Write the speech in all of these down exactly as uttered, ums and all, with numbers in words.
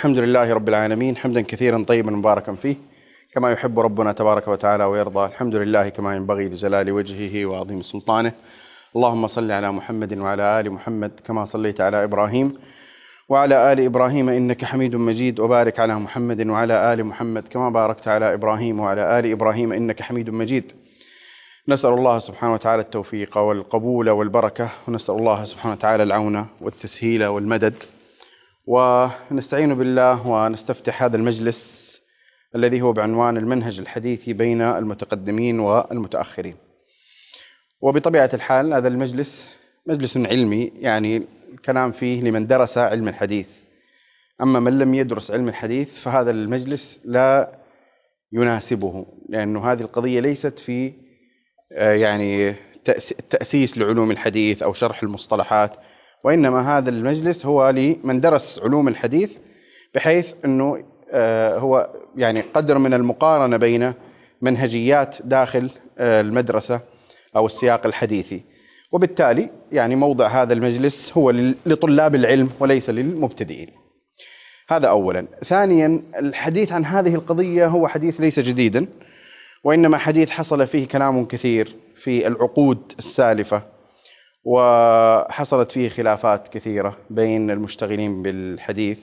الحمد لله رب العالمين، حمدا كثيرا طيبا مباركا فيه كما يحب ربنا تبارك وتعالى ويرضى. الحمد لله كما ينبغي لجلال وجهه وعظيم سلطانه. اللهم صل على محمد وعلى آل محمد كما صليت على إبراهيم وعلى آل إبراهيم إنك حميد مجيد، وبارك على محمد وعلى آل محمد كما باركت على إبراهيم وعلى آل إبراهيم إنك حميد مجيد. نسأل الله سبحانه وتعالى التوفيق والقبول والبركة، ونسأل الله سبحانه وتعالى العون والتسهيل والمدد، ونستعين بالله ونستفتح هذا المجلس الذي هو بعنوان المنهج الحديثي بين المتقدمين والمتأخرين. وبطبيعة الحال هذا المجلس مجلس علمي، يعني الكلام فيه لمن درس علم الحديث. أما من لم يدرس علم الحديث فهذا المجلس لا يناسبه، لأنه هذه القضية ليست في يعني تأسيس لعلوم الحديث أو شرح المصطلحات، وإنما هذا المجلس هو لمن درس علوم الحديث، بحيث أنه هو يعني قدر من المقارنة بين منهجيات داخل المدرسة أو السياق الحديثي. وبالتالي يعني موضع هذا المجلس هو لطلاب العلم وليس للمبتدئين. هذا أولا. ثانيا، الحديث عن هذه القضية هو حديث ليس جديدا، وإنما حديث حصل فيه كلام كثير في العقود السالفة، وحصلت فيه خلافات كثيرة بين المشتغلين بالحديث،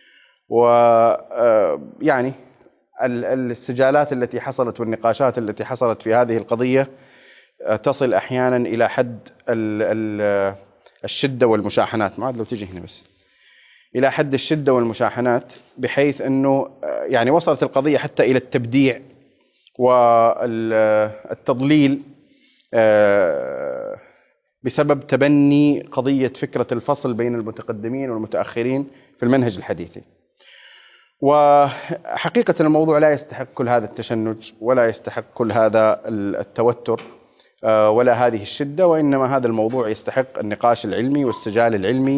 ويعني السجالات التي حصلت والنقاشات التي حصلت في هذه القضية تصل أحيانا إلى حد الشدة والمشاحنات. ما عاد لو تجي هنا بس إلى حد الشدة والمشاحنات، بحيث أنه يعني وصلت القضية حتى إلى التبديع والتضليل بسبب تبني قضية فكرة الفصل بين المتقدمين والمتأخرين في المنهج الحديثي. وحقيقة الموضوع لا يستحق كل هذا التشنج، ولا يستحق كل هذا التوتر، ولا هذه الشدة، وإنما هذا الموضوع يستحق النقاش العلمي والسجال العلمي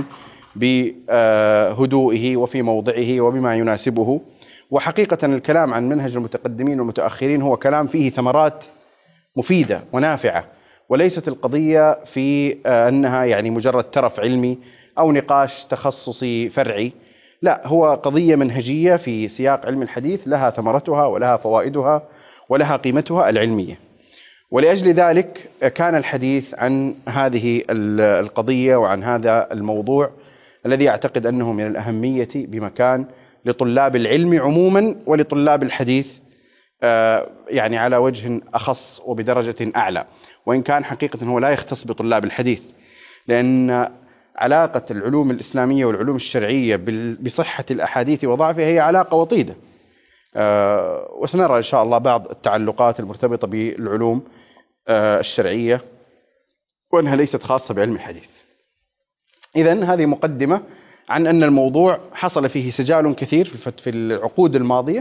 بهدوئه وفي موضعه وبما يناسبه. وحقيقة الكلام عن منهج المتقدمين والمتأخرين هو كلام فيه ثمرات مفيدة ونافعة، وليست القضية في أنها يعني مجرد ترف علمي أو نقاش تخصصي فرعي. لا، هو قضية منهجية في سياق علم الحديث، لها ثمرتها ولها فوائدها ولها قيمتها العلمية. ولأجل ذلك كان الحديث عن هذه القضية وعن هذا الموضوع الذي أعتقد أنه من الأهمية بمكان لطلاب العلم عموما، ولطلاب الحديث يعني على وجه أخص وبدرجة أعلى، وإن كان حقيقة هو لا يختص بطلاب الحديث، لأن علاقة العلوم الإسلامية والعلوم الشرعية بصحة الأحاديث وضعفها هي علاقة وطيدة. وسنرى إن شاء الله بعض التعلقات المرتبطة بالعلوم الشرعية، وأنها ليست خاصة بعلم الحديث. إذن هذه مقدمة عن أن الموضوع حصل فيه سجال كثير في العقود الماضية،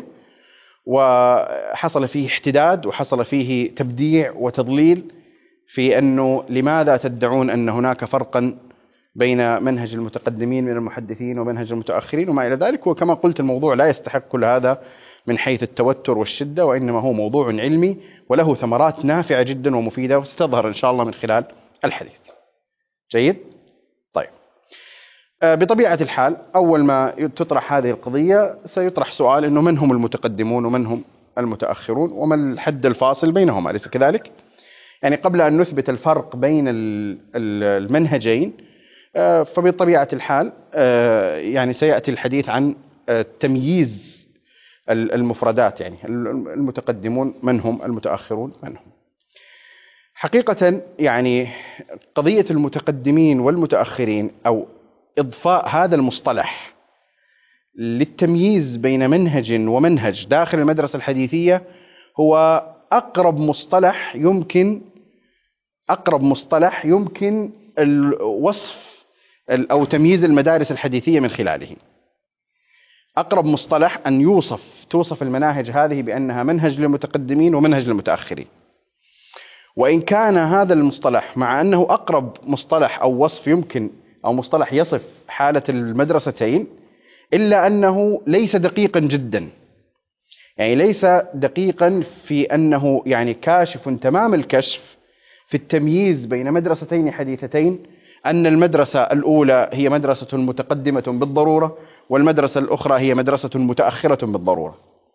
وحصل فيه احتداد، وحصل فيه تبديع وتضليل في أنه لماذا تدعون أن هناك فرقا بين منهج المتقدمين من المحدثين ومنهج المتأخرين وما إلى ذلك. وكما قلت الموضوع لا يستحق كل هذا من حيث التوتر والشدة، وإنما هو موضوع علمي وله ثمرات نافعة جدا ومفيدة، وستظهر إن شاء الله من خلال الحديث. جيد؟ طيب، بطبيعة الحال أول ما تطرح هذه القضية سيطرح سؤال إنه من هم المتقدمون ومن هم المتأخرون، وما الحد الفاصل بينهما، أليس كذلك؟ يعني قبل أن نثبت الفرق بين المنهجين، فبطبيعة الحال يعني سيأتي الحديث عن تمييز المفردات، يعني المتقدمون من هم، المتأخرون من هم. حقيقة يعني قضية المتقدمين والمتأخرين أو إضفاء هذا المصطلح للتمييز بين منهج ومنهج داخل المدرسة الحديثية هو أقرب مصطلح يمكن أقرب مصطلح يمكن الوصف أو تمييز المدارس الحديثية من خلاله. أقرب مصطلح أن يوصف توصف المناهج هذه بأنها منهج للمتقدمين ومنهج للمتأخرين. وإن كان هذا المصطلح مع أنه أقرب مصطلح أو وصف يمكن أو مصطلح يصف حالة المدرستين، إلا أنه ليس دقيقا جدا، يعني ليس دقيقا في أنه يعني كاشف تمام الكشف في التمييز بين مدرستين حديثتين، أن المدرسة الأولى هي مدرسة متقدمة بالضرورة، والمدرسة الأخرى هي مدرسة متأخرة بالضرورة.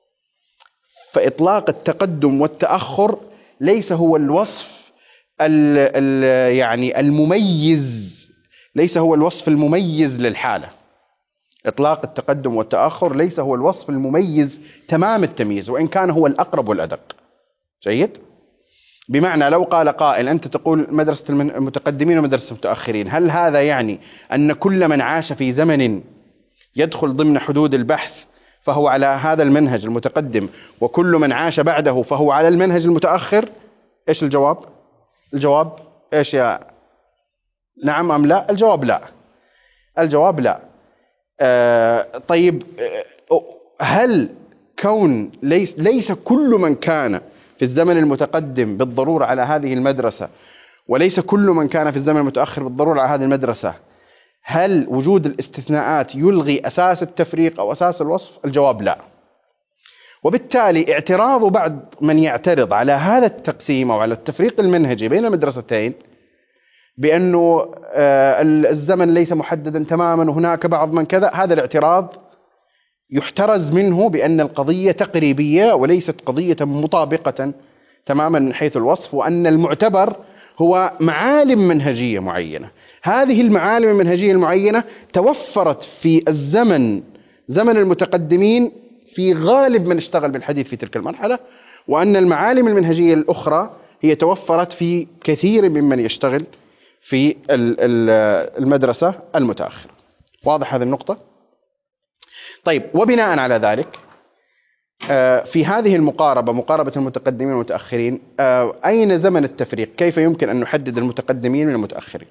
فإطلاق التقدم والتأخر ليس هو الوصف ال ال يعني المميز، ليس هو الوصف المميز للحالة. إطلاق التقدم والتأخر ليس هو الوصف المميز تمام التمييز، وإن كان هو الأقرب والأدق. جيد؟ بمعنى لو قال قائل أنت تقول مدرسة المتقدمين ومدرسة المتأخرين، هل هذا يعني أن كل من عاش في زمن يدخل ضمن حدود البحث فهو على هذا المنهج المتقدم، وكل من عاش بعده فهو على المنهج المتأخر؟ إيش الجواب؟ الجواب إيش يا نعم أم لا؟ الجواب لا. الجواب لا. آه طيب، آه هل كون ليس, ليس كل من كان في الزمن المتقدم بالضرورة على هذه المدرسة، وليس كل من كان في الزمن المتأخر بالضرورة على هذه المدرسة، هل وجود الاستثناءات يلغي أساس التفريق أو أساس الوصف؟ الجواب لا. وبالتالي اعتراض بعض من يعترض على هذا التقسيم أو على التفريق المنهجي بين المدرستين بأنه الزمن ليس محددا تماما وهناك بعض من كذا، هذا الاعتراض يحترز منه بأن القضية تقريبية وليست قضية مطابقة تماما من حيث الوصف، وأن المعتبر هو معالم منهجية معينة. هذه المعالم المنهجية المعينة توفرت في الزمن زمن المتقدمين في غالب من اشتغل بالحديث في تلك المرحلة، وأن المعالم المنهجية الأخرى هي توفرت في كثير ممن يشتغل في المدرسة المتأخرة. واضح هذه النقطة؟ طيب، وبناء على ذلك في هذه المقاربة، مقاربة المتقدمين والمتأخرين، أين زمن التفريق؟ كيف يمكن أن نحدد المتقدمين من المتأخرين؟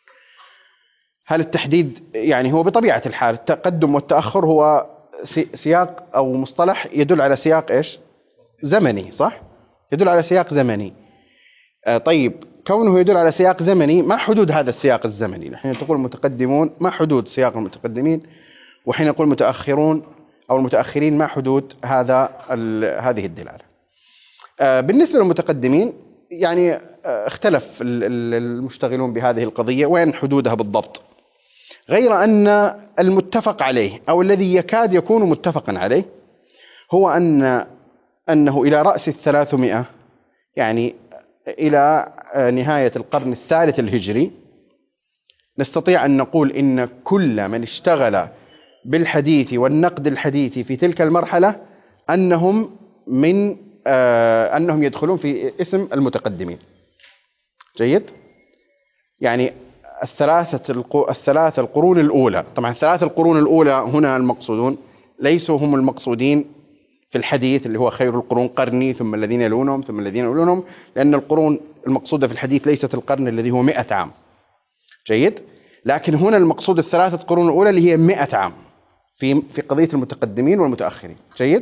هل التحديد يعني هو بطبيعة الحال التقدم والتأخر هو سياق أو مصطلح يدل على سياق إيش؟ زمني، صح؟ يدل على سياق زمني. طيب، كونه يدل على سياق زمني، ما حدود هذا السياق الزمني؟ حين تقول المتقدمون ما حدود سياق المتقدمين، وحين نقول متأخرون أو المتأخرين ما حدود هذا هذه الدلالة؟ بالنسبة للمتقدمين يعني اختلف المشتغلون بهذه القضية وين حدودها بالضبط، غير أن المتفق عليه أو الذي يكاد يكون متفقا عليه هو أن أنه إلى رأس الثلاثمائة، يعني إلى نهاية القرن الثالث الهجري، نستطيع أن نقول إن كل من اشتغل بالحديث والنقد الحديثي في تلك المرحلة أنهم من آه أنهم يدخلون في اسم المتقدمين. جيد؟ يعني الثلاثة الثلاثة القرون الأولى، طبعا الثلاثة القرون الأولى هنا المقصودون ليسوا هم المقصودين في الحديث اللي هو خير القرون قرني ثم الذين يلونهم ثم الذين يلونهم، لأن القرون المقصودة في الحديث ليست القرن الذي هو مئة عام. جيد؟ لكن هنا المقصود الثلاثة قرون الأولى اللي هي مئة عام في في قضية المتقدمين والمتأخرين. جيد؟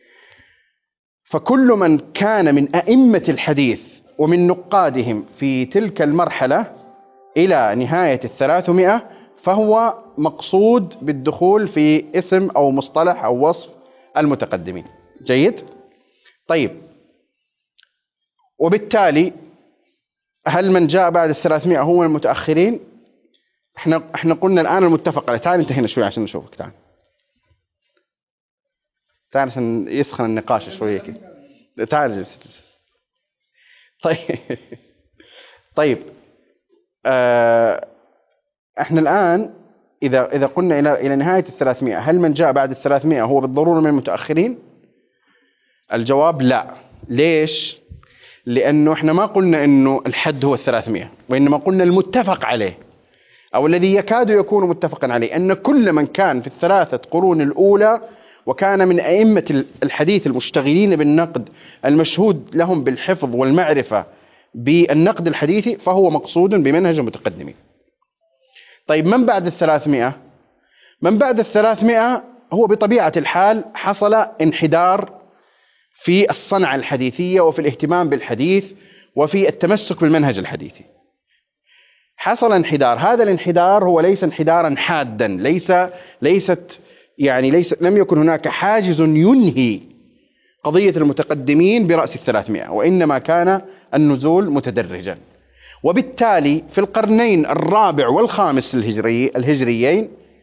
فكل من كان من أئمة الحديث ومن نقادهم في تلك المرحلة إلى نهاية الثلاثمائة فهو مقصود بالدخول في اسم أو مصطلح أو وصف المتقدمين. جيد؟ طيب، وبالتالي هل من جاء بعد الثلاثمائة هو المتأخرين؟ احنا احنا قلنا الآن المتفق عليه. تعال انتهينا شوي عشان نشوفك. تعال تعال عشان يسخن النقاش شوية كده. تعال جلس. طيب طيب اه احنا الآن إذا إذا قلنا إلى إلى نهاية الثلاثمائة، هل من جاء بعد الثلاثمائة هو بالضرورة من المتأخرين؟ الجواب لا. ليش؟ لأنه احنا ما قلنا إنه الحد هو الثلاثمائة، وإنما قلنا المتفق عليه أو الذي يكاد يكون متفقا عليه أن كل من كان في الثلاثة قرون الأولى وكان من أئمة الحديث المشتغلين بالنقد المشهود لهم بالحفظ والمعرفة بالنقد الحديثي فهو مقصود بمنهج المتقدمين. طيب، من بعد الثلاثمائة؟ من بعد الثلاثمائة هو بطبيعة الحال حصل انحدار في الصنعة الحديثية وفي الاهتمام بالحديث وفي التمسك بالمنهج الحديثي. حصل انحدار. هذا الانحدار هو ليس انحدارا حادا، ليس ليست يعني ليس لم يكن هناك حاجز ينهي قضية المتقدمين برأس الثلاثمائة، وإنما كان النزول متدرجا. وبالتالي في القرنين الرابع والخامس الهجري الهجريين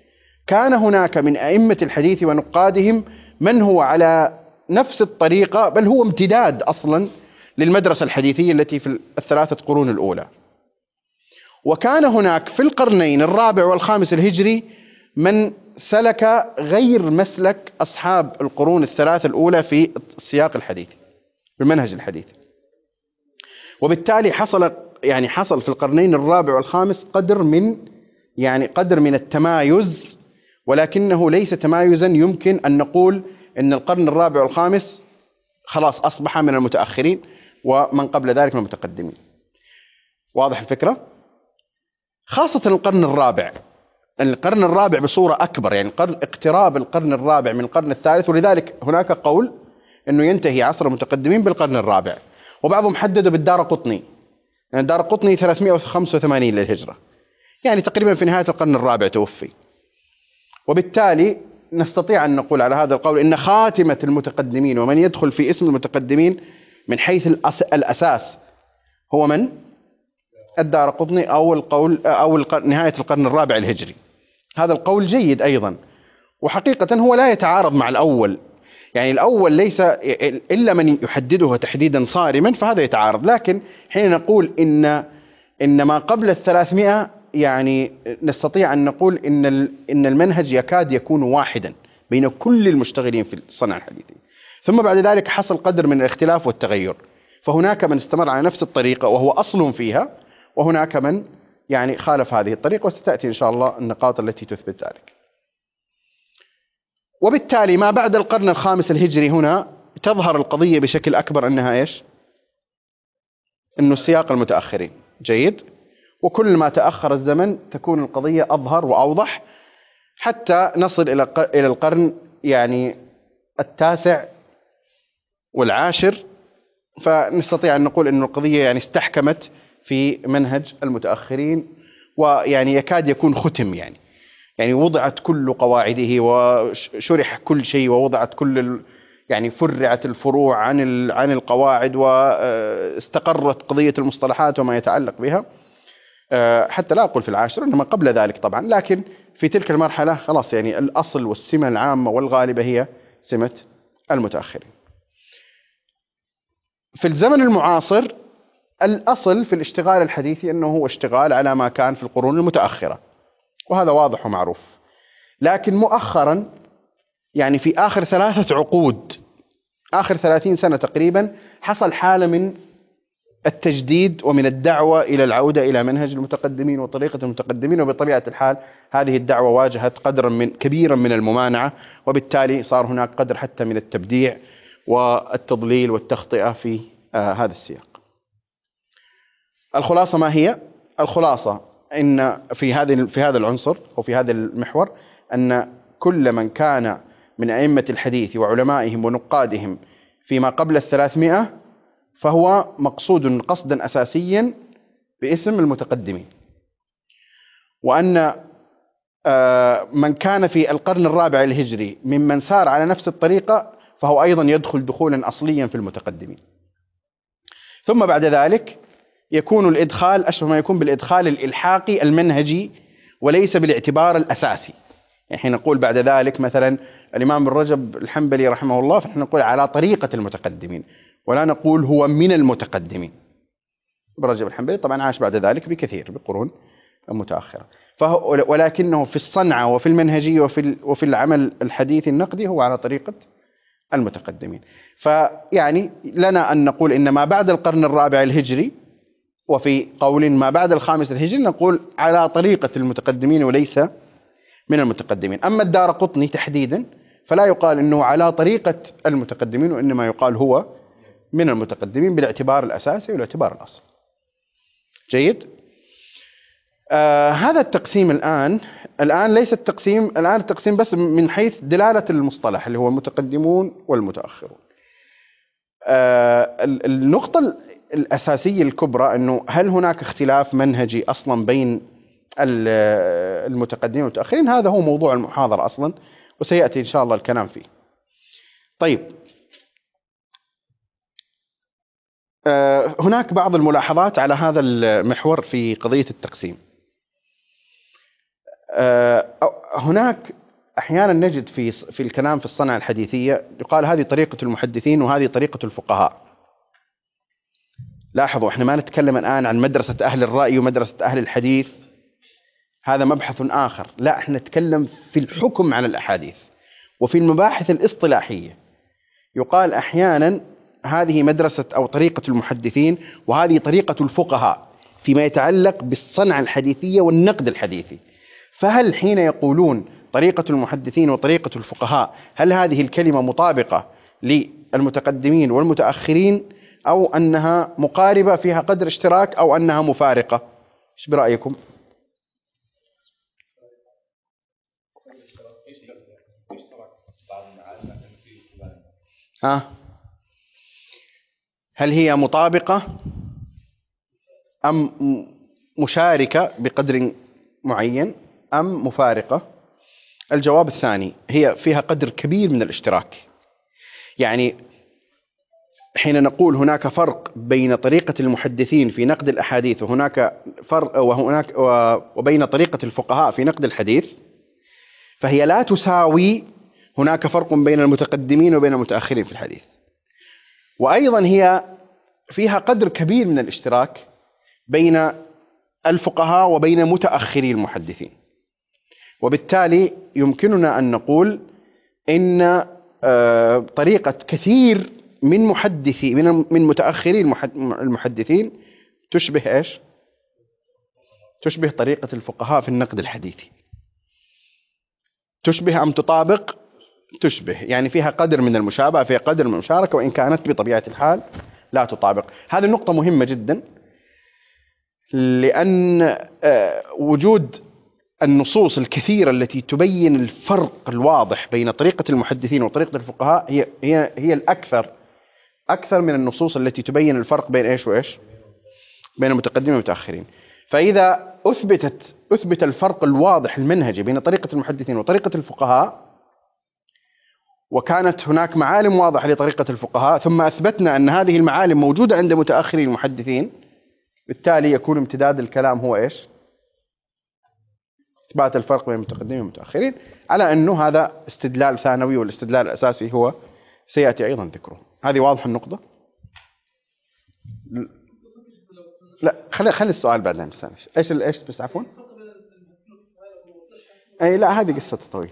كان هناك من أئمة الحديث ونقادهم من هو على نفس الطريقة، بل هو امتداد أصلا للمدرسة الحديثية التي في الثلاثة قرون الأولى. وكان هناك في القرنين الرابع والخامس الهجري من سلك غير مسلك أصحاب القرون الثلاثة الأولى في السياق الحديثي، في المنهج الحديثي. وبالتالي حصل يعني حصل في القرنين الرابع والخامس قدر من يعني قدر من التمايز، ولكنه ليس تمايزا يمكن أن نقول أن القرن الرابع والخامس خلاص أصبح من المتأخرين ومن قبل ذلك من المتقدمين. واضح الفكرة؟ خاصة القرن الرابع، القرن الرابع بصورة أكبر، يعني قرن اقتراب القرن الرابع من القرن الثالث، ولذلك هناك قول أنه ينتهي عصر المتقدمين بالقرن الرابع، وبعضهم حددوا بالدارقطني، يعني الدارقطني ثلاثمائة وخمسة وثمانين للهجرة، يعني تقريبا في نهاية القرن الرابع توفي. وبالتالي نستطيع أن نقول على هذا القول إن خاتمة المتقدمين ومن يدخل في اسم المتقدمين من حيث الأساس هو من؟ الدارقطني، أو القول أو نهاية القرن الرابع الهجري. هذا القول جيد أيضا، وحقيقة هو لا يتعارض مع الأول، يعني الأول ليس إلا من يحدده تحديدا صارما فهذا يتعارض، لكن حين نقول إن إن ما قبل الثلاثمائة يعني نستطيع أن نقول إن إن المنهج يكاد يكون واحدا بين كل المشتغلين في الصنعة الحديثية. ثم بعد ذلك حصل قدر من الاختلاف والتغير، فهناك من استمر على نفس الطريقة وهو أصل فيها، وهناك من يعني خالف هذه الطريقة، وستأتي إن شاء الله النقاط التي تثبت ذلك. وبالتالي ما بعد القرن الخامس الهجري هنا تظهر القضية بشكل أكبر أنها إيش؟ أنه سياق المتأخرين. جيد. وكل ما تأخر الزمن تكون القضية أظهر وأوضح، حتى نصل إلى إلى القرن يعني التاسع والعاشر، فنستطيع أن نقول أن القضية يعني استحكمت في منهج المتأخرين، ويعني يكاد يكون ختم، يعني يعني وضعت كل قواعده وشرح كل شيء، ووضعت كل يعني فرعت الفروع عن عن القواعد، واستقرت قضية المصطلحات وما يتعلق بها، حتى لا أقول في العاشر إنما قبل ذلك طبعا، لكن في تلك المرحلة خلاص يعني الأصل والسمة العامة والغالبة هي سمة المتأخرين. في الزمن المعاصر الأصل في الاشتغال الحديثي أنه هو اشتغال على ما كان في القرون المتأخرة، وهذا واضح ومعروف. لكن مؤخرا يعني في آخر ثلاثة عقود، آخر ثلاثين سنة تقريبا، حصل حالة من التجديد ومن الدعوة إلى العودة إلى منهج المتقدمين وطريقة المتقدمين، وبطبيعة الحال هذه الدعوة واجهت قدرا من كبيرا من الممانعة، وبالتالي صار هناك قدر حتى من التبديع والتضليل والتخطئة في آه هذا السياق. الخلاصة ما هي؟ الخلاصة إن في هذه في هذا العنصر أو في هذا المحور أن كل من كان من أئمة الحديث وعلمائهم ونقادهم فيما قبل الثلاثمائة فهو مقصود قصدا أساسيا باسم المتقدمين، وأن من كان في القرن الرابع الهجري ممن سار على نفس الطريقة فهو أيضا يدخل دخولا أصليا في المتقدمين. ثم بعد ذلك يكون الإدخال أشبه ما يكون بالإدخال الإلحاقي المنهجي وليس بالاعتبار الأساسي. يعني حين نقول بعد ذلك مثلا الإمام ابن رجب الحنبلي رحمه الله، فنحن نقول على طريقة المتقدمين ولا نقول هو من المتقدمين. ابن رجب الحنبلي طبعا عاش بعد ذلك بكثير بقرون متأخرة، فهو ولكنه في الصنعة وفي المنهجية وفي وفي العمل الحديث النقدي هو على طريقة المتقدمين. فيعني لنا أن نقول إن ما بعد القرن الرابع الهجري، وفي قول ما بعد الخامس الهجري نقول على طريقة المتقدمين وليس من المتقدمين. أما الدارقطني تحديدا فلا يقال إنه على طريقة المتقدمين، وإنما يقال هو من المتقدمين بالاعتبار الأساسي والاعتبار الأصل. جيد. آه هذا التقسيم الآن الآن ليس التقسيم الآن التقسيم بس من حيث دلالة المصطلح اللي هو المتقدمون والمتأخرون. آه النقطة الأساسية الكبرى أنه هل هناك اختلاف منهجي أصلا بين المتقدمين والمتأخرين؟ هذا هو موضوع المحاضرة أصلا، وسيأتي إن شاء الله الكلام فيه. طيب، هناك بعض الملاحظات على هذا المحور في قضية التقسيم. هناك أحيانا نجد في في الكلام في الصنعة الحديثية يقال هذه طريقة المحدثين وهذه طريقة الفقهاء. لاحظوا احنا ما نتكلم الآن عن مدرسة أهل الرأي ومدرسة أهل الحديث، هذا مبحث آخر. لا، احنا نتكلم في الحكم على الأحاديث وفي المباحث الاصطلاحية. يقال أحيانا هذه مدرسة أو طريقة المحدثين وهذه طريقة الفقهاء فيما يتعلق بالصنعة الحديثية والنقد الحديثي. فهل حين يقولون طريقة المحدثين وطريقة الفقهاء هل هذه الكلمة مطابقة للمتقدمين والمتأخرين أو أنها مقاربة فيها قدر اشتراك أو أنها مفارقة؟ إيش برأيكم؟ ها؟ هل هي مطابقة أم مشاركة بقدر معين أم مفارقة؟ الجواب الثاني، هي فيها قدر كبير من الاشتراك. يعني حين نقول هناك فرق بين طريقة المحدثين في نقد الأحاديث وهناك فرق وهناك وبين طريقة الفقهاء في نقد الحديث، فهي لا تساوي هناك فرق بين المتقدمين وبين المتأخرين في الحديث. وأيضا هي فيها قدر كبير من الاشتراك بين الفقهاء وبين متأخري المحدثين. وبالتالي يمكننا أن نقول إن طريقة كثير من محدثي من من متأخري المحدثين تشبه إيش؟ تشبه طريقة الفقهاء في النقد الحديثي. تشبه أم تطابق؟ تشبه، يعني فيها قدر من المشابهة، فيها قدر من المشاركة، وإن كانت بطبيعة الحال لا تطابق. هذه النقطة مهمة جدا، لأن وجود النصوص الكثيرة التي تبين الفرق الواضح بين طريقة المحدثين وطريقة الفقهاء هي هي هي الأكثر أكثر من النصوص التي تبين الفرق بين إيش وإيش؟ بين المتقدمين والمتأخرين. فإذا أثبتت أثبت الفرق الواضح المنهجي بين طريقة المحدثين وطريقة الفقهاء، وكانت هناك معالم واضحة لطريقة الفقهاء، ثم أثبتنا أن هذه المعالم موجودة عند متأخري المحدثين، بالتالي يكون امتداد الكلام هو إيش؟ إثبات الفرق بين المتقدمين والمتأخرين، على أنه هذا استدلال ثانوي، والاستدلال الأساسي هو سيأتي أيضا ذكره. هذه واضحة النقطة؟ لا، خلي خلي السؤال بعدين. بس إيش إيش بس عفوا؟ أي لا، هذه قصة طويلة.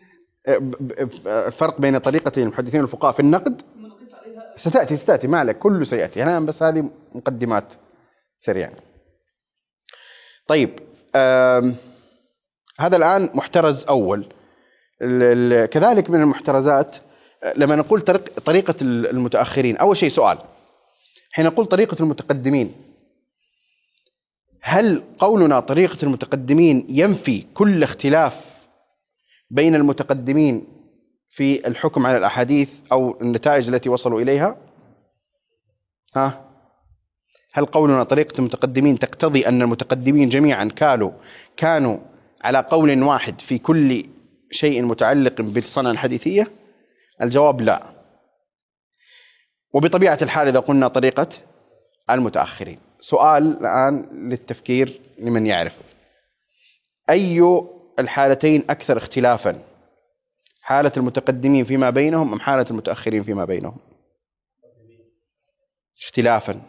الفرق بين طريقة المحدثين والفقهاء في النقد ستأتي ستأتي ما عليك، كله سيأتي هنا، بس هذه مقدمات سريعة. طيب، هذا الآن محترز أول. كذلك من المحترزات لما نقول طريقة المتأخرين، أول شيء سؤال، حين نقول طريقة المتقدمين، هل قولنا طريقة المتقدمين ينفي كل اختلاف بين المتقدمين في الحكم على الأحاديث أو النتائج التي وصلوا إليها؟ ها؟ هل قولنا طريقة المتقدمين تقتضي أن المتقدمين جميعا كانوا كانوا على قول واحد في كل شيء متعلق بالصنعة الحديثية؟ الجواب لا. وبطبيعة الحال إذا قلنا طريقة المتأخرين، سؤال الآن للتفكير لمن يعرف، أي الحالتين أكثر اختلافا؟ حالة المتقدمين فيما بينهم أم حالة المتأخرين فيما بينهم؟ اختلافا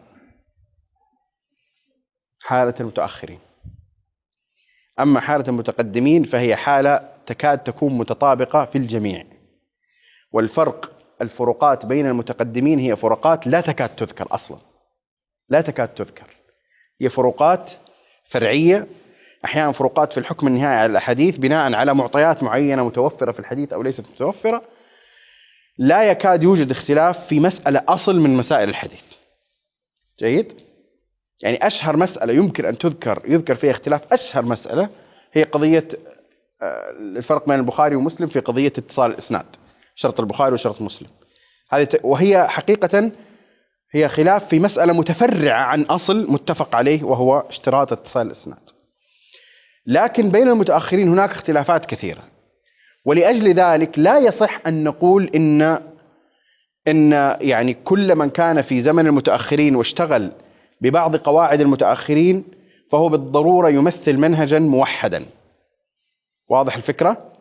حالة المتأخرين. أما حالة المتقدمين فهي حالة تكاد تكون متطابقة في الجميع، والفرق الفروقات بين المتقدمين هي فروقات لا تكاد تذكر أصلا، لا تكاد تذكر، هي فروقات فرعية، أحيانا فروقات في الحكم النهائي على الأحاديث بناء على معطيات معينة متوفرة في الحديث أو ليست متوفرة. لا يكاد يوجد اختلاف في مسألة أصل من مسائل الحديث. جيد؟ يعني أشهر مسألة يمكن أن تذكر يذكر فيها اختلاف، أشهر مسألة هي قضية الفرق بين البخاري ومسلم في قضية اتصال الإسناد، شرط البخاري وشرط مسلم. هذه وهي حقيقة هي خلاف في مسألة متفرعة عن أصل متفق عليه وهو اشتراط اتصال الإسناد. لكن بين المتأخرين هناك اختلافات كثيرة، ولأجل ذلك لا يصح أن نقول إن إن يعني كل من كان في زمن المتأخرين واشتغل ببعض قواعد المتأخرين فهو بالضرورة يمثل منهجا موحدا. واضح الفكرة؟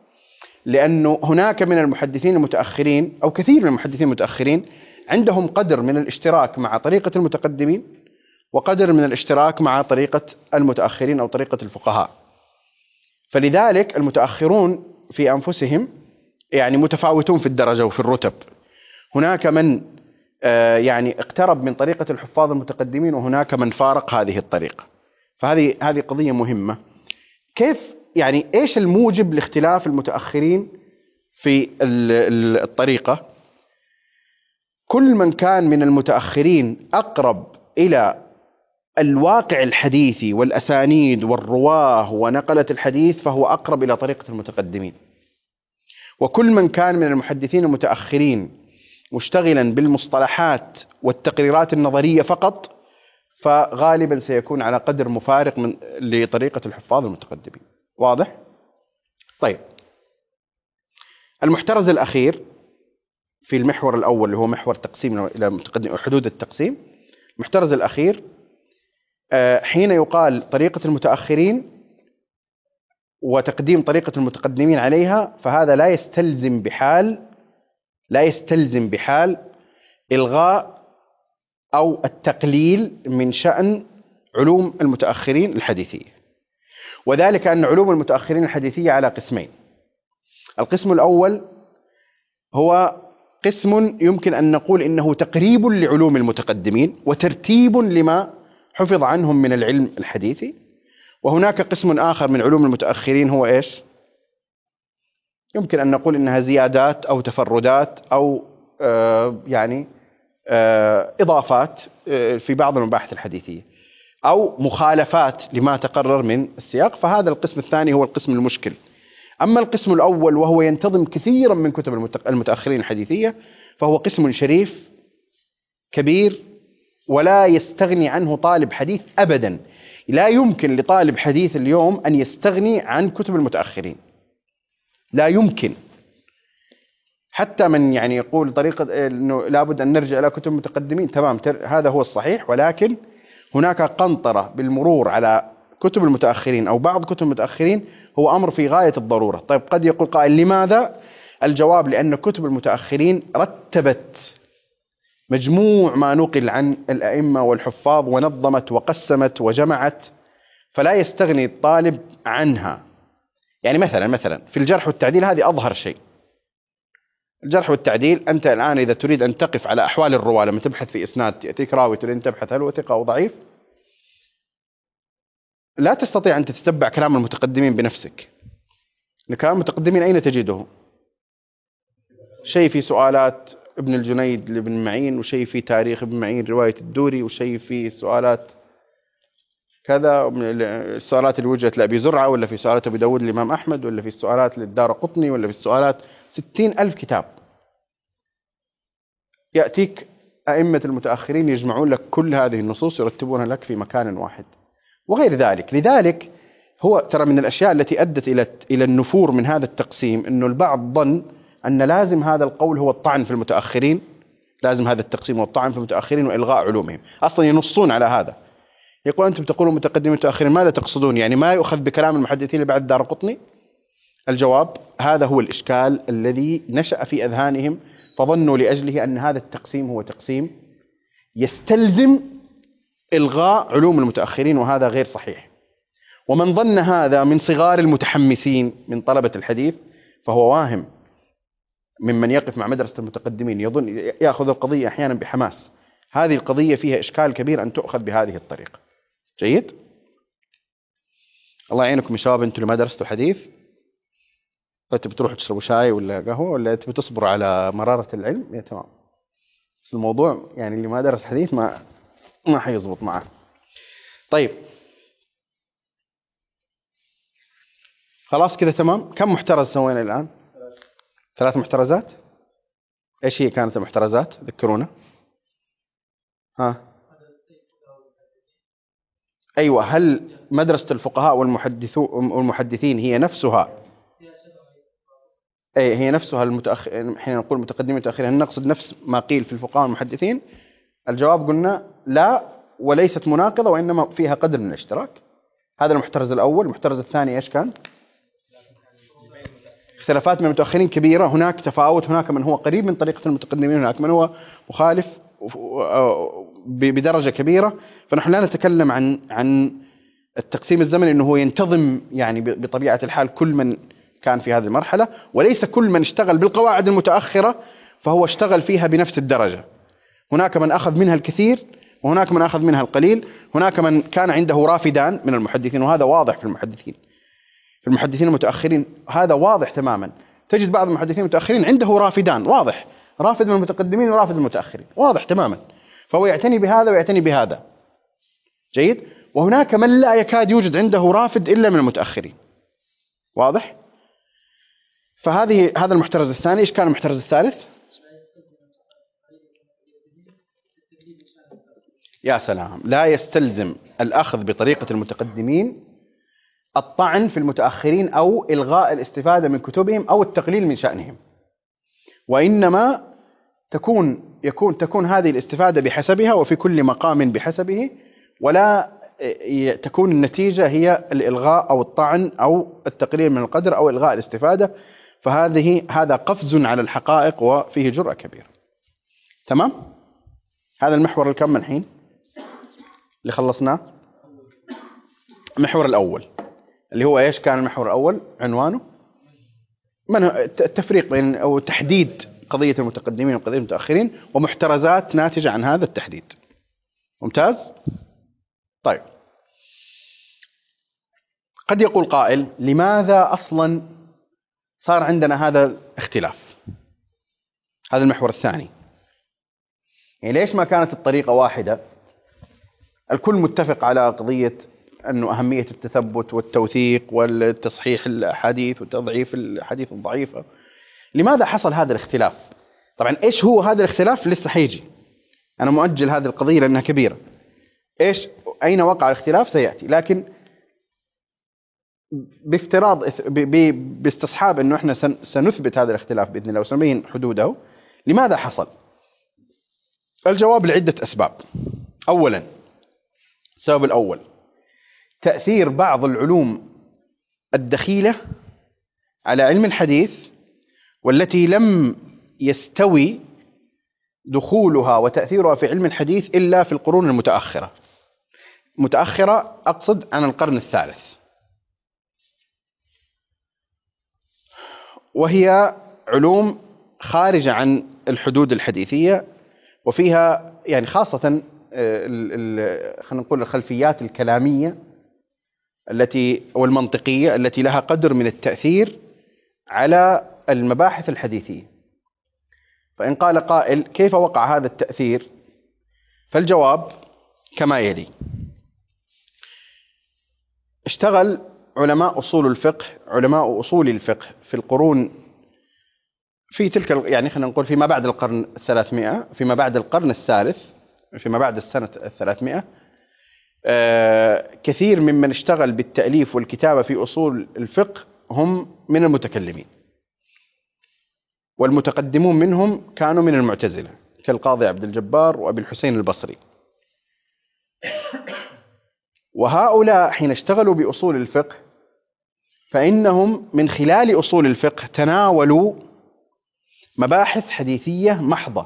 لأنه هناك من المحدثين المتأخرين أو كثير من المحدثين المتأخرين عندهم قدر من الاشتراك مع طريقة المتقدمين وقدر من الاشتراك مع طريقة المتأخرين أو طريقة الفقهاء. فلذلك المتأخرون في أنفسهم يعني متفاوتون في الدرجة وفي الرتب. هناك من آه يعني اقترب من طريقة الحفاظ المتقدمين وهناك من فارق هذه الطريقة. فهذه هذه قضية مهمة. كيف يعني إيش الموجب لاختلاف المتأخرين في الطريقة؟ كل من كان من المتأخرين أقرب إلى الواقع الحديثي والأسانيد والرواه ونقلة الحديث فهو أقرب إلى طريقة المتقدمين. وكل من كان من المحدثين المتأخرين مشتغلا بالمصطلحات والتقريرات النظرية فقط فغالبا سيكون على قدر مفارق من لطريقة الحفاظ المتقدمين. واضح؟ طيب، المحترز الأخير في المحور الأول اللي هو محور تقسيم إلى متقدم وحدود التقسيم، المحترز الأخير حين يقال طريقة المتأخرين وتقديم طريقة المتقدمين عليها فهذا لا يستلزم بحال لا يستلزم بحال إلغاء أو التقليل من شأن علوم المتأخرين الحديثية، وذلك أن علوم المتأخرين الحديثية على قسمين. القسم الأول هو قسم يمكن أن نقول إنه تقريب لعلوم المتقدمين وترتيب لما حفظ عنهم من العلم الحديثي، وهناك قسم آخر من علوم المتأخرين هو إيش؟ يمكن أن نقول إنها زيادات أو تفردات أو آه يعني آه إضافات آه في بعض المباحث الحديثية أو مخالفات لما تقرر من السياق. فهذا القسم الثاني هو القسم المشكل. أما القسم الأول وهو ينتظم كثيرا من كتب المتأخرين الحديثية فهو قسم شريف كبير ولا يستغني عنه طالب حديث أبدا. لا يمكن لطالب حديث اليوم أن يستغني عن كتب المتأخرين، لا يمكن. حتى من يعني يقول طريقة أنه لابد أن نرجع إلى كتب المتقدمين، تمام، هذا هو الصحيح، ولكن هناك قنطرة بالمرور على كتب المتأخرين أو بعض كتب المتأخرين هو أمر في غاية الضرورة. طيب، قد يقول قائل لماذا؟ الجواب لأن كتب المتأخرين رتبت مجموع ما نقل عن الأئمة والحفاظ ونظمت وقسمت وجمعت، فلا يستغني الطالب عنها. يعني مثلا مثلا في الجرح والتعديل هذه أظهر شيء. الجرح والتعديل أنت الآن إذا تريد أن تقف على أحوال الرواة لما تبحث في إسناد يأتيك راوي تريد أن تبحث هل هو ثقة أو ضعيف، لا تستطيع أن تتتبع كلام المتقدمين بنفسك. كلام المتقدمين أين تجده؟ شيء في سؤالات ابن الجنيد لابن معين، وشيء في تاريخ ابن معين رواية الدوري، وشيء في سؤالات كذا، السؤالات اللي وجهت لأبي زرعة، ولا في سؤالات أبي داود الإمام أحمد، ولا في السؤالات للدار قطني، ولا في السؤالات ستين ألف كتاب. يأتيك أئمة المتأخرين يجمعون لك كل هذه النصوص يرتبونها لك في مكان واحد وغير ذلك. لذلك هو ترى من الأشياء التي أدت إلى إلى النفور من هذا التقسيم أنه البعض ظن أن لازم هذا القول هو الطعن في المتأخرين، لازم هذا التقسيم هو الطعن في المتأخرين وإلغاء علومهم. أصلا ينصون على هذا، يقول أنتم تقولون متقدمين متأخرين، ماذا تقصدون؟ يعني ما يؤخذ بكلام المحدثين اللي بعد دار قطني؟ الجواب هذا هو الإشكال الذي نشأ في أذهانهم، فظنوا لأجله أن هذا التقسيم هو تقسيم يستلزم إلغاء علوم المتأخرين، وهذا غير صحيح. ومن ظن هذا من صغار المتحمسين من طلبة الحديث فهو واهم ممن يقف مع مدرسة المتقدمين، يظن يأخذ القضية أحيانا بحماس. هذه القضية فيها إشكال كبير أن تؤخذ بهذه الطريقة. جيد؟ الله يعينكم يا شباب، أنتم لمدرسة الحديث تبي تروحوا تشربوا شاي ولا قهوة ولا تبي تصبروا على مرارة العلم؟ يا تمام. بس الموضوع يعني اللي ما درس حديث ما ما حيزبط معه. طيب، خلاص كذا تمام. كم محترز سوينا الآن؟ ثلاث محترزات. إيش هي كانت المحترزات؟ ذكرونا. ها. أيوة، هل مدرسة الفقهاء والمحدثين هي نفسها أي هي نفسها المتأخر؟ حين نقول متقدمين متأخرين هل نقصد نفس ما قيل في الفقهاء والمحدثين؟ الجواب قلنا لا، وليست مناقضة، وإنما فيها قدر من الاشتراك. هذا المحترز الأول. المحترز الثاني إيش كان؟ اختلافات من المتأخرين كبيرة، هناك تفاوت، هناك من هو قريب من طريقة المتقدمين، هناك من هو مخالف بدرجة كبيرة. فنحن لا نتكلم عن عن التقسيم الزمني أنه هو ينتظم يعني بطبيعة الحال كل من كان في هذه المرحلة، وليس كل من اشتغل بالقواعد المتأخرة فهو اشتغل فيها بنفس الدرجة. هناك من أخذ منها الكثير وهناك من أخذ منها القليل، هناك من كان عنده رافدان من المحدثين، وهذا واضح في المحدثين في المحدثين المتأخرين، هذا واضح تماما. تجد بعض المحدثين المتأخرين عنده رافدان واضح، رافد من المتقدمين ورافد من المتأخرين، واضح تماما، فهو يعتني بهذا ويعتني بهذا. جيد. وهناك من لا يكاد يوجد عنده رافد إلا من المتأخرين، واضح. فهذه هذا المحترز الثاني. إيش كان المحترز الثالث؟ يا سلام، لا يستلزم الأخذ بطريقة المتقدمين الطعن في المتأخرين أو إلغاء الاستفادة من كتبهم أو التقليل من شأنهم، وإنما تكون يكون تكون هذه الاستفادة بحسبها وفي كل مقام بحسبه، ولا تكون النتيجة هي الإلغاء أو الطعن أو التقليل من القدر أو إلغاء الاستفادة. فهذه هذا قفز على الحقائق وفيه جرأة كبيرة. تمام. هذا المحور الكم الحين اللي خلصناه. المحور الأول اللي هو إيش كان المحور الأول عنوانه؟ من التفريق بين أو تحديد قضية المتقدمين وقضية المتأخرين ومحترزات ناتجة عن هذا التحديد. ممتاز. طيب، قد يقول قائل لماذا أصلا صار عندنا هذا الاختلاف؟ هذا المحور الثاني. يعني ليش ما كانت الطريقة واحدة؟ الكل متفق على قضية أنه أهمية التثبت والتوثيق والتصحيح الأحاديث وتضعيف الأحاديث الضعيفة. لماذا حصل هذا الاختلاف؟ طبعا إيش هو هذا الاختلاف؟ لسه حيجي، أنا مؤجل هذه القضية لأنها كبيرة. إيش أين وقع الاختلاف سيأتي، لكن بافتراض باستصحاب أنه إحنا سنثبت هذا الاختلاف بإذن الله وسنبين حدوده. لماذا حصل؟ الجواب لعدة أسباب. أولا، السبب الأول تأثير بعض العلوم الدخيلة على علم الحديث والتي لم يستوي دخولها وتأثيرها في علم الحديث إلا في القرون المتأخرة. متأخرة أقصد عن القرن الثالث، وهي علوم خارجة عن الحدود الحديثية، وفيها يعني خاصة خلينا نقول الخلفيات الكلامية التي والمنطقية التي لها قدر من التأثير على المباحث الحديثية. فإن قال قائل كيف وقع هذا التأثير؟ فالجواب كما يلي. اشتغل علماء أصول الفقه علماء أصول الفقه في القرون في تلك يعني خلينا نقول فيما بعد القرن الثلاثمائة، فيما بعد القرن الثالث، فيما بعد السنة الثلاثمائة، آه كثير ممن اشتغل بالتأليف والكتابة في أصول الفقه هم من المتكلمين، والمتقدمون منهم كانوا من المعتزلة كالقاضي عبد الجبار وأبي الحسين البصري. وهؤلاء حين اشتغلوا بأصول الفقه فإنهم من خلال أصول الفقه تناولوا مباحث حديثية محضة.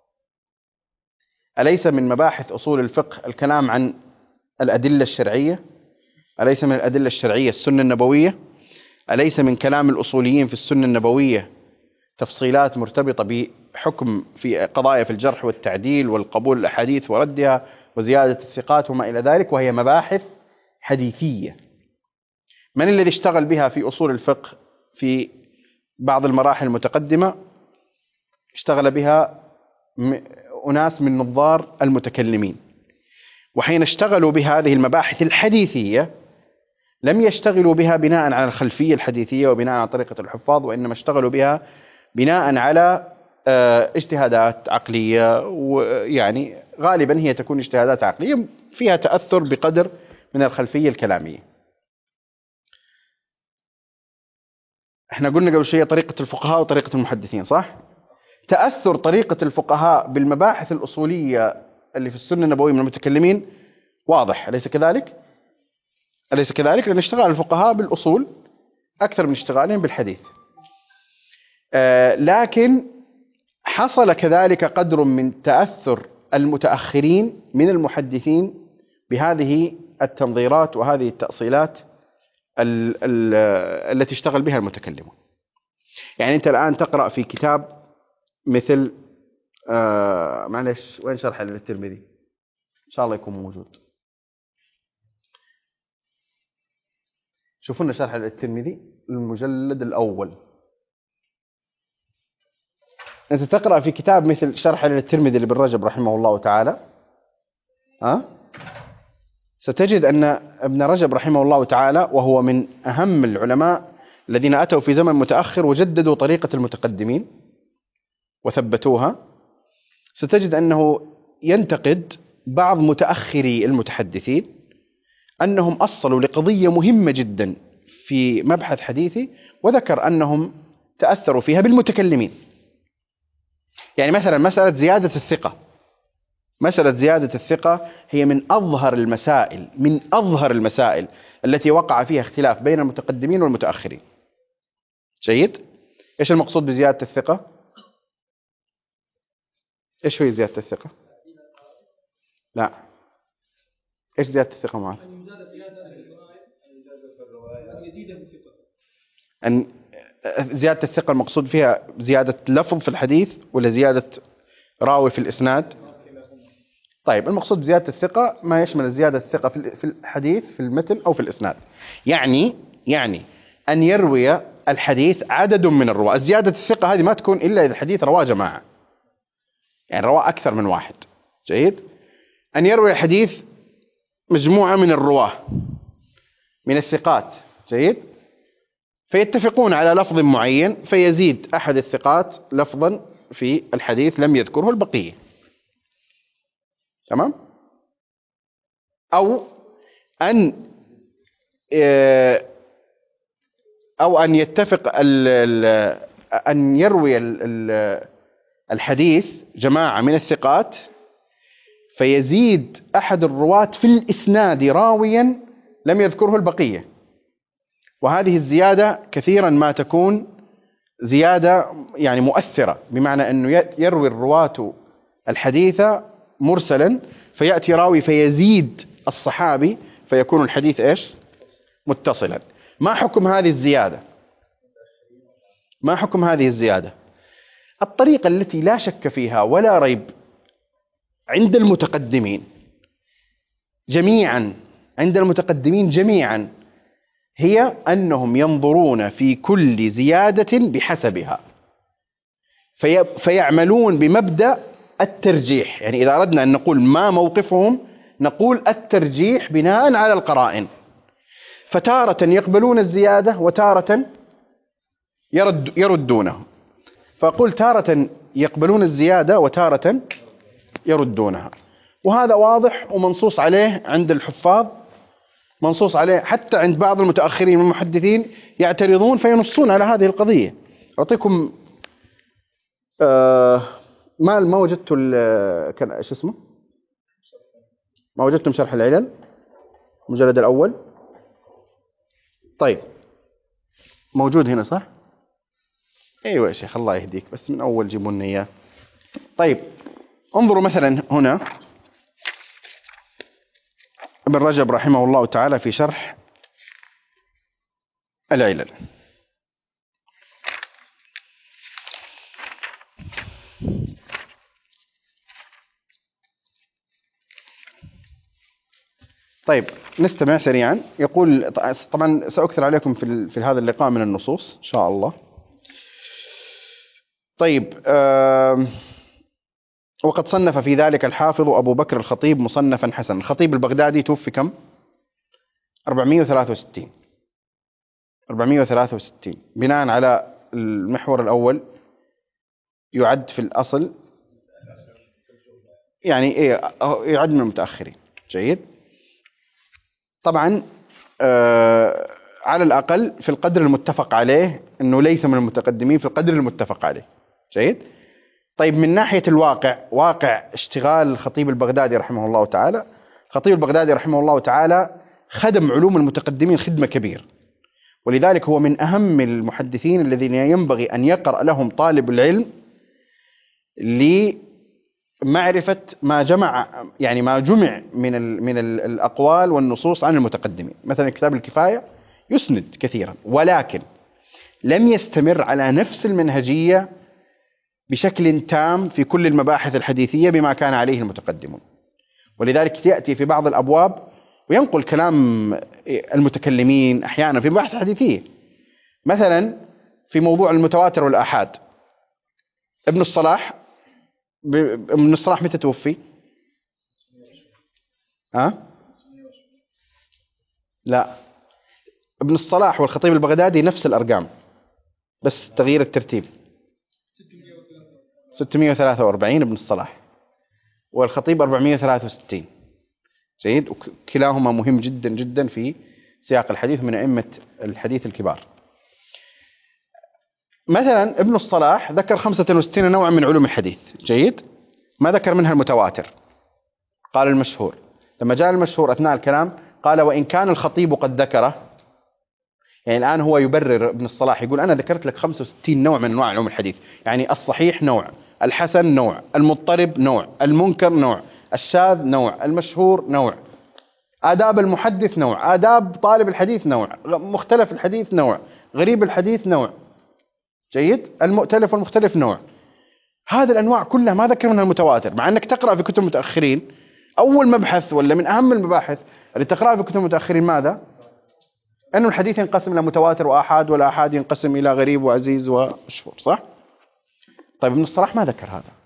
أليس من مباحث أصول الفقه الكلام عن الأدلة الشرعية؟ أليس من الأدلة الشرعية السنة النبوية؟ أليس من كلام الأصوليين في السنة النبوية تفصيلات مرتبطة بحكم في قضايا في الجرح والتعديل والقبول الأحاديث وردها وزيادة الثقات وما إلى ذلك، وهي مباحث حديثية. من الذي اشتغل بها في أصول الفقه في بعض المراحل المتقدمة؟ اشتغل بها أناس من نظار المتكلمين. وحين اشتغلوا بهذه المباحث الحديثية لم يشتغلوا بها بناء على الخلفية الحديثية وبناء على طريقة الحفاظ، وإنما اشتغلوا بها بناء على اجتهادات عقلية، ويعني غالبا هي تكون اجتهادات عقلية فيها تأثر بقدر من الخلفية الكلامية. احنا قلنا قبل شوية طريقة الفقهاء وطريقة المحدثين، صح؟ تأثر طريقة الفقهاء بالمباحث الأصولية اللي في السنة النبوية من المتكلمين واضح، أليس كذلك؟ أليس كذلك؟ لأن اشتغال الفقهاء بالأصول أكثر من اشتغالهم بالحديث. آه لكن حصل كذلك قدر من تأثر المتأخرين من المحدثين بهذه التنظيرات وهذه التأصيلات ال ال التي اشتغل بها المتكلمون. يعني أنت الآن تقرأ في كتاب مثل آه معلش وين شرح للترمذي؟ إن شاء الله يكون موجود. شوفوا لنا شرح للترمذي المجلد الأول. أنت تقرأ في كتاب مثل شرح للترمذي لابن رجب رحمه الله تعالى، أه؟ ستجد أن ابن رجب رحمه الله تعالى وهو من أهم العلماء الذين أتوا في زمن متأخر وجددوا طريقة المتقدمين وثبتوها، ستجد أنه ينتقد بعض متأخري المتحدثين أنهم أصلوا لقضية مهمة جدا في مبحث حديثي، وذكر أنهم تأثروا فيها بالمتكلمين. يعني مثلا مسألة زيادة الثقة، مسألة زيادة الثقة هي من أظهر المسائل من أظهر المسائل التي وقع فيها اختلاف بين المتقدمين والمتأخرين. جيد؟ إيش المقصود بزيادة الثقة؟ إيش هي زيادة الثقة؟ لا، إيش زيادة الثقة معك؟ أن زيادة الثقة المقصود فيها زيادة لفظ في الحديث ولا زيادة راوي في الإسناد؟ طيب، المقصود بزيادة الثقة ما يشمل زيادة الثقة في الحديث في المتن أو في الإسناد. يعني يعني أن يروي الحديث عدد من الرواة. زيادة الثقة هذه ما تكون إلا إذا الحديث رواه جماعة، يعني رواه أكثر من واحد. جيد؟ أن يروي الحديث مجموعة من الرواة من الثقات. جيد؟ فيتفقون على لفظ معين فيزيد أحد الثقات لفظا في الحديث لم يذكره البقية. تمام؟ أو أن أو أن يتفق أن يروي الحديث جماعة من الثقات فيزيد أحد الرواة في الإسناد راويا لم يذكره البقية. وهذه الزيادة كثيرا ما تكون زيادة يعني مؤثرة، بمعنى أنه يروي الرواة الحديث مرسلا فيأتي راوي فيزيد الصحابي فيكون الحديث إيش؟ متصلا. ما حكم هذه الزيادة؟ ما حكم هذه الزيادة؟ الطريقة التي لا شك فيها ولا ريب عند المتقدمين جميعا عند المتقدمين جميعا هي أنهم ينظرون في كل زيادة بحسبها، في فيعملون بمبدأ الترجيح. يعني إذا أردنا أن نقول ما موقفهم نقول الترجيح بناء على القرائن، فتارة يقبلون الزيادة وتارة يرد يردونه. فأقول تارة يقبلون الزيادة وتارة يردونها، وهذا واضح ومنصوص عليه عند الحفاظ، منصوص عليه حتى عند بعض المتأخرين من المحدثين يعترضون فينصون على هذه القضية. أعطيكم آه ما ما وجدت كان ايش اسمه ما وجدتم شرح العلل المجلد الأول. طيب موجود هنا صح؟ ايوه يا شيخ الله يهديك، بس من أول جيبوا لنا اياه. طيب انظروا مثلا هنا ابن رجب رحمه الله تعالى في شرح العلل. طيب نستمع سريعا. يقول طبعا سأكثر عليكم في في هذا اللقاء من النصوص إن شاء الله. طيب آه وقد صنف في ذلك الحافظ أبو بكر الخطيب مصنفا حسنا. الخطيب البغدادي توفي كم؟ أربعمائة وثلاثة وستين أربعمائة وثلاثة وستين. بناء على المحور الأول يعد في الأصل يعني إيه يعد من المتأخرين. جيد. طبعا آه على الأقل في القدر المتفق عليه أنه ليس من المتقدمين في القدر المتفق عليه. جيد. طيب من ناحية الواقع، واقع اشتغال الخطيب البغدادي رحمه الله تعالى، الخطيب البغدادي رحمه الله تعالى خدم علوم المتقدمين خدمة كبيرة، ولذلك هو من أهم المحدثين الذين ينبغي أن يقرأ لهم طالب العلم لمعرفة ما جمع يعني ما جمع من ال من ال الأقوال والنصوص عن المتقدمين. مثلا كتاب الكفاية يسند كثيرا، ولكن لم يستمر على نفس المنهجية بشكل تام في كل المباحث الحديثية بما كان عليه المتقدمون. ولذلك يأتي في بعض الأبواب وينقل كلام المتكلمين أحيانا في مباحث حديثية. مثلا في موضوع المتواتر والآحاد، ابن الصلاح ابن الصلاح متى توفي؟ ها؟ لا، ابن الصلاح والخطيب البغدادي نفس الأرقام بس تغيير الترتيب. ستمائة وثلاثة وأربعين ابن الصلاح، والخطيب أربعمائة وثلاثة وستين. جيد، وكلاهما مهم جدا جدا في سياق الحديث من أئمة الحديث الكبار. مثلا ابن الصلاح ذكر خمسة وستين نوعا من علوم الحديث. جيد، ما ذكر منها المتواتر، قال المشهور. لما جاء المشهور أثناء الكلام قال وإن كان الخطيب قد ذكره، يعني الآن هو يبرر ابن الصلاح، يقول أنا ذكرت لك خمسة وستين نوع من أنواع علوم الحديث، يعني الصحيح نوع، الحسن نوع، المضطرب نوع، المنكر نوع، الشاذ نوع، المشهور نوع، آداب المحدث نوع، آداب طالب الحديث نوع، مختلف الحديث نوع، غريب الحديث نوع. جيد، المؤتلف والمختلف نوع. هذه الأنواع كلها ما ذكر منها المتواتر، مع أنك تقرأ في كتب المتأخرين أول مبحث ولا من أهم المباحث اللي تقرأها في كتب المتأخرين ماذا؟ أن الحديث ينقسم إلى متواتر وآحاد، والآحاد ينقسم إلى غريب وعزيز ومشهور، صح؟ طيب ابن الصلاح ما ذكر هذا،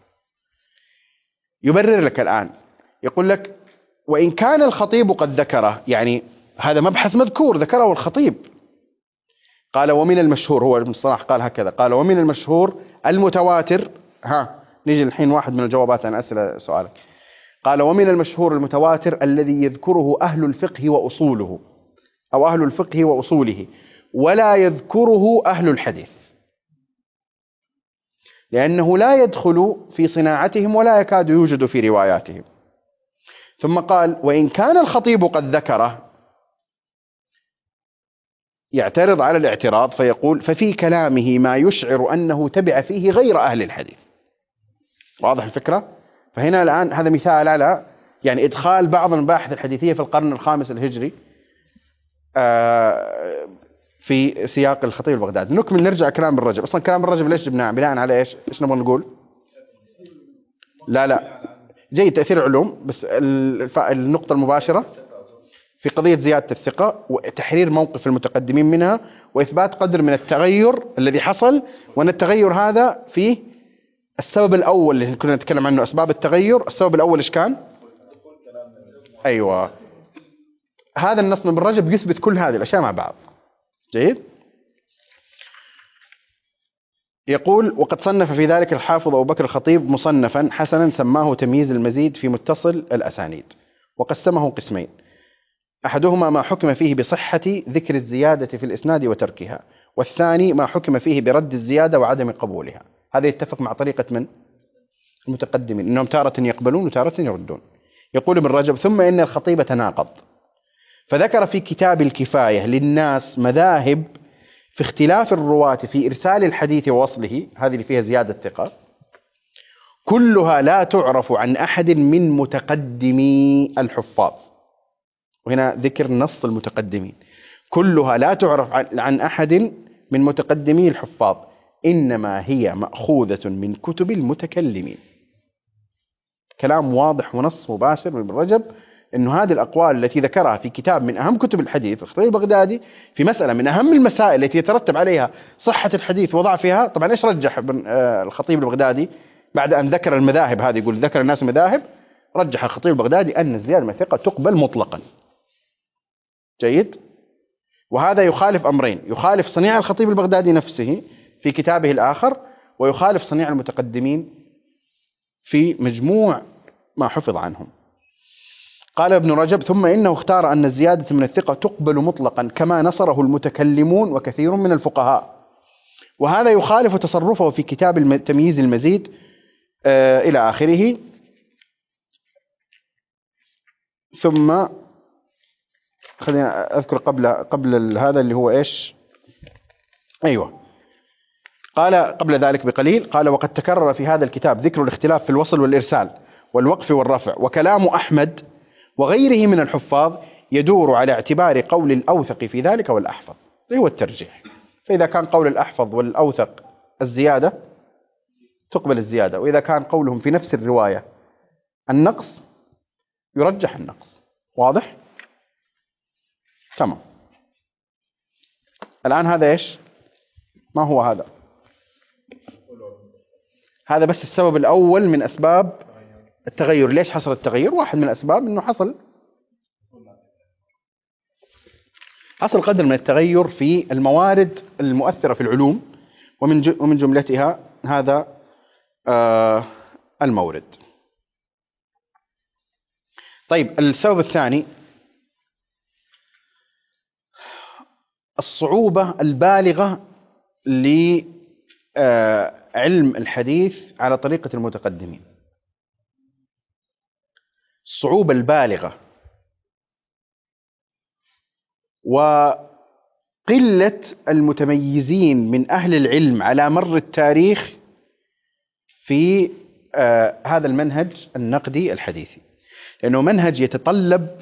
يبرر لك الآن، يقول لك وإن كان الخطيب قد ذكره، يعني هذا مبحث مذكور ذكره الخطيب. قال ومن المشهور، هو ابن الصلاح قال هكذا، قال ومن المشهور المتواتر. ها نيجي الحين واحد من الجوابات عن أسئلة سؤالك. قال ومن المشهور المتواتر الذي يذكره أهل الفقه وأصوله، أو أهل الفقه وأصوله، ولا يذكره أهل الحديث، لأنه لا يدخل في صناعتهم ولا يكاد يوجد في رواياتهم. ثم قال وإن كان الخطيب قد ذكره، يعترض على الاعتراض فيقول ففي كلامه ما يشعر أنه تبع فيه غير أهل الحديث. واضح الفكرة؟ فهنا الآن هذا مثال على يعني إدخال بعض المباحث الحديثية في القرن الخامس الهجري في سياق الخطيب البغدادي. نكمل، نرجع كلام الرجب. أصلا كلام الرجب ليش جبناه؟ بناء على إيش؟ إيش نبغى نقول؟ لا لا جيد، تأثير علوم، بس النقطة المباشرة في قضية زيادة الثقة وتحرير موقف المتقدمين منها، وإثبات قدر من التغير الذي حصل، وأن التغير هذا فيه السبب الأول اللي كنا نتكلم عنه، أسباب التغير. السبب الأول إيش كان؟ أيوة، هذا النص من الرجب يثبت كل هذه الأشياء مع بعض. جيد. يقول وقد صنف في ذلك الحافظ أبو بكر الخطيب مصنفا حسنا سماه تمييز المزيد في متصل الأسانيد، وقسمه قسمين: أحدهما ما حكم فيه بصحة ذكر الزيادة في الإسناد وتركها، والثاني ما حكم فيه برد الزيادة وعدم قبولها. هذا يتفق مع طريقة من المتقدمين، إنهم تارة يقبلون وتارة يردون. يقول ابن رجب ثم إن الخطيب تناقض، فذكر في كتاب الكفاية للناس مذاهب في اختلاف الرواة في إرسال الحديث ووصله، هذه اللي فيها زيادة ثقة، كلها لا تعرف عن أحد من متقدمي الحفاظ. وهنا ذكر نص المتقدمين، كلها لا تعرف عن أحد من متقدمي الحفاظ، إنما هي مأخوذة من كتب المتكلمين. كلام واضح ونص مباشر من ابن رجب إنه هذه الأقوال التي ذكرها في كتاب من أهم كتب الحديث الخطيب البغدادي في مسألة من أهم المسائل التي يترتب عليها صحة الحديث وضعفها. طبعا إيش رجح الخطيب البغدادي بعد أن ذكر المذاهب هذه؟ يقول ذكر الناس مذاهب، رجح الخطيب البغدادي أن الزيادة من الثقة تقبل مطلقا. جيد. وهذا يخالف أمرين: يخالف صنيع الخطيب البغدادي نفسه في كتابه الآخر، ويخالف صنيع المتقدمين في مجموع ما حفظ عنهم. قال ابن رجب ثم إنه اختار أن الزيادة من الثقة تقبل مطلقا كما نصره المتكلمون وكثير من الفقهاء، وهذا يخالف تصرفه في كتاب تمييز المزيد آه إلى آخره. ثم خلينا أذكر قبل قبل هذا اللي هو إيش أيوة. قال قبل ذلك بقليل، قال: وقد تكرر في هذا الكتاب ذكر الاختلاف في الوصل والإرسال والوقف والرفع، وكلام أحمد وغيره من الحفاظ يدور على اعتبار قول الأوثق في ذلك والأحفظ، هو الترجيح. فإذا كان قول الأحفظ والأوثق الزيادة تقبل الزيادة، وإذا كان قولهم في نفس الرواية النقص يرجح النقص. واضح؟ تمام. الآن هذا إيش؟ ما هو هذا؟ هذا بس السبب الأول من أسباب التغير. ليش حصل التغير؟ واحد من الأسباب أنه حصل حصل قدر من التغير في الموارد المؤثرة في العلوم، ومن ومن جملتها هذا آه المورد. طيب، السبب الثاني الصعوبة البالغة لعلم الحديث على طريقة المتقدمين. الصعوبة البالغة وقلة المتميزين من أهل العلم على مر التاريخ في آه هذا المنهج النقدي الحديثي، لأنه منهج يتطلب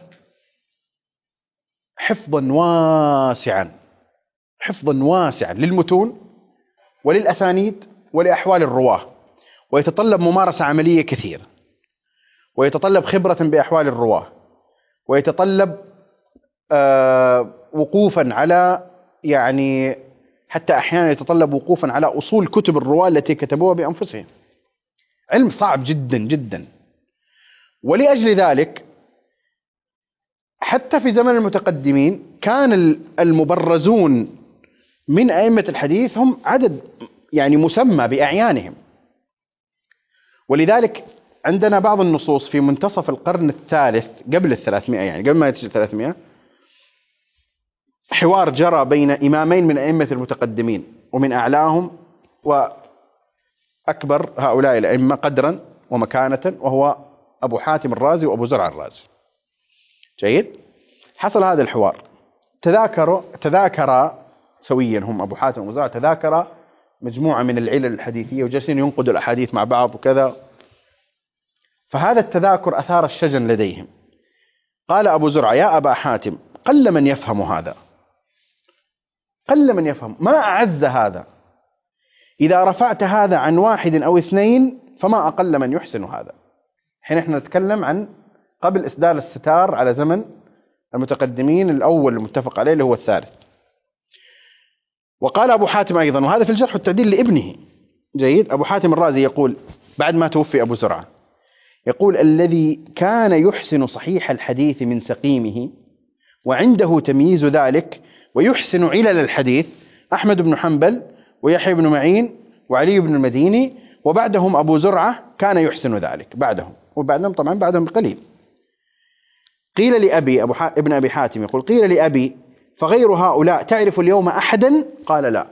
حفظا واسعا حفظا واسعا للمتون وللأسانيد ولأحوال الرواه، ويتطلب ممارسة عملية كثيرة، ويتطلب خبرة بأحوال الرواه، ويتطلب آه وقوفا على يعني حتى أحيانا يتطلب وقوفا على أصول كتب الرواه التي كتبوها بأنفسهم. علم صعب جدا جدا. ولأجل ذلك حتى في زمن المتقدمين كان المبرزون من أئمة الحديث هم عدد يعني مسمى بأعيانهم. ولذلك عندنا بعض النصوص في منتصف القرن الثالث قبل الثلاثمائة، يعني قبل ما يتجي الثلاثمائة، حوار جرى بين إمامين من أئمة المتقدمين ومن أعلاهم وأكبر هؤلاء الأئمة قدرا ومكانة، وهو أبو حاتم الرازي وأبو زرع الرازي. جيد. حصل هذا الحوار، تذاكروا تذاكرا سويا، هم أبو حاتم وأبو زرع تذاكرا مجموعة من العلل الحديثية وجالسين ينقدوا الأحاديث مع بعض وكذا. فهذا التذاكر أثار الشجن لديهم. قال أبو زرع: يا أبا حاتم، قل من يفهم هذا، قل من يفهم، ما أعز هذا. إذا رفعت هذا عن واحد أو اثنين فما أقل من يحسن هذا. حين احنا نتكلم عن قبل إسدال الستار على زمن المتقدمين الأول المتفق عليه اللي هو الثالث. وقال أبو حاتم أيضا، وهذا في الجرح والتعديل لابنه. جيد. أبو حاتم الرازي يقول بعد ما توفي أبو زرعة، يقول: الذي كان يحسن صحيح الحديث من سقيمه وعنده تمييز ذلك ويحسن علل الحديث أحمد بن حنبل ويحيى بن معين وعلي بن المديني، وبعدهم أبو زرعة كان يحسن ذلك بعدهم، وبعدهم طبعا بعدهم بقليل. قيل لأبي أبو ح... ابن أبي حاتم يقول: قيل لأبي: فغير هؤلاء تعرف اليوم أحدا؟ قال: لا.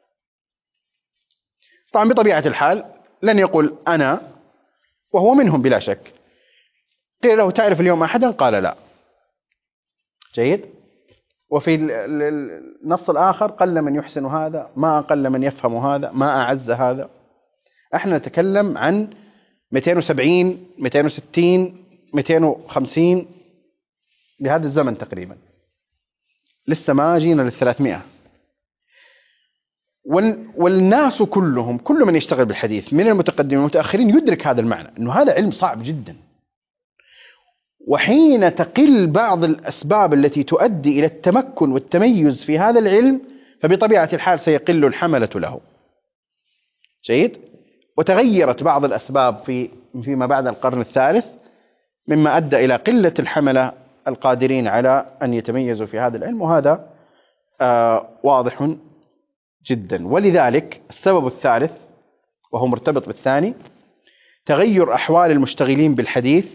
طبعا بطبيعة الحال لن يقول أنا، وهو منهم بلا شك. قيل له: تعرف اليوم أحدا؟ قال: لا. جيد. وفي النص الآخر: قل من يحسن هذا، ما أقل من يفهم هذا، ما أعز هذا. احنا نتكلم عن مئتين وسبعين مئتين وستين مئتين وخمسين بهذا الزمن تقريبا، لسه ما جينا للثلاثمائة. والناس كلهم، كل من يشتغل بالحديث من المتقدمين والمتأخرين يدرك هذا المعنى، أنه هذا علم صعب جدا. وحين تقل بعض الأسباب التي تؤدي إلى التمكن والتميز في هذا العلم فبطبيعة الحال سيقل الحملة له. جيد. وتغيرت بعض الأسباب في فيما بعد القرن الثالث مما أدى إلى قلة الحملة القادرين على أن يتميزوا في هذا العلم، وهذا آه واضح جدا. ولذلك السبب الثالث وهو مرتبط بالثاني تغير أحوال المشتغلين بالحديث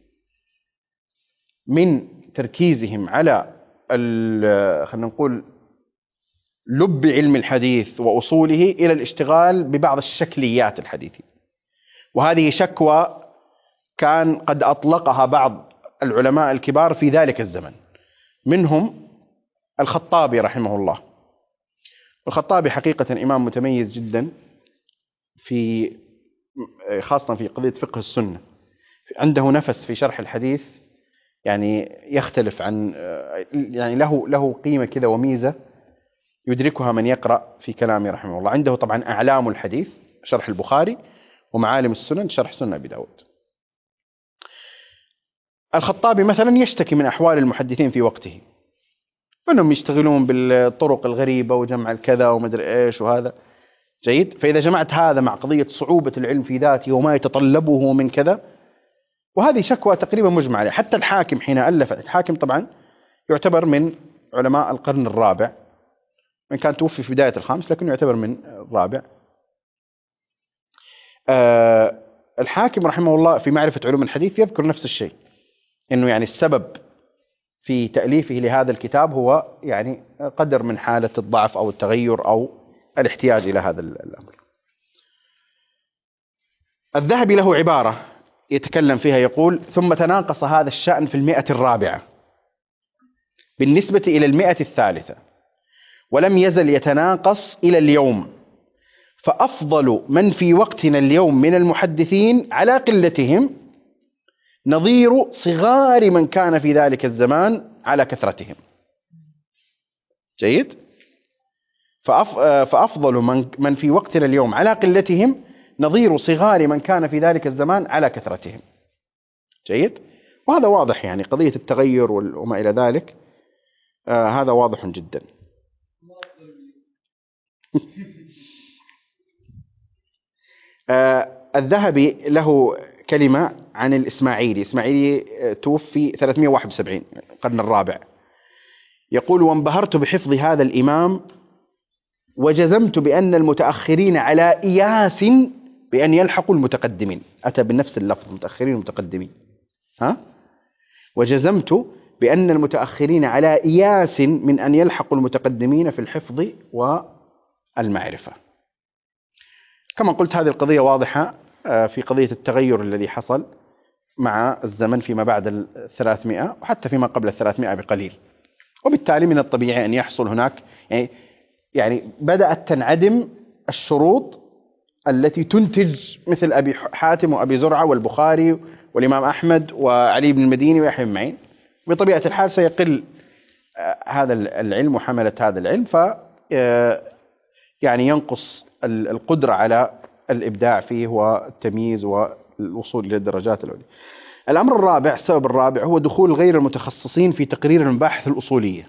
من تركيزهم على خلينا نقول لب علم الحديث وأصوله إلى الاشتغال ببعض الشكليات الحديثية. وهذه شكوى كان قد أطلقها بعض العلماء الكبار في ذلك الزمن، منهم الخطابي رحمه الله، الخطابي حقيقة إمام متميز جدا في خاصة في قضية فقه السنة، عنده نفس في شرح الحديث يعني يختلف عن يعني له له قيمة كذا وميزة يدركها من يقرأ في كلامه رحمه الله. عنده طبعا أعلام الحديث شرح البخاري، ومعالم السنن شرح سنة أبي داود. الخطابي مثلا يشتكي من أحوال المحدثين في وقته، أنهم يشتغلون بالطرق الغريبة وجمع الكذا ومدري إيش وهذا. جيد. فإذا جمعت هذا مع قضية صعوبة العلم في ذاته وما يتطلبه من كذا، وهذه شكوى تقريبا مجمع عليها. حتى الحاكم حين ألف، الحاكم طبعا يعتبر من علماء القرن الرابع، من كان توفي في بداية الخامس لكنه يعتبر من الرابع. أه الحاكم رحمه الله في معرفة علوم الحديث يذكر نفس الشيء، إنه يعني السبب في تأليفه لهذا الكتاب هو يعني قدر من حالة الضعف أو التغير أو الاحتياج إلى هذا الأمر. الذهبي له عبارة يتكلم فيها يقول: ثم تناقص هذا الشأن في المئة الرابعة بالنسبة إلى المئة الثالثة، ولم يزل يتناقص إلى اليوم، فأفضل من في وقتنا اليوم من المحدثين على قلتهم نظير صغار من كان في ذلك الزمان على كثرتهم. جيد. فأف... فأفضل من... من في وقتنا اليوم على قلتهم نظير صغار من كان في ذلك الزمان على كثرتهم. جيد. وهذا واضح، يعني قضية التغير وما إلى ذلك آه هذا واضح جدا. آه الذهبي له كلمة عن الإسماعيلي. إسماعيلي توفي ثلاثمئة وواحد وسبعين القرن الرابع. يقول: وانبهرت بحفظ هذا الإمام، وجزمت بأن المتأخرين على إياس بأن يلحقوا المتقدمين. أتى بنفس اللفظ، متأخرين ومتقدمين. ها؟ وجزمت بأن المتأخرين على إياس من أن يلحقوا المتقدمين في الحفظ والمعرفة. كما قلت هذه القضية واضحة في قضية التغير الذي حصل مع الزمن فيما بعد الثلاثمائة وحتى فيما قبل الثلاثمائة بقليل، وبالتالي من الطبيعي أن يحصل هناك يعني, يعني بدأت تنعدم الشروط التي تنتج مثل أبي حاتم وأبي زرعة والبخاري والإمام أحمد وعلي بن المديني ويحيى بن معين. بطبيعة الحال سيقل هذا العلم وحملة هذا العلم، ف يعني ينقص القدرة على الإبداع فيه والتمييز والوصول إلى الدرجات العليا. الأمر الرابع، السبب الرابع، هو دخول غير المتخصصين في تقرير المباحث الأصولية.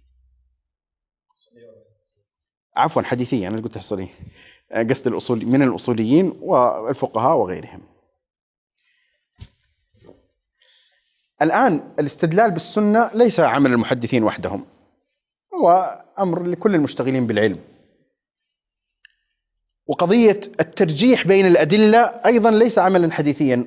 عفوا حديثية، أنا قلت أصولية، قصد الأصول من الأصوليين والفقهاء وغيرهم. الآن الاستدلال بالسنة ليس عمل المحدثين وحدهم، هو أمر لكل المشتغلين بالعلم. وقضية الترجيح بين الأدلة أيضا ليس عملا حديثيا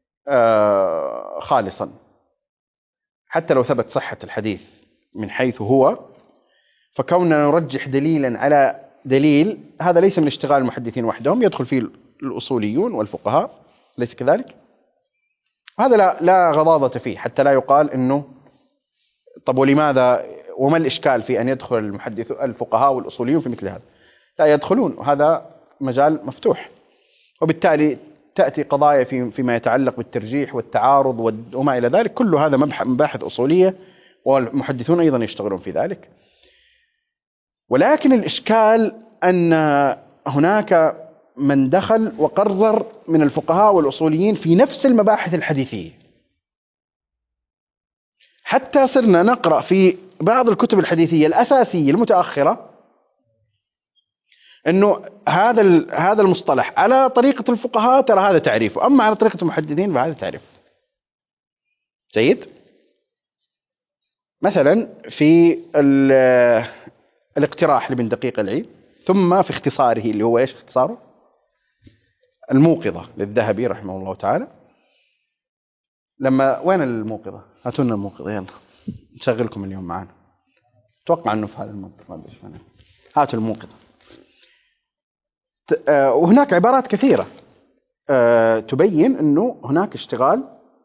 خالصا، حتى لو ثبت صحة الحديث من حيث هو، فكوننا نرجح دليلا على دليل هذا ليس من اشتغال المحدثين وحدهم، يدخل فيه الأصوليون والفقهاء، ليس كذلك؟ هذا لا, لا غضاضة فيه، حتى لا يقال إنه طب ولماذا وما الإشكال في أن يدخل المحدث الفقهاء والأصوليون في مثل هذا؟ لا يدخلون، وهذا مجال مفتوح. وبالتالي تأتي قضايا في فيما يتعلق بالترجيح والتعارض وما إلى ذلك، كل هذا مباحث أصولية، والمحدثون أيضا يشتغلون في ذلك. ولكن الإشكال أن هناك من دخل وقرر من الفقهاء والأصوليين في نفس المباحث الحديثية، حتى صرنا نقرأ في بعض الكتب الحديثية الأساسية المتأخرة أنه هذا هذا المصطلح على طريقة الفقهاء ترى هذا تعريفه، أما على طريقة المحدثين فهذا تعريفه. جيد. مثلا في الاقتراح لابن دقيق العيد، ثم في اختصاره اللي هو ايش اختصاره؟ الموقظة للذهبي رحمه الله تعالى. لما وين الموقظة؟ هاتوا لنا الموقظة، يلا نشغلكم اليوم معنا. اتوقع انه في هذا الموقف، ما ادري ايش انا. هاتوا الموقظة. وهناك عبارات كثيرة تبين انه هناك اشتغال.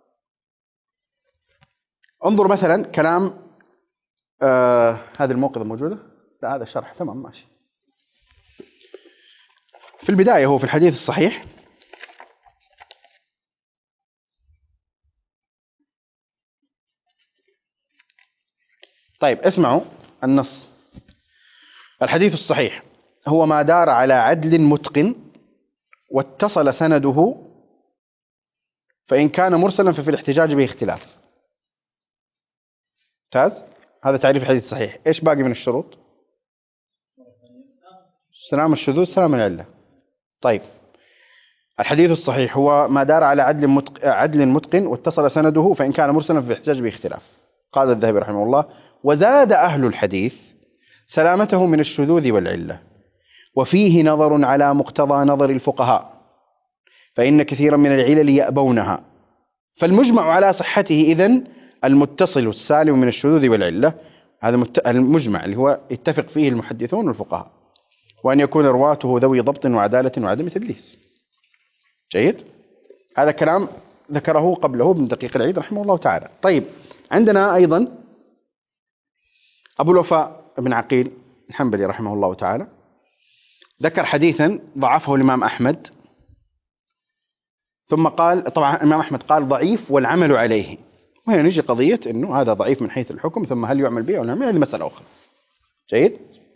انظر مثلا كلام آه هذه الموقظة موجودة؟ لا هذا الشرح، تمام ماشي. في البداية هو في الحديث الصحيح طيب اسمعوا النص. الحديث الصحيح هو ما دار على عدل متقن واتصل سنده، فإن كان مرسلا ففي الاحتجاج به اختلاف. ممتاز. هذا تعريف الحديث الصحيح. ايش باقي من الشروط؟ سلام الشذوذ، سلام العلة. طيب الحديث الصحيح هو ما دار على عدل متق... عدل متقن واتصل سنده، فإن كان مرسلا ففي الاحتجاج به اختلاف. قال الذهبي رحمه الله: وزاد أهل الحديث سلامته من الشذوذ والعلة، وفيه نظر على مقتضى نظر الفقهاء، فإن كثيرا من العلل يأبونها، فالمجمع على صحته إذن المتصل السالم من الشذوذ والعلة. هذا المجمع اللي هو يتفق فيه المحدثون والفقهاء، وأن يكون رواته ذوي ضبط وعدالة وعدم تدليس. جيد. هذا كلام ذكره قبله ابن دقيق العيد رحمه الله تعالى. طيب عندنا أيضا أبو الوفاء بن عقيل الحنبلي رحمه الله تعالى ذكر حديثا ضعفه الإمام أحمد، ثم قال، طبعا الإمام أحمد قال ضعيف والعمل عليه، وهنا نجي قضية أنه هذا ضعيف من حيث الحكم، ثم هل يعمل به أو لا يعمل، هذه مسألة أخرى. جيد.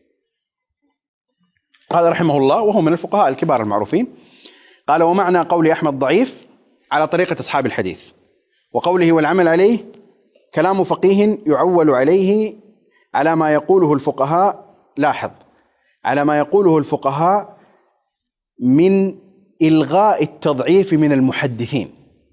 قال رحمه الله وهو من الفقهاء الكبار المعروفين، قال: ومعنى قول أحمد ضعيف على طريقة أصحاب الحديث، وقوله والعمل عليه كلام فقيه يعول عليه على ما يقوله الفقهاء، لاحظ، على ما يقوله الفقهاء من إلغاء التضعيف من المحدثين،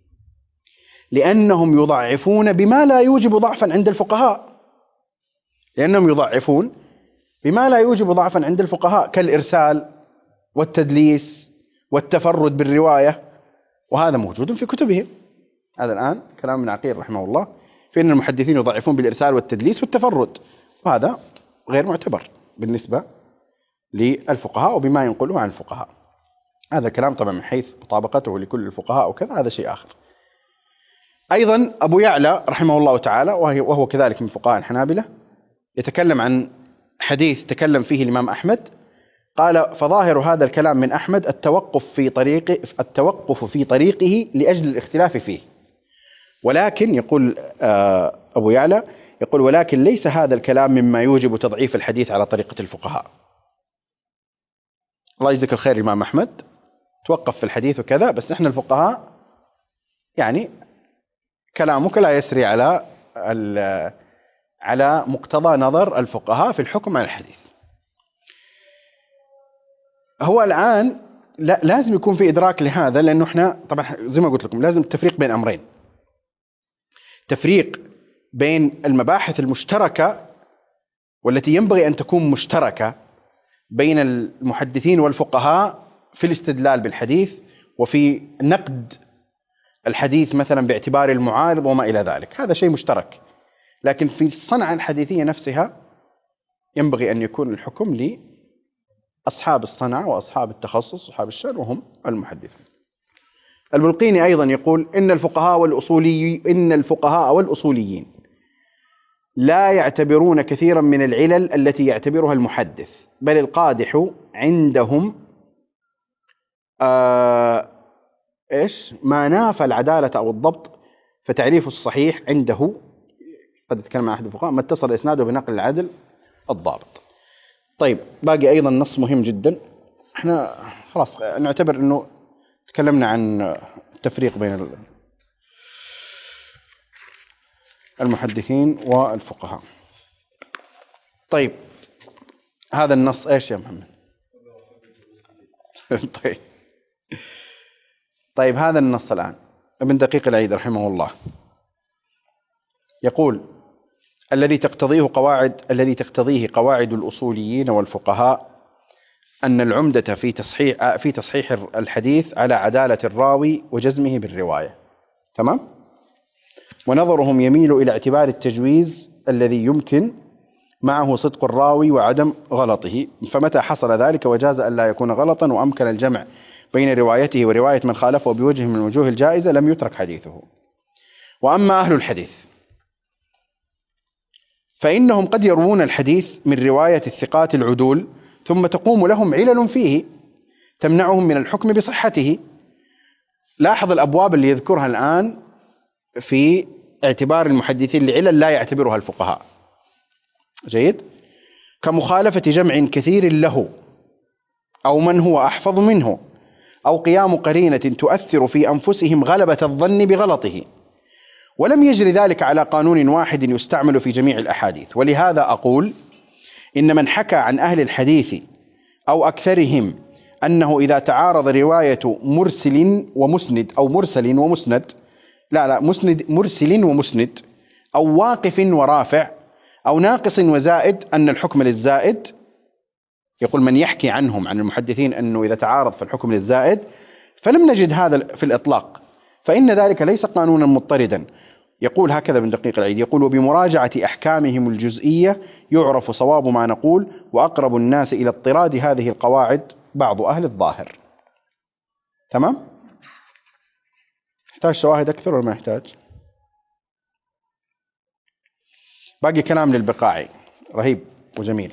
لأنهم يضعفون بما لا يوجب ضعفا عند الفقهاء لأنهم يضعفون بما لا يوجب ضعفا عند الفقهاء كالإرسال والتدليس والتفرد بالرواية، وهذا موجود في كتبهم. هذا الآن كلام ابن عقيل رحمه الله في أن المحدثين يضعفون بالإرسال والتدليس والتفرد، وهذا غير معتبر بالنسبة للفقهاء وبما ينقلوه عن الفقهاء. هذا كلام طبعا من حيث مطابقته لكل الفقهاء وكذا، هذا شيء آخر. أيضا أبو يعلى رحمه الله تعالى وهو كذلك من فقهاء الحنابلة يتكلم عن حديث تكلم فيه الإمام أحمد، قال: فظاهر هذا الكلام من أحمد التوقف في طريق التوقف في طريقه لأجل الاختلاف فيه، ولكن يقول أبو يعلى يقول ولكن ليس هذا الكلام مما يوجب تضعيف الحديث على طريقة الفقهاء. الله يجزيك الخير الإمام أحمد توقف في الحديث وكذا، بس إحنا الفقهاء يعني كلامك لا يسري على على مقتضى نظر الفقهاء في الحكم على الحديث. هو الآن لا لازم يكون في إدراك لهذا، لأنه إحنا طبعا زي ما قلت لكم لازم التفريق بين أمرين: تفريق بين المباحث المشتركة والتي ينبغي أن تكون مشتركة بين المحدثين والفقهاء في الاستدلال بالحديث وفي نقد الحديث مثلا باعتبار المعارض وما إلى ذلك، هذا شيء مشترك. لكن في الصنعة الحديثية نفسها ينبغي أن يكون الحكم لأصحاب الصنعة وأصحاب التخصص وأصحاب الشأن وهم المحدثين. البلقيني أيضا يقول: إن الفقهاء والأصولي إن الفقهاء والأصوليين لا يعتبرون كثيرا من العلل التي يعتبرها المحدث، بل القادح عندهم آه إيش ما نافى العدالة أو الضبط، فتعريف الصحيح عنده قد يتكلم عن أحد الفقهاء ما اتصل إسناده بنقل العدل الضابط. طيب باقي أيضا نص مهم جدا، احنا خلاص نعتبر أنه تكلمنا عن التفريق بين المحدثين والفقهاء. طيب هذا النص ايش يا محمد؟ طيب طيب هذا النص الآن ابن دقيق العيد رحمه الله يقول: الذي تقتضيه قواعد الذي تقتضيه قواعد الأصوليين والفقهاء أن العمدة في تصحيح في تصحيح الحديث على عدالة الراوي وجزمه بالرواية، تمام؟ ونظرهم يميل إلى اعتبار التجويز الذي يمكن معه صدق الراوي وعدم غلطه، فمتى حصل ذلك وجاز أن لا يكون غلطا وأمكن الجمع بين روايته ورواية من خالفه بوجه من الوجوه الجائزة لم يترك حديثه. وأما أهل الحديث فإنهم قد يروون الحديث من رواية الثقات العدول ثم تقوم لهم علل فيه، تمنعهم من الحكم بصحته. لاحظ الأبواب اللي يذكرها الآن في اعتبار المحدثين لعلل لا يعتبرها الفقهاء. جيد. كمخالفة جمع كثير له، أو من هو أحفظ منه، أو قيام قرينة تؤثر في أنفسهم غلبة الظن بغلطه، ولم يجري ذلك على قانون واحد يستعمل في جميع الأحاديث. ولهذا أقول إن من حكى عن أهل الحديث أو أكثرهم أنه إذا تعارض رواية مرسل ومسند أو مرسل ومسند لا لا مسند مرسل ومسند أو واقف ورافع أو ناقص وزائد أن الحكم للزائد، يقول من يحكي عنهم عن المحدثين أنه إذا تعارض فالحكم للزائد، فلم نجد هذا في الإطلاق، فإن ذلك ليس قانونا مضطردا. يقول هكذا ابن دقيق العيد، يقول وبمراجعة أحكامهم الجزئية يعرف صواب ما نقول، وأقرب الناس إلى اضطراد هذه القواعد بعض أهل الظاهر. تمام؟ يحتاج شواهد أكثر ولا ما يحتاج؟ باقي كلام للبقاعي رهيب وجميل.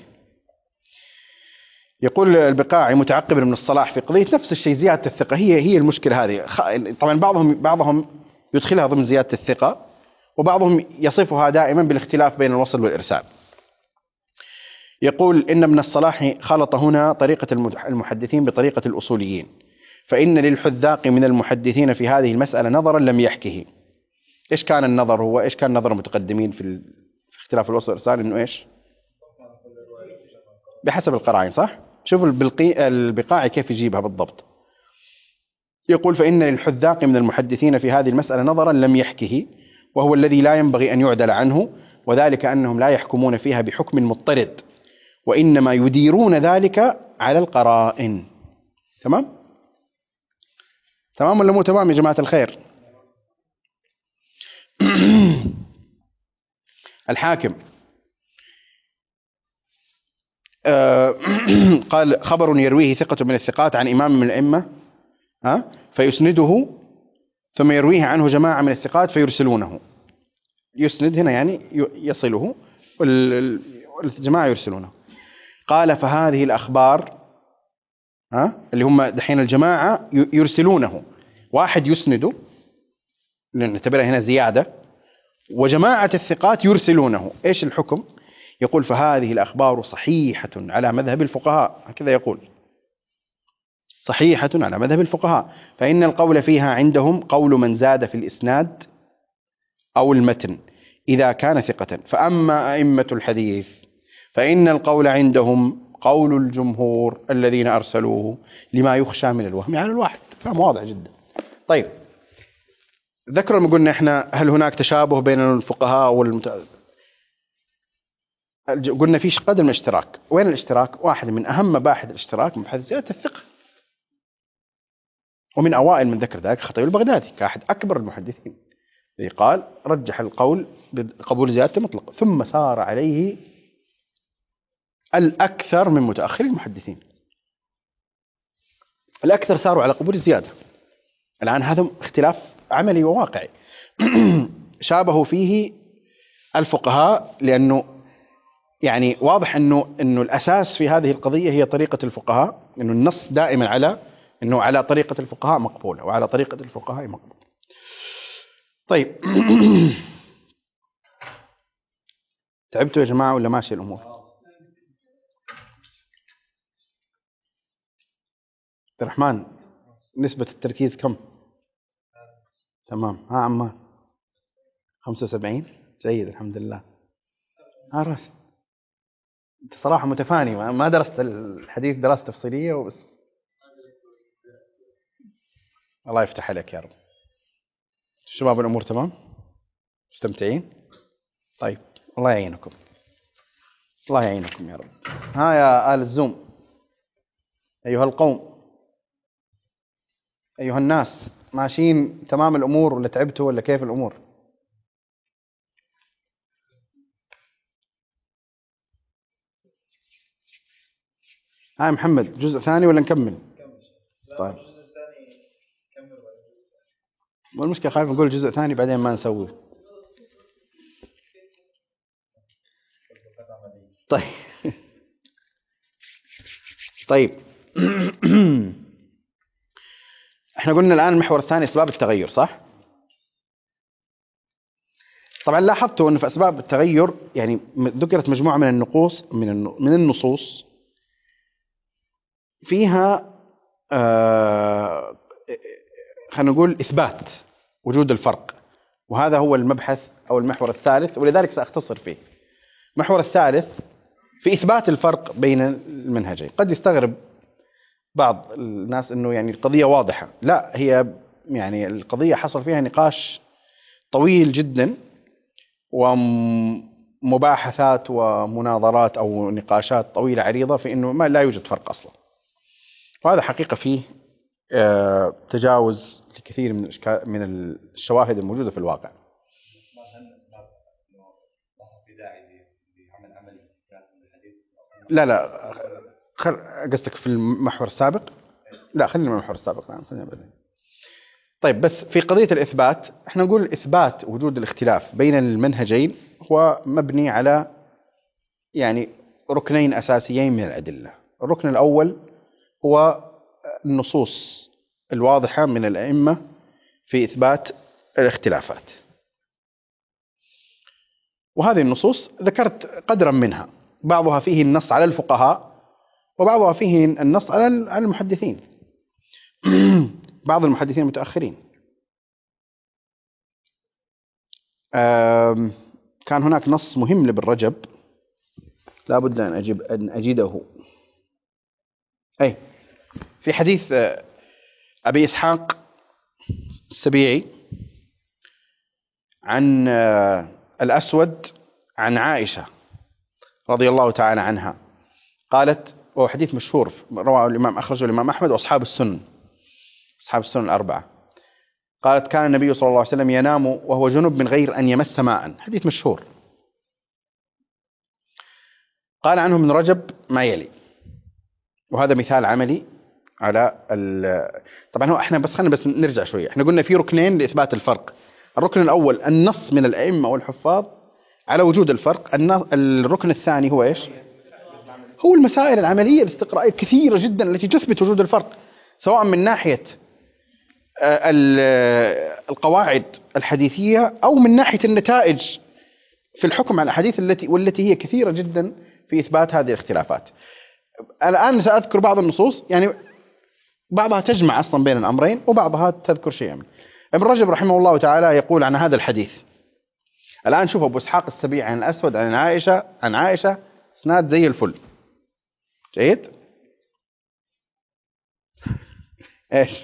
يقول البقاعي متعقبا من الصلاح في قضية نفس الشيء، زيادة الثقة هي هي المشكلة هذه. طبعا بعضهم بعضهم يدخلها ضمن زيادة الثقة، وبعضهم يصفها دائما بالاختلاف بين الوصل والإرسال. يقول إن ابن الصلاح خلط هنا طريقة المحدثين بطريقة الأصوليين، فإن للحذاق من المحدثين في هذه المسألة نظرا لم يحكه. إيش كان النظر؟ هو إيش كان نظر المتقدمين في, ال... في اختلاف الوصل والإرسال؟ إنه إيش؟ بحسب القرائن، صح؟ شوفوا البلقي... البقاعي كيف يجيبها بالضبط. يقول فإن للحذاق من المحدثين في هذه المسألة نظرا لم يحكه، وهو الذي لا ينبغي أن يعدل عنه، وذلك أنهم لا يحكمون فيها بحكم مضطرد، وإنما يديرون ذلك على القرائن. تمام؟ تمام ولا مو تمام يا جماعة الخير؟ الحاكم قال خبر يرويه ثقة من الثقات عن إمام من الأئمة ها فيسنده، ثم يرويه عنه جماعة من الثقات فيرسلونه. يسند هنا يعني يصله، والجماعة يرسلونه. قال فهذه الأخبار ها اللي هم دحين الجماعة يرسلونه، واحد يسنده نعتبرها هنا زيادة، وجماعة الثقات يرسلونه. إيش الحكم؟ يقول فهذه الأخبار صحيحة على مذهب الفقهاء، هكذا يقول صحيحة على مذهب الفقهاء، فإن القول فيها عندهم قول من زاد في الإسناد أو المتن إذا كان ثقة. فأما أئمة الحديث فإن القول عندهم قول الجمهور الذين أرسلوه لما يخشى من الوهم على الواحد. كلام واضح جدا. طيب ذكروا لما قلنا إحنا هل هناك تشابه بين الفقهاء والمت... قلنا فيش قدر من الاشتراك. وين الاشتراك؟ واحد من أهم مباحث الاشتراك مبحث زيادة الثقة، ومن أوائل من ذكر ذلك الخطيب البغدادي كأحد أكبر المحدثين، الذي قال رجح القول بقبول زيادة مطلق، ثم سار عليه الأكثر من متأخر المحدثين. الأكثر ساروا على قبول الزيادة. الآن هذا اختلاف عملي وواقعي. شابهوا فيه الفقهاء، لأنه يعني واضح أنه أنه الأساس في هذه القضية هي طريقة الفقهاء، أنه النص دائما على أنه على طريقة الفقهاء مقبولة، وعلى طريقة الفقهاء مقبولة. طيب تعبتوا يا جماعة ولا ماشي الأمور؟ عبد الرحمن نسبة التركيز كم؟ تمام. ها عمار خمسة وسبعين. جيد الحمد لله. ها راس أنت صراحة متفاني، ما درست الحديث دراسة تفصيلية وبس. الله يفتح عليك يا رب. شباب الأمور تمام؟ مستمتعين؟ طيب الله يعينكم، الله يعينكم يا رب. ها يا آل الزوم، أيها القوم، أيها الناس، ماشيين تمام الأمور ولا تعبتوا ولا كيف الأمور؟ ها محمد جزء ثاني ولا نكمل؟ طيب والمشكلة خايف نقول جزء ثاني بعدين ما نسويه. طيب طيب احنا قلنا الآن المحور الثاني أسباب التغير، صح؟ طبعا لاحظتوا أن في أسباب التغير يعني ذكرت مجموعة من النقوص من من النصوص فيها آه خلينا نقول إثبات وجود الفرق، وهذا هو المبحث أو المحور الثالث، ولذلك سأختصر فيه. المحور الثالث في إثبات الفرق بين المنهجين. قد يستغرب بعض الناس أنه يعني القضية واضحة، لا، هي يعني القضية حصل فيها نقاش طويل جدا ومباحثات ومناظرات أو نقاشات طويلة عريضة في أنه ما لا يوجد فرق أصلا، وهذا حقيقة فيه آه تجاوز لكثير من من الشواهد الموجودة في الواقع. لا لا خل... قصدك في المحور السابق؟ لا خلينا من المحور السابق. لا خلينا بعدين. طيب بس في قضية الإثبات احنا نقول إثبات وجود الاختلاف بين المنهجين هو مبني على يعني ركنين أساسيين من الأدلة. الركن الأول هو النصوص الواضحة من الأئمة في إثبات الاختلافات، وهذه النصوص ذكرت قدرا منها، بعضها فيه النص على الفقهاء وبعضها فيه النص على المحدثين بعض المحدثين المتأخرين. كان هناك نص مهم لابن رجب لا بد أن أجيب أن أجده، أي في حديث أبي إسحاق السبيعي عن الأسود عن عائشة رضي الله تعالى عنها قالت، وهو حديث مشهور رواه الإمام أخرجه الإمام أحمد وأصحاب السنن أصحاب السنن الأربعة. قالت كان النبي صلى الله عليه وسلم ينام وهو جنب من غير أن يمس ماء، حديث مشهور. قال عنه ابن رجب ما يلي، وهذا مثال عملي على طبعا هو احنا بس خلينا بس نرجع شوية. احنا قلنا في ركنين لإثبات الفرق. الركن الأول النص من الأئمة والحفاظ على وجود الفرق. الركن الثاني هو إيش؟ هو المسائل العملية الاستقرائية كثيرة جدا التي تثبت وجود الفرق، سواء من ناحية القواعد الحديثية أو من ناحية النتائج في الحكم على الأحاديث التي والتي هي كثيرة جدا في إثبات هذه الاختلافات. الآن سأذكر بعض النصوص، يعني بعضها تجمع أصلا بين الأمرين وبعضها تذكر شيئا منه. ابن رجب رحمه الله تعالى يقول عن هذا الحديث، الآن شوف أبو إسحاق السبيعي عن الأسود عن عائشة عن عائشة اسناد زي الفل، جيد؟ إيش؟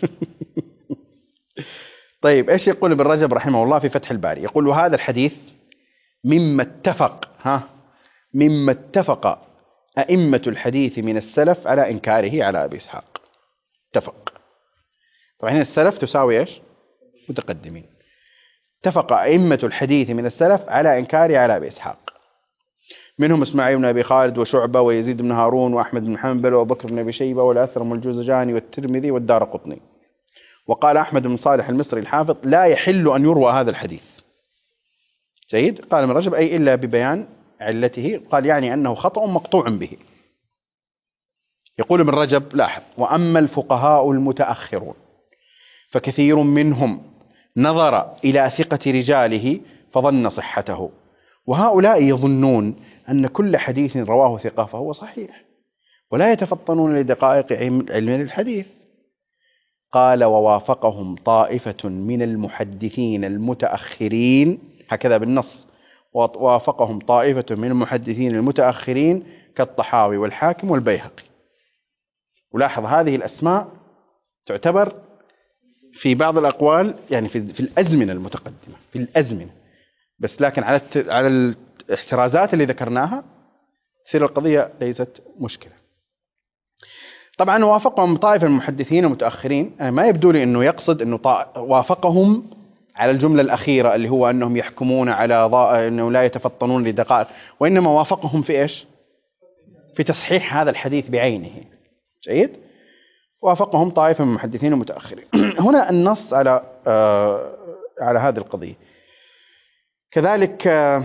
طيب إيش يقول ابن رجب رحمه الله في فتح الباري؟ يقول وهذا الحديث مما اتفق ها مما اتفق أئمة الحديث من السلف على إنكاره على أبي إسحاق. اتفق. طبعا هنا السلف تساوي إيش؟ متقدمين. اتفق أئمة الحديث من السلف على إنكاره على أبي إسحاق، منهم إسماعيل بن أبي خالد وشعبة ويزيد بن هارون وأحمد بن حنبل وبكر بن أبي شيبة والأثرم والجوزجاني والترمذي والدارقطني. وقال أحمد بن صالح المصري الحافظ لا يحل أن يروى هذا الحديث. جيد؟ قال ابن رجب أي إلا ببيان علته، قال يعني أنه خطأ مقطوع به. يقول ابن رجب لاحظ وأما الفقهاء المتأخرون فكثير منهم نظر إلى ثقة رجاله فظن صحته، وهؤلاء يظنون أن كل حديث رواه ثقة فهو صحيح ولا يتفطنون لدقائق علم الحديث. قال ووافقهم طائفة من المحدثين المتأخرين، هكذا بالنص، ووافقهم طائفة من المحدثين المتأخرين كالطحاوي والحاكم والبيهقي. ولاحظ هذه الأسماء تعتبر في بعض الأقوال يعني في, في الأزمنة المتقدمة في الأزمنة، بس لكن على على الاحترازات اللي ذكرناها تصير القضية ليست مشكلة. طبعا وافقهم طائفة من المحدثين المتأخرين، ما يبدو لي أنه يقصد أنه وافقهم على الجملة الأخيرة اللي هو أنهم يحكمون على ضاء أنه لا يتفطنون لدقائق، وإنما وافقهم في إيش؟ في تصحيح هذا الحديث بعينه. جيد؟ وافقهم طائفة من المحدثين المتأخرين. هنا النص على آه على هذه القضية. كذلك آه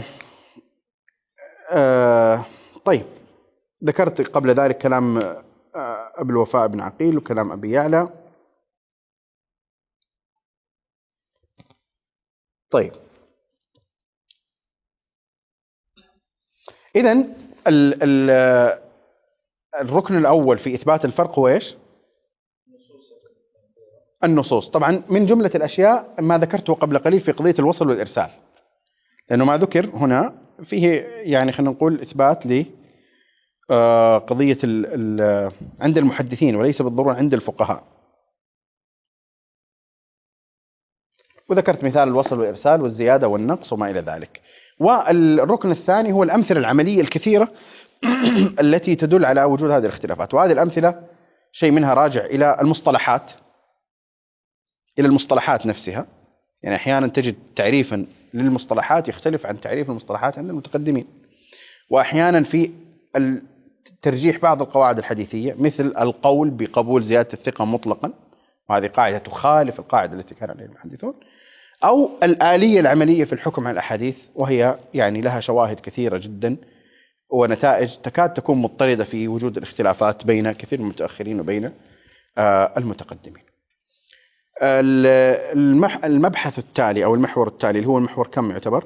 آه طيب ذكرت قبل ذلك كلام آه أبي الوفاء بن عقيل وكلام أبي يعلى. طيب إذن ال ال الركن الأول في إثبات الفرق هو إيش؟ النصوص. طبعا من جملة الأشياء ما ذكرته قبل قليل في قضية الوصل والإرسال، لأنه ما ذكر هنا فيه يعني خلينا نقول إثبات ل قضية ال ال عند المحدثين وليس بالضرورة عند الفقهاء. وذكرت مثال الوصل والإرسال والزيادة والنقص وما إلى ذلك. والركن الثاني هو الأمثلة العملية الكثيرة التي تدل على وجود هذه الاختلافات. وهذه الأمثلة شيء منها راجع إلى المصطلحات، إلى المصطلحات نفسها. يعني أحيانا تجد تعريفا للمصطلحات يختلف عن تعريف المصطلحات عند المتقدمين، وأحيانا في ترجيح بعض القواعد الحديثية مثل القول بقبول زيادة الثقة مطلقا، وهذه قاعدة تخالف القاعدة التي كان عليها المحدثون، أو الآلية العملية في الحكم على الأحاديث، وهي يعني لها شواهد كثيرة جدا ونتائج تكاد تكون مضطردة في وجود الاختلافات بين كثير من المتأخرين وبين المتقدمين. المبحث التالي أو المحور التالي اللي هو المحور كم يعتبر؟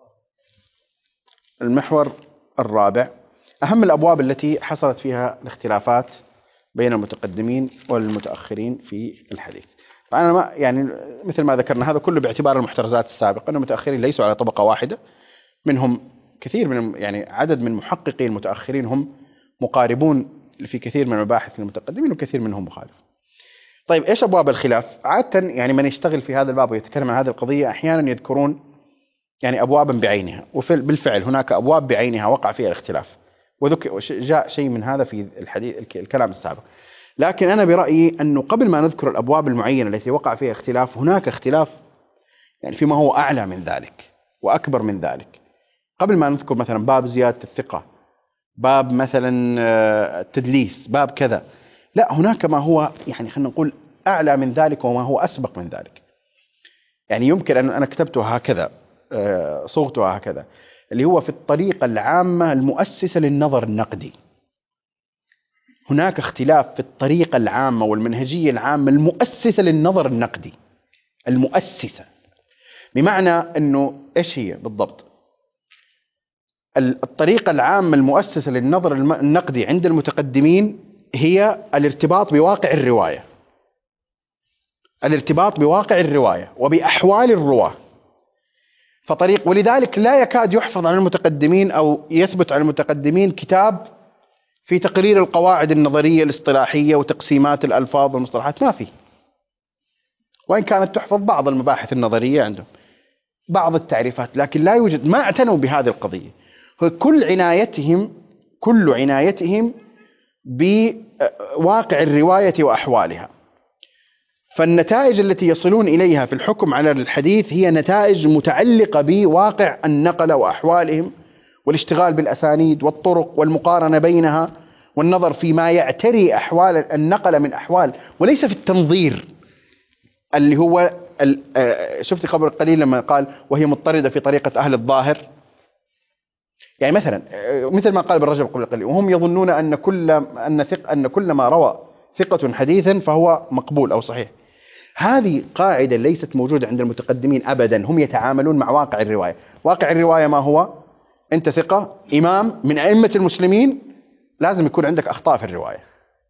المحور الرابع، أهم الأبواب التي حصلت فيها الاختلافات بين المتقدمين والمتأخرين في الحديث. فأنا ما يعني مثل ما ذكرنا هذا كله باعتبار المحترزات السابقة أن المتأخرين ليسوا على طبقة واحدة، منهم كثير من يعني عدد من محققي المتأخرين هم مقاربون في كثير من المباحث للمتقدمين وكثير منهم مخالف. طيب إيش أبواب الخلاف؟ عادة يعني من يشتغل في هذا الباب ويتكلم عن هذه القضية أحيانا يذكرون يعني أبوابا بعينها، وبالفعل هناك أبواب بعينها وقع فيها الاختلاف، وذكر جاء شيء من هذا في الحديث الكلام السابق. لكن أنا برأيي أنه قبل ما نذكر الأبواب المعينة التي وقع فيها اختلاف، هناك اختلاف يعني فيما هو أعلى من ذلك وأكبر من ذلك. قبل ما نذكر مثلا باب زيادة الثقة، باب مثلا التدليس، باب كذا، لا، هناك ما هو يعني خلينا نقول أعلى من ذلك وما هو أسبق من ذلك. يعني يمكن أن أنا كتبتها هكذا، صوغتها هكذا، اللي هو في الطريقة العامة المؤسسة للنظر النقدي. هناك اختلاف في الطريقة العامة والمنهجية العامة المؤسسة للنظر النقدي، المؤسسة، بمعنى أنه إيش هي بالضبط؟ الطريقة العامة المؤسسة للنظر النقدي عند المتقدمين هي الارتباط بواقع الرواية، الارتباط بواقع الرواية وبأحوال الرواة. فطريق ولذلك لا يكاد يحفظ عن المتقدمين أو يثبت عن المتقدمين كتاب في تقرير القواعد النظرية الاصطلاحية وتقسيمات الألفاظ والمصطلحات، ما في، وإن كانت تحفظ بعض المباحث النظرية عندهم، بعض التعريفات، لكن لا يوجد، ما اعتنوا بهذه القضية. كل عنايتهم كل عنايتهم بواقع الرواية وأحوالها. فالنتائج التي يصلون إليها في الحكم على الحديث هي نتائج متعلقة بواقع النقل وأحوالهم، والاشتغال بالأسانيد والطرق والمقارنة بينها، والنظر فيما يعتري أحوال النقل من أحوال، وليس في التنظير اللي هو شفت قبل قليل لما قال وهي مضطردة في طريقة أهل الظاهر. يعني مثلا مثل ما قال ابن رجب قبل قليل، وهم يظنون أن كل أن ثق أن كل ما روى ثقة حديثا فهو مقبول أو صحيح. هذه قاعدة ليست موجودة عند المتقدمين أبدا. هم يتعاملون مع واقع الرواية. واقع الرواية ما هو؟ أنت ثقة إمام من أئمة المسلمين، لازم يكون عندك أخطاء في الرواية،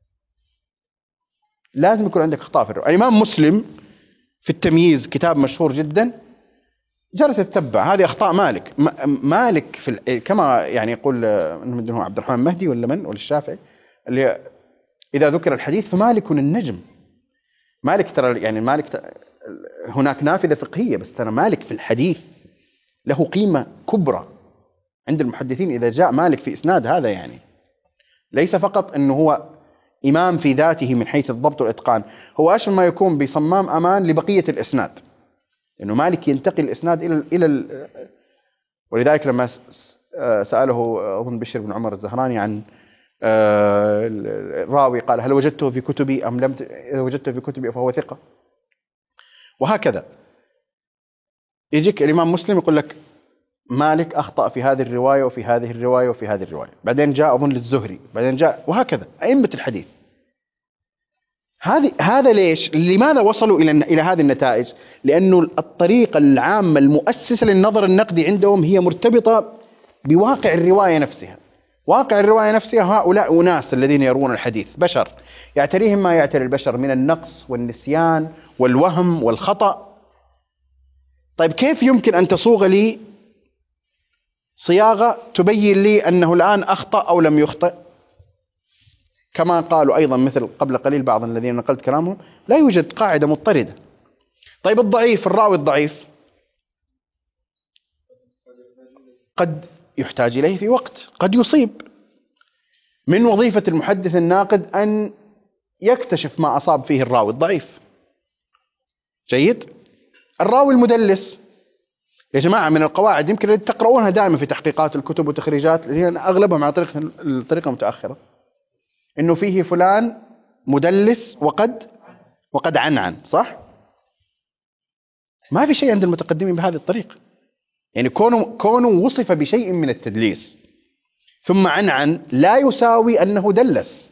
لازم يكون عندك أخطاء في الرواية. الإمام مسلم في التمييز كتاب مشهور جدا، جلس يتبع هذه أخطاء مالك. مالك في كما يعني يقول من هو عبد الرحمن مهدي ولا من ولا الشافعي، اللي إذا ذكر الحديث فمالك النجم. مالك ترى يعني مالك هناك نافذة فقهية، بس ترى مالك في الحديث له قيمة كبرى عند المحدثين. إذا جاء مالك في إسناد هذا يعني ليس فقط أنه هو إمام في ذاته من حيث الضبط والإتقان، هو أشبه ما يكون بصمام أمان لبقية الإسناد، لأنه مالك ينتقل الإسناد إلى إلى ال... ولذلك لما سأله أظن بشر بن عمر الزهراني عن الراوي قال هل وجدته في كتبي أم لم ت... إذا وجدته في كتبي فهو ثقة. وهكذا يجيك الإمام مسلم يقول لك مالك أخطأ في هذه الرواية وفي هذه الرواية وفي هذه الرواية، بعدين جاء أظن للزهري، بعدين جاء، وهكذا أئمة الحديث. هذه هذا ليش؟ لماذا وصلوا إلى إلى هذه النتائج؟ لأنه الطريقة العامة المؤسسة للنظر النقدي عندهم هي مرتبطة بواقع الرواية نفسها. واقع الرواية نفسها هؤلاء أناس الذين يروون الحديث بشر، يعتريهم ما يعتري البشر من النقص والنسيان والوهم والخطأ. طيب كيف يمكن أن تصوغ لي صياغة تبين لي أنه الآن أخطأ أو لم يخطئ؟ كما قالوا أيضا مثل قبل قليل بعض الذين نقلت كلامهم، لا يوجد قاعدة مضطردة. طيب الضعيف، الراوي الضعيف قد يحتاج إليه في وقت، قد يصيب. من وظيفة المحدث الناقد أن يكتشف ما أصاب فيه الراوي الضعيف. جيد. الراوي المدلس يا جماعة من القواعد يمكن تقرؤونها دائما في تحقيقات الكتب وتخريجات، اللي هي أغلبها على طريقة الطريقة المتأخرة، إنه فيه فلان مدلس وقد وقد عنعن، صح؟ ما في شيء عند المتقدمين بهذه الطريقة. يعني كونه كونه وصف بشيء من التدليس ثم عنعن لا يساوي أنه دلس.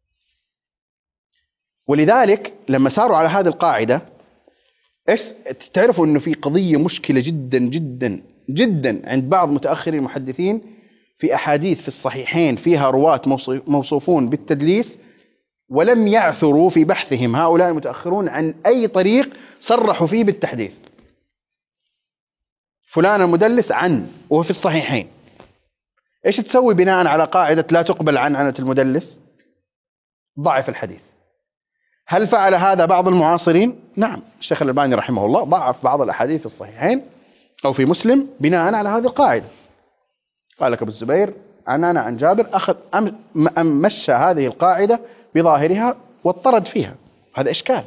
ولذلك لما ساروا على هذه القاعدة، إيش تعرفوا إنه في قضية مشكلة جدا جدا جدا عند بعض متأخري المحدثين في أحاديث في الصحيحين فيها رواة موصوفون بالتدليس، ولم يعثروا في بحثهم هؤلاء المتأخرون عن أي طريق صرحوا فيه بالتحديث. فلان المدلس عن وهو في الصحيحين، إيش تسوي بناء على قاعدة لا تقبل عنعنة المدلس؟ ضعف الحديث. هل فعل هذا بعض المعاصرين؟ نعم، الشيخ الألباني رحمه الله ضعف بعض الأحاديث في الصحيحين أو في مسلم بناء على هذه القاعدة. قال لك أبو الزبير عن أنا عن جابر، أخذ أم أم مشى هذه القاعدة بظاهرها واضطرد فيها، هذا إشكال.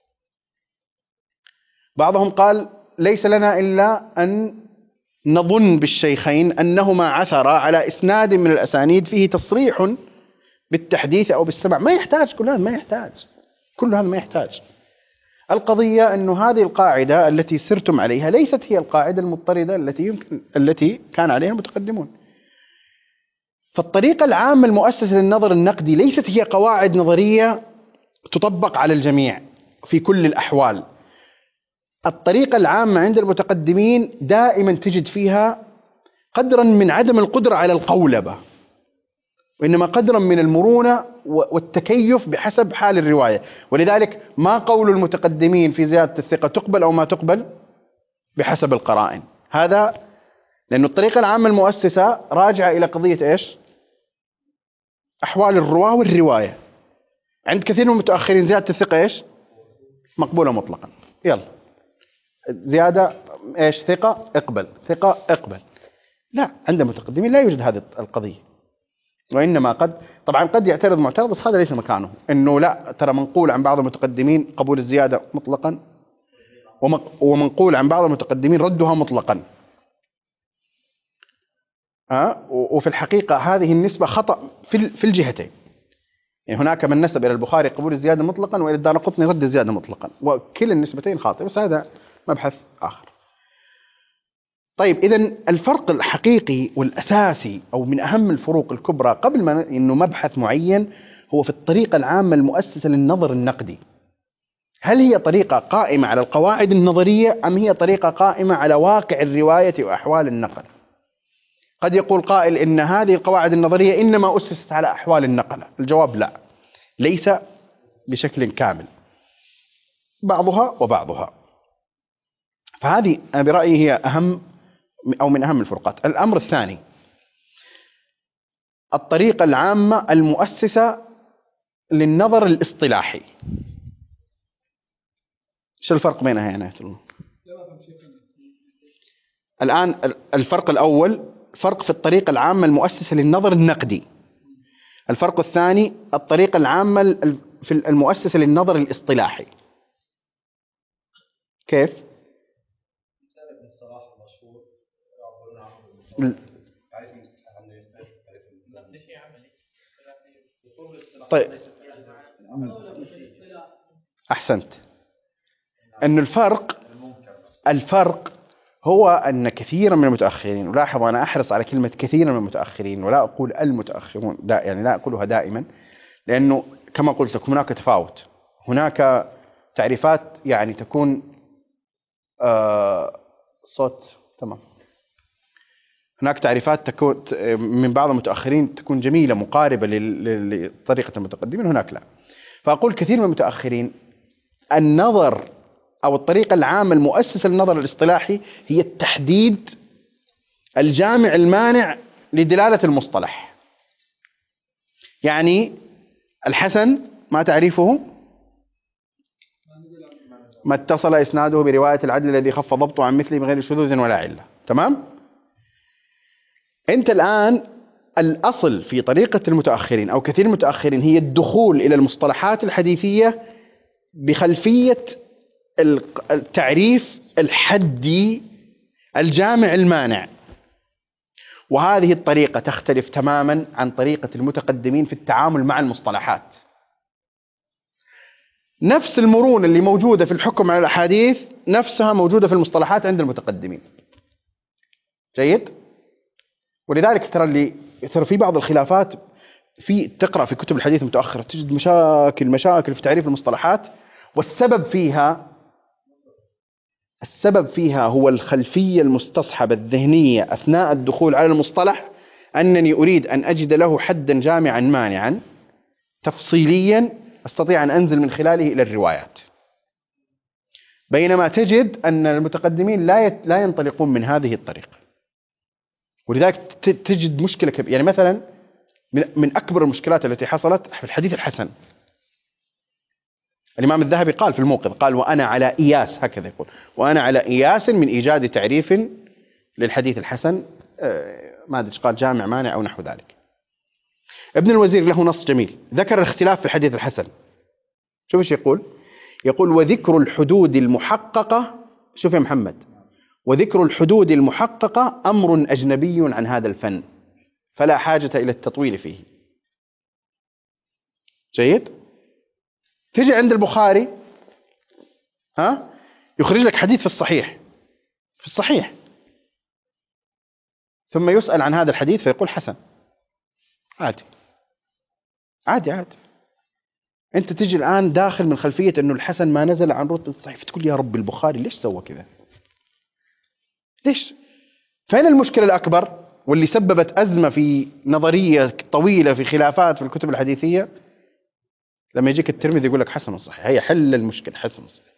بعضهم قال ليس لنا إلا أن نظن بالشيخين أنهما عثرا على إسناد من الأسانيد فيه تصريح بالتحديث أو بالسمع. ما يحتاج كل هذا، ما يحتاج كل هذا، ما يحتاج. القضية أنه هذه القاعدة التي سرتم عليها ليست هي القاعدة المضطردة التي يمكن التي كان عليها المتقدمون. فالطريقة العامة المؤسسة للنظر النقدي ليست هي قواعد نظرية تطبق على الجميع في كل الأحوال. الطريقة العامة عند المتقدمين دائما تجد فيها قدرا من عدم القدرة على القولبة، وإنما قدرا من المرونة والتكيف بحسب حال الرواية. ولذلك ما قول المتقدمين في زيادة الثقة تقبل أو ما تقبل بحسب القرائن. هذا لأن الطريقة العامة المؤسسة راجعة إلى قضية إيش؟ أحوال الرواة والرواية. عند كثير من المتأخرين زيادة الثقة إيش؟ مقبولة مطلقا، يلا زيادة إيش؟ ثقة اقبل، ثقة اقبل. لا، عند المتقدمين لا يوجد هذه القضية. وإنما قد طبعا قد يعترض معترض، بس هذا ليس مكانه، إنه لا ترى منقول عن بعض المتقدمين قبول الزيادة مطلقا، ومنقول عن بعض المتقدمين ردها مطلقا. أه؟ وفي الحقيقة هذه النسبة خطأ في في الجهتين. يعني هناك من نسب إلى البخاري قبول الزيادة مطلقا، وإلى الدارقطني رد الزيادة مطلقا، وكل النسبتين خاطئة، بس هذا مبحث آخر. طيب إذن الفرق الحقيقي والأساسي أو من أهم الفروق الكبرى قبل ما إنه مبحث معين هو في الطريقة العامة المؤسسة للنظر النقدي. هل هي طريقة قائمة على القواعد النظرية أم هي طريقة قائمة على واقع الرواية وأحوال النقل؟ قد يقول قائل إن هذه القواعد النظرية إنما أسست على أحوال النقل. الجواب لا، ليس بشكل كامل، بعضها وبعضها. فهذه أنا برأيي هي أهم أو من أهم الفروقات. الأمر الثاني الطريقة العامة المؤسسة للنظر الاصطلاحي. شو الفرق بينها يا عناية الله؟ الآن الفرق الأول فرق في الطريقة العامة المؤسسة للنظر النقدي. الفرق الثاني الطريقة العامة في المؤسسة للنظر الاصطلاحي. كيف؟ طيب أحسنت. أن الفرق الفرق هو أن كثيرا من المتأخرين، ولاحظ أنا أحرص على كلمة كثيرا من المتأخرين ولا أقول المتأخرون، دا يعني لا أقولها دائما، لأنه كما قلت لكم هناك تفاوت. هناك تعريفات يعني تكون آه صوت تمام. هناك تعريفات تكون من بعض المتأخرين تكون جميلة مقاربة لطريقة المتقدمين، هناك لا. فأقول كثير من المتأخرين النظر أو الطريقة العامة المؤسسة للنظر الاصطلاحي هي التحديد الجامع المانع لدلالة المصطلح. يعني الحسن ما تعريفه؟ ما اتصل إسناده برواية العدل الذي خف ضبطه عن مثله من غير شذوذ ولا علة. تمام؟ أنت الآن الأصل في طريقة المتأخرين أو كثير المتأخرين هي الدخول إلى المصطلحات الحديثية بخلفية التعريف الحدي الجامع المانع، وهذه الطريقة تختلف تماما عن طريقة المتقدمين في التعامل مع المصطلحات. نفس المرونة اللي موجودة في الحكم على الأحاديث نفسها موجودة في المصطلحات عند المتقدمين. جيد؟ ولذلك ترى اللي ترى في بعض الخلافات في تقرأ في كتب الحديث المتأخرة تجد مشاكل مشاكل في تعريف المصطلحات، والسبب فيها السبب فيها هو الخلفية المستصحبة الذهنية أثناء الدخول على المصطلح، أنني أريد أن أجد له حدا جامعا مانعا تفصيليا أستطيع أن أنزل من خلاله إلى الروايات، بينما تجد أن المتقدمين لا لا ينطلقون من هذه الطريقة. ولذلك تجد مشكلة كبيرة. يعني مثلا من أكبر المشكلات التي حصلت في الحديث الحسن، الإمام الذهبي قال في الموقظ، قال وأنا على إياس، هكذا يقول، وأنا على إياس من إيجاد تعريف للحديث الحسن، ما أدري قال جامع مانع أو نحو ذلك. ابن الوزير له نص جميل ذكر الاختلاف في الحديث الحسن. شوف ايش يقول؟ يقول وذكر الحدود المحققة، شوف يا محمد، وذكر الحدود المحققة أمر أجنبي عن هذا الفن فلا حاجة إلى التطويل فيه. جيد؟ تجي عند البخاري ها يخرج لك حديث في الصحيح في الصحيح ثم يسأل عن هذا الحديث فيقول حسن. عادي عادي عادي. أنت تجي الآن داخل من خلفية أنه الحسن ما نزل عن رتبة الصحيح، فتقول يا رب البخاري ليش سوى كذا؟ ليش؟ فين المشكلة الأكبر واللي سببت أزمة في نظرية طويلة في خلافات في الكتب الحديثية؟ لما يجيك الترمذي يقول لك حسن صحيح، هي حل المشكلة، حسن صحيح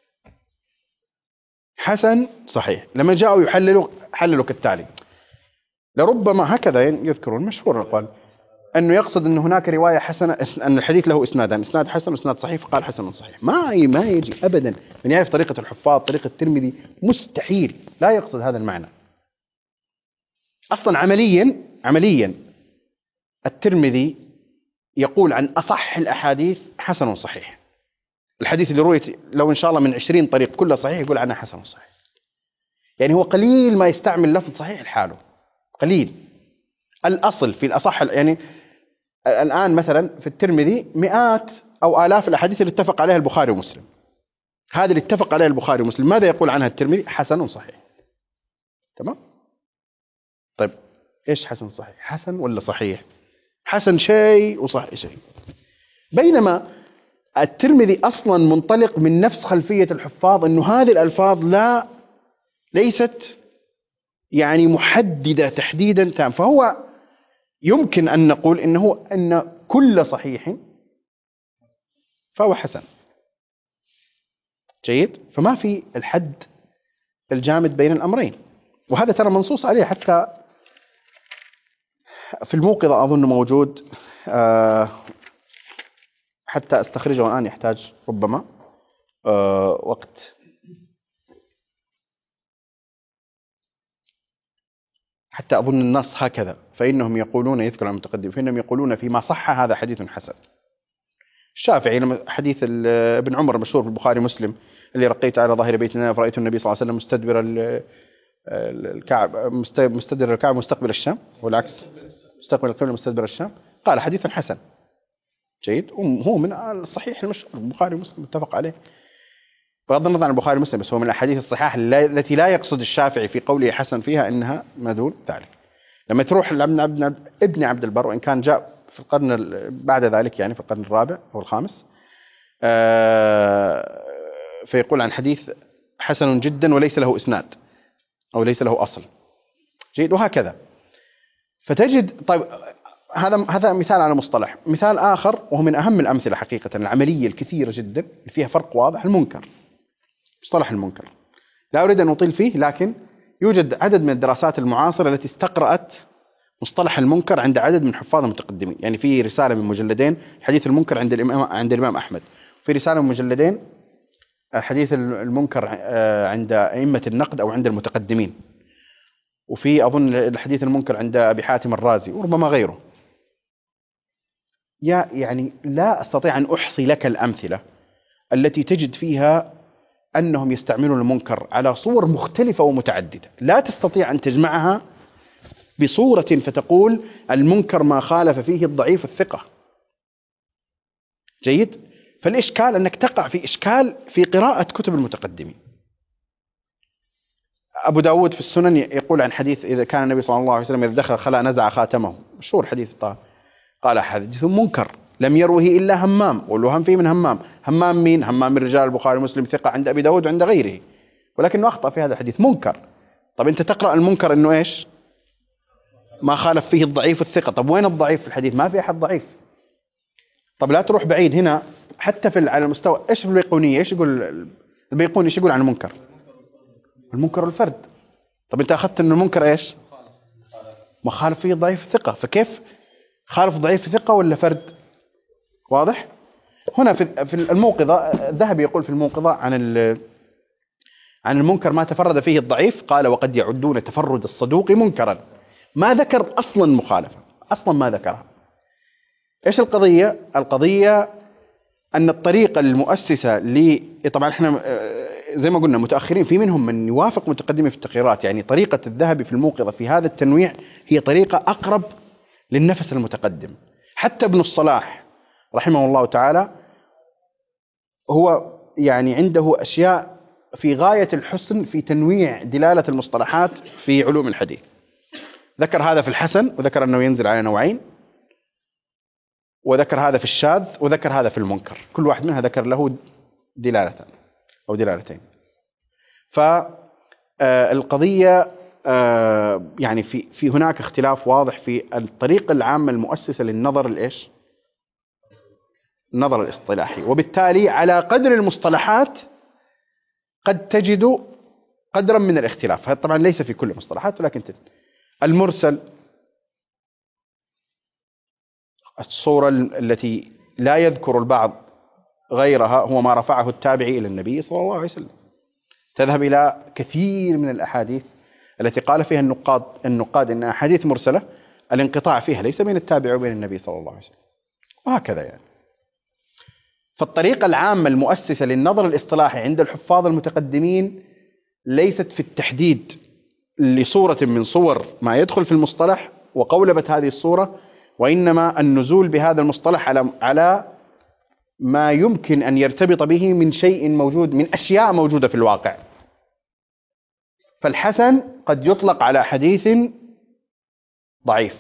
حسن صحيح. لما جاءوا يحللوا حللوا كالتالي، لربما هكذا يذكرون مشهور قال أنه يقصد أن هناك رواية حسنة، أن الحديث له إسنادان، إسناد حسن وإسناد صحيح، فقال حسن صحيح. ما ما يجي أبدا من يعرف طريقة الحفاظ طريقة الترمذي مستحيل، لا يقصد هذا المعنى أصلا. عمليا عمليا الترمذي يقول عن أصح الأحاديث حسن صحيح. الحديث اللي رويت لو إن شاء الله من عشرين طريق كلها صحيح يقول عنها حسن صحيح. يعني هو قليل ما يستعمل لفظ صحيح لحاله، قليل. الأصل في الأصح، يعني الآن مثلا في الترمذي مئات أو آلاف الأحاديث اللي اتفق عليها البخاري ومسلم، هذه اللي اتفق عليها البخاري ومسلم ماذا يقول عنها الترمذي؟ حسن صحيح. تمام؟ طيب إيش حسن صحيح؟ حسن ولا صحيح؟ حسن شيء وصحيح شيء. بينما الترمذي أصلا منطلق من نفس خلفية الحفاظ أنه هذه الألفاظ لا ليست يعني محددة تحديدا تام، فهو يمكن أن نقول إنه أن كل صحيح فهو حسن. جيد؟ فما في الحد الجامد بين الأمرين، وهذا ترى منصوص عليه حتى في الموقظة أظن موجود، أه حتى أستخرجه الآن يحتاج ربما أه وقت. حتى أظن النص هكذا، فإنهم يقولون، يذكر عن المتقدم، فإنهم يقولون فيما صح هذا حديث حسن. الشافعي لما حديث ابن عمر المشهور في البخاري مسلم اللي رقيت على ظاهر بيت الله فرأيت النبي صلى الله عليه وسلم مستدبر الكعب مستدبر الكعب مستقبل الشام، والعكس مستقبل القبلة مستدبر الشام، قال حديث حسن. جيد؟ وهو من الصحيح المشهور البخاري ومسلم متفق عليه، بغض النظر عن البخاري ومسلم، بس هو من الأحاديث الصحاح التي لا يقصد الشافعي في قوله حسن فيها إنها ما دون ذلك. لما تروح لابن ابن عبد البر، وإن كان جاء في القرن بعد ذلك يعني في القرن الرابع أو الخامس، فيقول عن حديث حسن جدا وليس له إسناد أو ليس له أصل. جيد. وهكذا. فتجد طيب هذا هذا مثال على مصطلح. مثال آخر وهو من أهم الأمثلة حقيقة العملية الكثيرة جدا اللي فيها فرق واضح، المنكر. مصطلح المنكر لا أريد أن أطيل فيه، لكن يوجد عدد من الدراسات المعاصرة التي استقرأت مصطلح المنكر عند عدد من حفاظ المتقدمين. يعني في رسالة من مجلدين حديث المنكر عند الإمام عند الإمام أحمد، في رسالة من مجلدين حديث المنكر عند أئمة النقد أو عند المتقدمين، وفي أظن الحديث المنكر عند أبي حاتم الرازي وربما غيره. يا يعني لا أستطيع أن أحصي لك الأمثلة التي تجد فيها أنهم يستعملون المنكر على صور مختلفة ومتعددة، لا تستطيع أن تجمعها بصورة فتقول المنكر ما خالف فيه الضعيف الثقة. جيد. فالإشكال أنك تقع في إشكال في قراءة كتب المتقدمين. أبو داود في السنن يقول عن حديث إذا كان النبي صلى الله عليه وسلم إذا دخل خلاء نزع خاتمه، مشهور حديث طه، قال حديث منكر لم يروه إلا همام، والوهم فيه من همام. همام مين؟ همام من رجال البخاري ومسلم ثقة عند أبي داود وعند غيره، ولكنه أخطأ في هذا الحديث منكر. طب أنت تقرأ المنكر أنه إيش؟ ما خالف فيه الضعيف الثقة. طب وين الضعيف في الحديث؟ ما في أحد ضعيف. طب لا تروح بعيد هنا، حتى في على المستوى إيش في البيقونية إيش يقول البيقوني؟ إيش يقول عن المنكر؟ المنكر والفرد. طب أنت أخذت أن المنكر إيش؟ ما خالف فيه الضعيف الثقة، فكيف خالف ضعيف ثقة ولا فرد؟ واضح؟ هنا في في الموقظة الذهبي يقول في الموقظة عن عن المنكر ما تفرد فيه الضعيف، قال وقد يعدون تفرد الصدوق منكرا. ما ذكر أصلا مخالفة، أصلا ما ذكرها. إيش القضية؟ القضية أن الطريقة المؤسسة ل طبعا احنا زي ما قلنا متأخرين، في منهم من يوافق متقدمين في التقريرات. يعني طريقة الذهبي في الموقظة في هذا التنويع هي طريقة أقرب للنفس المتقدم. حتى ابن الصلاح رحمه الله تعالى هو يعني عنده أشياء في غاية الحسن في تنويع دلالة المصطلحات في علوم الحديث. ذكر هذا في الحسن، وذكر أنه ينزل على نوعين، وذكر هذا في الشاذ، وذكر هذا في المنكر. كل واحد منها ذكر له دلالة أو دلالتين. فالقضية يعني في في هناك اختلاف واضح في الطريقة العامة المؤسسة للنظر الإيش؟ النظر الاصطلاحي. وبالتالي على قدر المصطلحات قد تجد قدرا من الاختلاف. هذا طبعا ليس في كل المصطلحات، ولكن تجد المرسل الصورة التي لا يذكر البعض غيرها هو ما رفعه التابعي إلى النبي صلى الله عليه وسلم. تذهب إلى كثير من الأحاديث التي قال فيها النقاد النقاد إن أحاديث مرسلة الانقطاع فيها ليس بين التابع وبين النبي صلى الله عليه وسلم، وهكذا يعني. فالطريقة العامة المؤسسة للنظر الاصطلاحي عند الحفاظ المتقدمين ليست في التحديد لصورة من صور ما يدخل في المصطلح وقولبة هذه الصورة، وإنما النزول بهذا المصطلح على على ما يمكن أن يرتبط به من شيء موجود، من أشياء موجودة في الواقع. فالحسن قد يطلق على حديث ضعيف،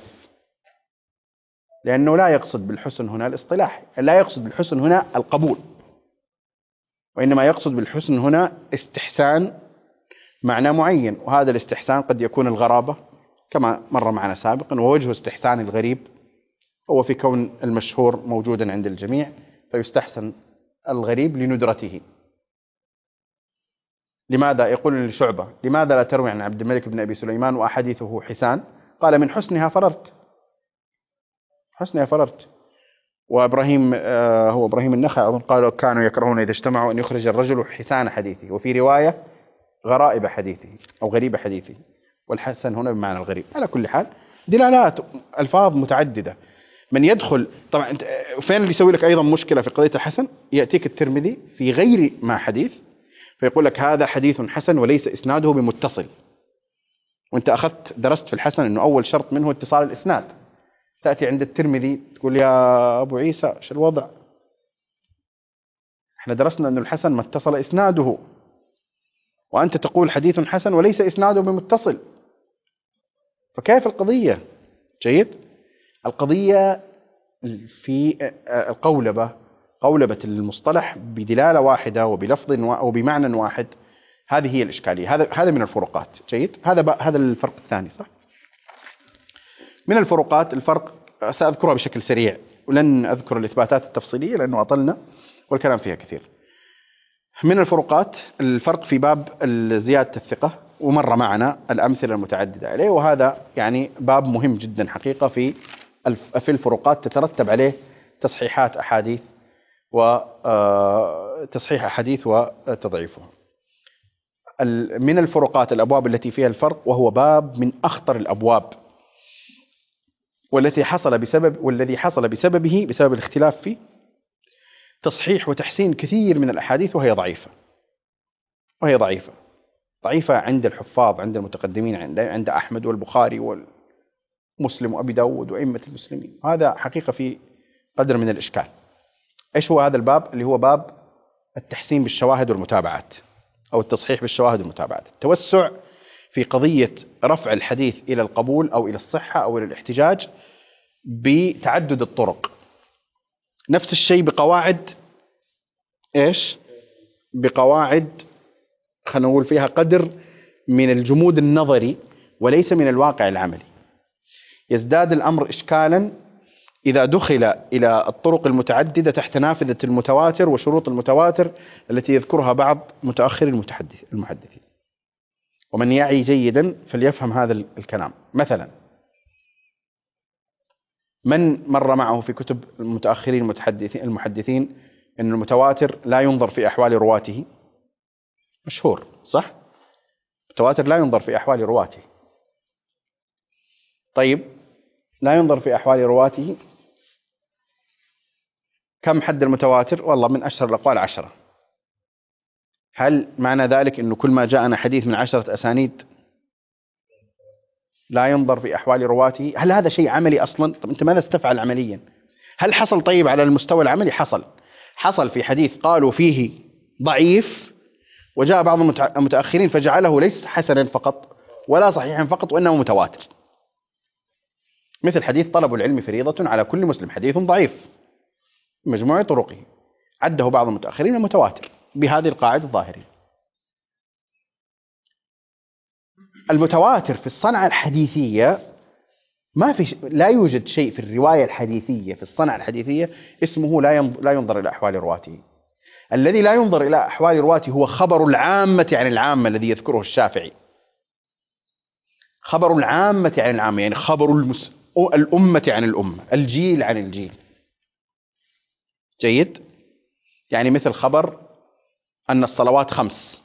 لأنه لا يقصد بالحسن هنا الاصطلاح، لا يقصد بالحسن هنا القبول، وإنما يقصد بالحسن هنا استحسان معنى معين. وهذا الاستحسان قد يكون الغرابة كما مر معنا سابقا، ووجه استحسان الغريب هو في كون المشهور موجودا عند الجميع فيستحسن الغريب لندرته. لماذا؟ يقول لشعبة لماذا لا تروي عن عبد الملك بن أبي سليمان وأحاديثه حسان؟ قال من حسنها فررت، حسنها فررت. وإبراهيم آه هو إبراهيم النخعي أظن قالوا كانوا يكرهون إذا اجتمعوا أن يخرج الرجل حسان حديثه، وفي رواية غرائب حديثه أو غريب حديثه، والحسن هنا بمعنى الغريب. على كل حال دلالات ألفاظ متعددة. من يدخل طبعا فين اللي يسوي لك أيضا مشكلة في قضية الحسن؟ يأتيك الترمذي في غير ما حديث فيقول لك هذا حديث حسن وليس إسناده بمتصل، وانت أخذت درست في الحسن أنه أول شرط منه اتصال الإسناد. تأتي عند الترمذي تقول يا أبو عيسى شو الوضع؟ احنا درسنا أن الحسن ما اتصل إسناده، وأنت تقول حديث حسن وليس إسناده بمتصل، فكيف القضية؟ جيد. القضية في القولبة قولبة المصطلح بدلالة واحدة وبلفظ وبمعنى واحد، هذه هي الإشكالية. هذا هذا من الفروقات. جيد. هذا هذا الفرق الثاني. صح. من الفروقات الفرق سأذكرها بشكل سريع، ولن أذكر الإثباتات التفصيلية لأنه أطلنا والكلام فيها كثير. من الفروقات الفرق في باب زيادة الثقة، ومر معنا الأمثلة المتعددة عليه، وهذا يعني باب مهم جدا حقيقة في في الفروقات تترتب عليه تصحيحات أحاديث وتصحيح أحاديث وتضعيفها. من الفروقات الأبواب التي فيها الفرق، وهو باب من أخطر الأبواب، والتي حصل بسبب والذي حصل بسببه بسبب الاختلاف في تصحيح وتحسين كثير من الأحاديث وهي ضعيفة وهي ضعيفة ضعيفة عند الحفاظ، عند المتقدمين، عند عند أحمد والبخاري والمسلم وأبي داود وأئمة المسلمين. هذا حقيقة في قدر من الإشكال. إيش هو هذا الباب؟ اللي هو باب التحسين بالشواهد والمتابعات، أو التصحيح بالشواهد والمتابعات. التوسع في قضية رفع الحديث إلى القبول أو إلى الصحة أو إلى الاحتجاج بتعدد الطرق. نفس الشيء بقواعد إيش؟ بقواعد خلينا نقول فيها قدر من الجمود النظري وليس من الواقع العملي. يزداد الأمر إشكالا إذا دخل إلى الطرق المتعددة تحت نافذة المتواتر وشروط المتواتر التي يذكرها بعض متأخر المتحدث المحدثين. ومن يعي جيدا فليفهم هذا الكلام. مثلا من مر معه في كتب المتأخرين المتحدثين المحدثين أن المتواتر لا ينظر في أحوال رواته؟ مشهور صح؟ المتواتر لا ينظر في أحوال رواته. طيب لا ينظر في أحوال رواته، كم حد المتواتر؟ والله من أشهر الأقوال عشرة. هل معنى ذلك أنه كل ما جاءنا حديث من عشرة أسانيد لا ينظر في أحوال رواته؟ هل هذا شيء عملي أصلا؟ طب أنت ماذا ستفعل عمليا؟ هل حصل؟ طيب على المستوى العملي حصل حصل في حديث قالوا فيه ضعيف، وجاء بعض المتأخرين فجعله ليس حسنا فقط ولا صحيحا فقط وإنه متواتر، مثل حديث طلب العلم فريضة على كل مسلم، حديث ضعيف مجموع طرقه، عده بعض المتأخرين متواتر بهذه القاعدة الظاهرية. المتواتر في الصنعة الحديثية ما في ش... لا يوجد شيء في الرواية الحديثية في الصنعة الحديثية اسمه لا ينظر, لا ينظر إلى أحوال رواته. الذي لا ينظر إلى أحوال رواته هو خبر العامة عن العامة الذي يذكره الشافعي. خبر العامة عن العامة يعني خبر المس... الأمة عن الأمة، الجيل عن الجيل. جيد. يعني مثل خبر أن الصلوات خمس.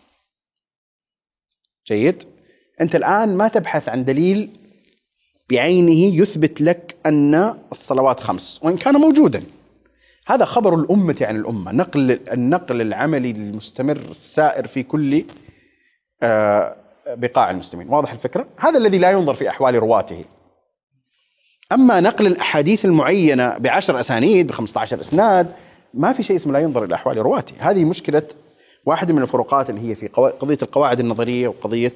جيد. أنت الآن ما تبحث عن دليل بعينه يثبت لك أن الصلوات خمس وإن كان موجودا، هذا خبر الأمة عن الأمة، نقل النقل العملي المستمر السائر في كل بقاع المسلمين. واضح الفكرة؟ هذا الذي لا ينظر في أحوال رواته. أما نقل الأحاديث المعينة بعشر أسانيد بخمسة عشر إسناد ما في شيء اسمه لا ينظر إلى أحوال رواته. هذه مشكلة واحدة من الفروقات اللي هي في قضية القواعد النظرية وقضية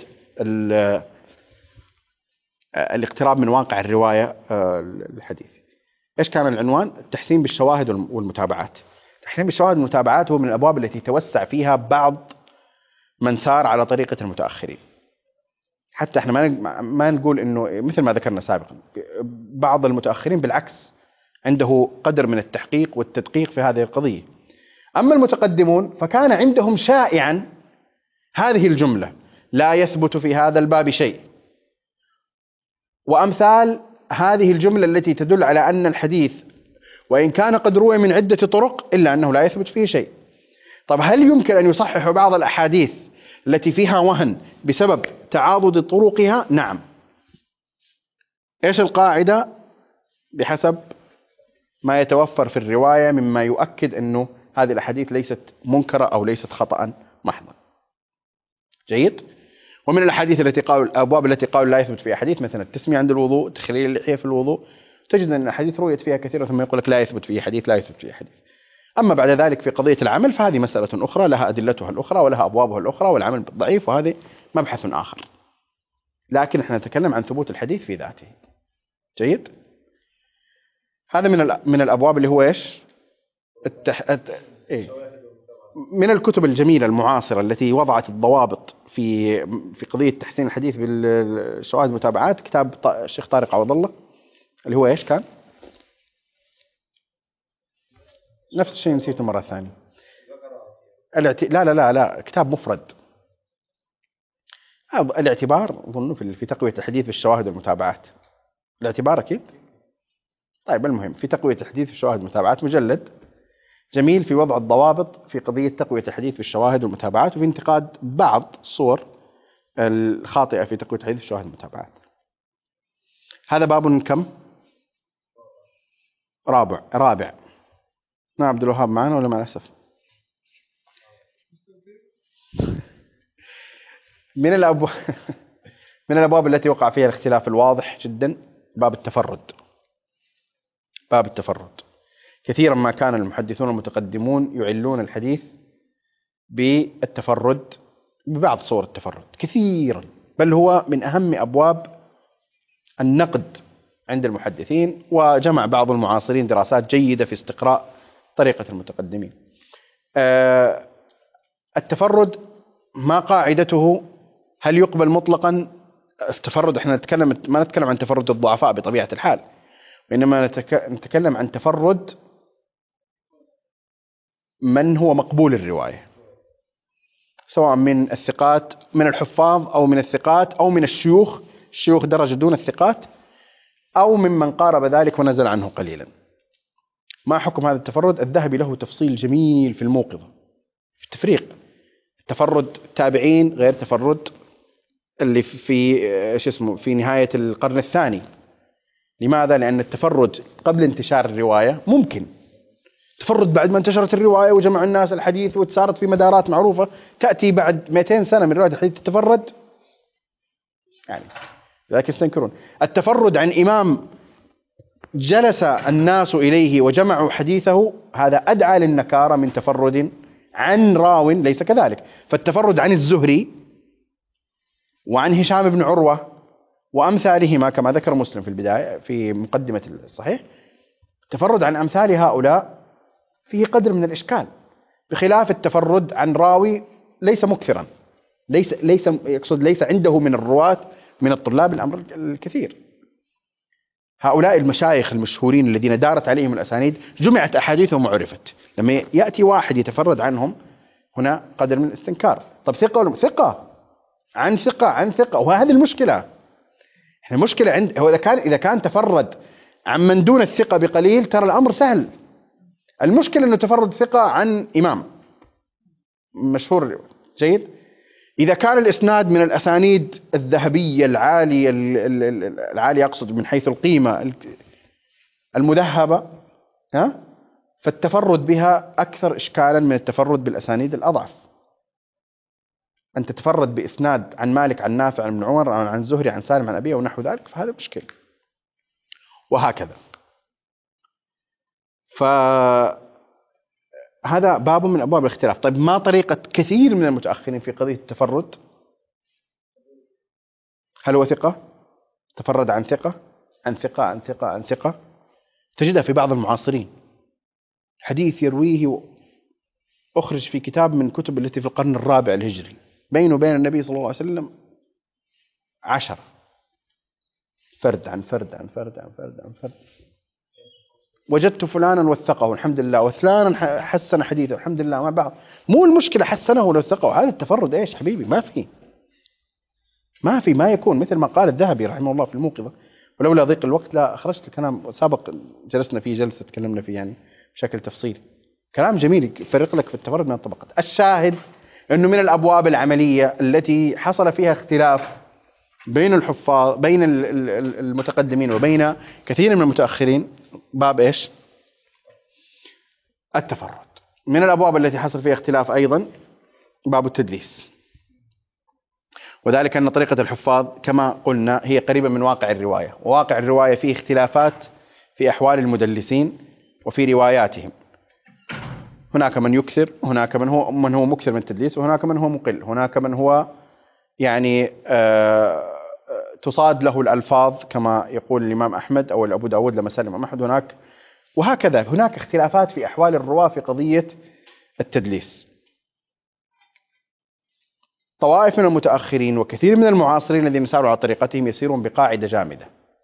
الاقتراب من واقع الرواية الحديث. إيش كان العنوان؟ التحسين بالشواهد والمتابعات. التحسين بالشواهد والمتابعات هو من الأبواب التي توسع فيها بعض من سار على طريقة المتأخرين. حتى احنا ما ما نقول انه مثل ما ذكرنا سابقا، بعض المتأخرين بالعكس عنده قدر من التحقيق والتدقيق في هذه القضية. أما المتقدمون فكان عندهم شائعا هذه الجملة: لا يثبت في هذا الباب شيء، وأمثال هذه الجملة التي تدل على أن الحديث وإن كان قد روي من عدة طرق إلا أنه لا يثبت فيه شيء. طب هل يمكن أن يصحح بعض الأحاديث التي فيها وهن بسبب تعاضد طرقها؟ نعم. إيش القاعدة؟ بحسب ما يتوفر في الرواية مما يؤكد أنه هذه الأحاديث ليست منكرة أو ليست خطأ محضا. جيد. ومن الأحاديث التي قالوا الأبواب التي قالوا لا يثبت فيها حديث مثلا التسمية عند الوضوء، تخليل اللحية في الوضوء، تجد أن الحديث رويت فيها كثيرا ثم يقول لك لا يثبت فيه حديث لا يثبت فيه حديث. أما بعد ذلك في قضية العمل فهذه مسألة أخرى لها أدلتها الأخرى ولها أبوابها الأخرى، والعمل ضعيف وهذه مبحث آخر. لكن احنا نتكلم عن ثبوت الحديث في ذاته. جيد. هذا من من الأبواب اللي هو إيش؟ التح... الت... إيه؟ من الكتب الجميلة المعاصرة التي وضعت الضوابط في في قضية تحسين الحديث بالشواهد المتابعات كتاب الشيخ طارق عوض الله، اللي هو إيش كان؟ نفس الشيء نسيته مرة ثانية. الاعت... لا لا لا لا كتاب مفرد. الاعتبار أظن في في تقوية الحديث بالشواهد والمتابعات. الاعتبار أكيد. طيب المهم في تقوية الحديث بالشواهد والمتابعات مجلد جميل في وضع الضوابط في قضية تقوية الحديث بالشواهد والمتابعات، وفي انتقاد بعض الصور الخاطئة في تقوية الحديث بالشواهد والمتابعات. هذا باب كم؟ رابع رابع. ما عبد الوهاب معنا ولا مع الأسف؟ من الأبواب من الأبواب التي وقع فيها الاختلاف الواضح جدا باب التفرد. باب التفرد كثيرا ما كان المحدثون المتقدمون يعلون الحديث بالتفرد ببعض صور التفرد كثيرا، بل هو من أهم أبواب النقد عند المحدثين، وجمع بعض المعاصرين دراسات جيدة في استقراء طريقة المتقدمين. أه التفرد ما قاعدته؟ هل يقبل مطلقا التفرد؟ احنا نتكلم ما نتكلم عن تفرد الضعفاء بطبيعة الحال، وإنما نتكلم عن تفرد من هو مقبول الرواية، سواء من الثقات من الحفاظ أو من الثقات أو من الشيوخ، الشيوخ درجة دون الثقات، أو ممن قارب ذلك ونزل عنه قليلا. ما حكم هذا التفرد؟ الذهبي له تفصيل جميل في الموقظة في التفريق. تفرد تابعين غير تفرد اللي في ايش اسمه في نهاية القرن الثاني. لماذا؟ لأن التفرد قبل انتشار الرواية ممكن، تفرد بعد ما انتشرت الرواية وجمع الناس الحديث وتصارت في مدارات معروفة، تأتي بعد مئتين سنة من رواية الحديث تتفرد، يعني لكن يستنكرون. التفرد عن إمام جلس الناس إليه وجمعوا حديثه، هذا أدعى للنكارة من تفرد عن راو ليس كذلك. فالتفرد عن الزهري وعن هشام بن عروة وأمثالهما كما ذكر مسلم في البداية في مقدمة الصحيح، التفرد عن أمثال هؤلاء فيه قدر من الإشكال، بخلاف التفرد عن راوي ليس مكثرا، ليس ليس يقصد ليس عنده من الرواة من الطلاب الأمر الكثير. هؤلاء المشايخ المشهورين الذين دارت عليهم الأسانيد جمعت أحاديثهم وعرفت، لما يأتي واحد يتفرد عنهم هنا قدر من الاستنكار. طب ثقة ولا ثقة عن ثقة عن ثقة، وهذه المشكلة. احنا المشكلة عند هو إذا كان إذا كان تفرد عن من دون الثقة بقليل ترى الأمر سهل. المشكلة أنه تفرد ثقة عن إمام مشهور جيد. إذا كان الإسناد من الأسانيد الذهبية العالية العالية أقصد من حيث القيمة المذهبة، ها، فالتفرد بها أكثر إشكالا من التفرد بالأسانيد الأضعف. أن تتفرد بإسناد عن مالك عن نافع عن ابن عمر عن زهري عن سالم عن أبيه ونحو ذلك، فهذا مشكل. وهكذا. فهذا باب من أبواب الاختلاف. طيب ما طريقة كثير من المتأخرين في قضية التفرد؟ هل هو ثقة؟ تفرد عن ثقة عن ثقة عن ثقة عن ثقة. تجدها في بعض المعاصرين، حديث يرويه أخرج في كتاب من كتب التي في القرن الرابع الهجري، بينه وبين النبي صلى الله عليه وسلم عشر، فرد عن فرد عن فرد عن فرد عن فرد. وجدت فلانا وثقه الحمد لله، وفلانا حسن حديثه الحمد لله، مع بعض. مو المشكلة حسنه ولا وثقه، هذا التفرد ايش حبيبي؟ ما في ما في ما يكون مثل ما قال الذهبي رحمه الله في الموقظة، ولولا ضيق الوقت لا أخرجت الكلام سابق جلسنا فيه جلسة تكلمنا فيه يعني بشكل تفصيلي. كلام جميل يفرق لك في التفرد من الطبقات. الشاهد أنه من الأبواب العملية التي حصل فيها اختلاف بين الحفاظ بين المتقدمين وبين كثير من المتأخرين باب إيش؟ التفرد. من الأبواب التي حصل فيها اختلاف أيضا باب التدليس، وذلك أن طريقة الحفاظ كما قلنا هي قريبة من واقع الرواية، وواقع الرواية فيه اختلافات في أحوال المدلسين وفي رواياتهم. هناك من يكثر، هناك من هو من هو مكثر من التدليس، وهناك من هو مقل، هناك من هو يعني آه تصاد له الألفاظ كما يقول الإمام أحمد أو أبو داود لما سلم الإمام أحمد، هناك وهكذا هناك اختلافات في أحوال الرواة في قضية التدليس. طوائف من المتأخرين وكثير من المعاصرين الذين ساروا على طريقتهم يسيرون بقاعدة جامدة: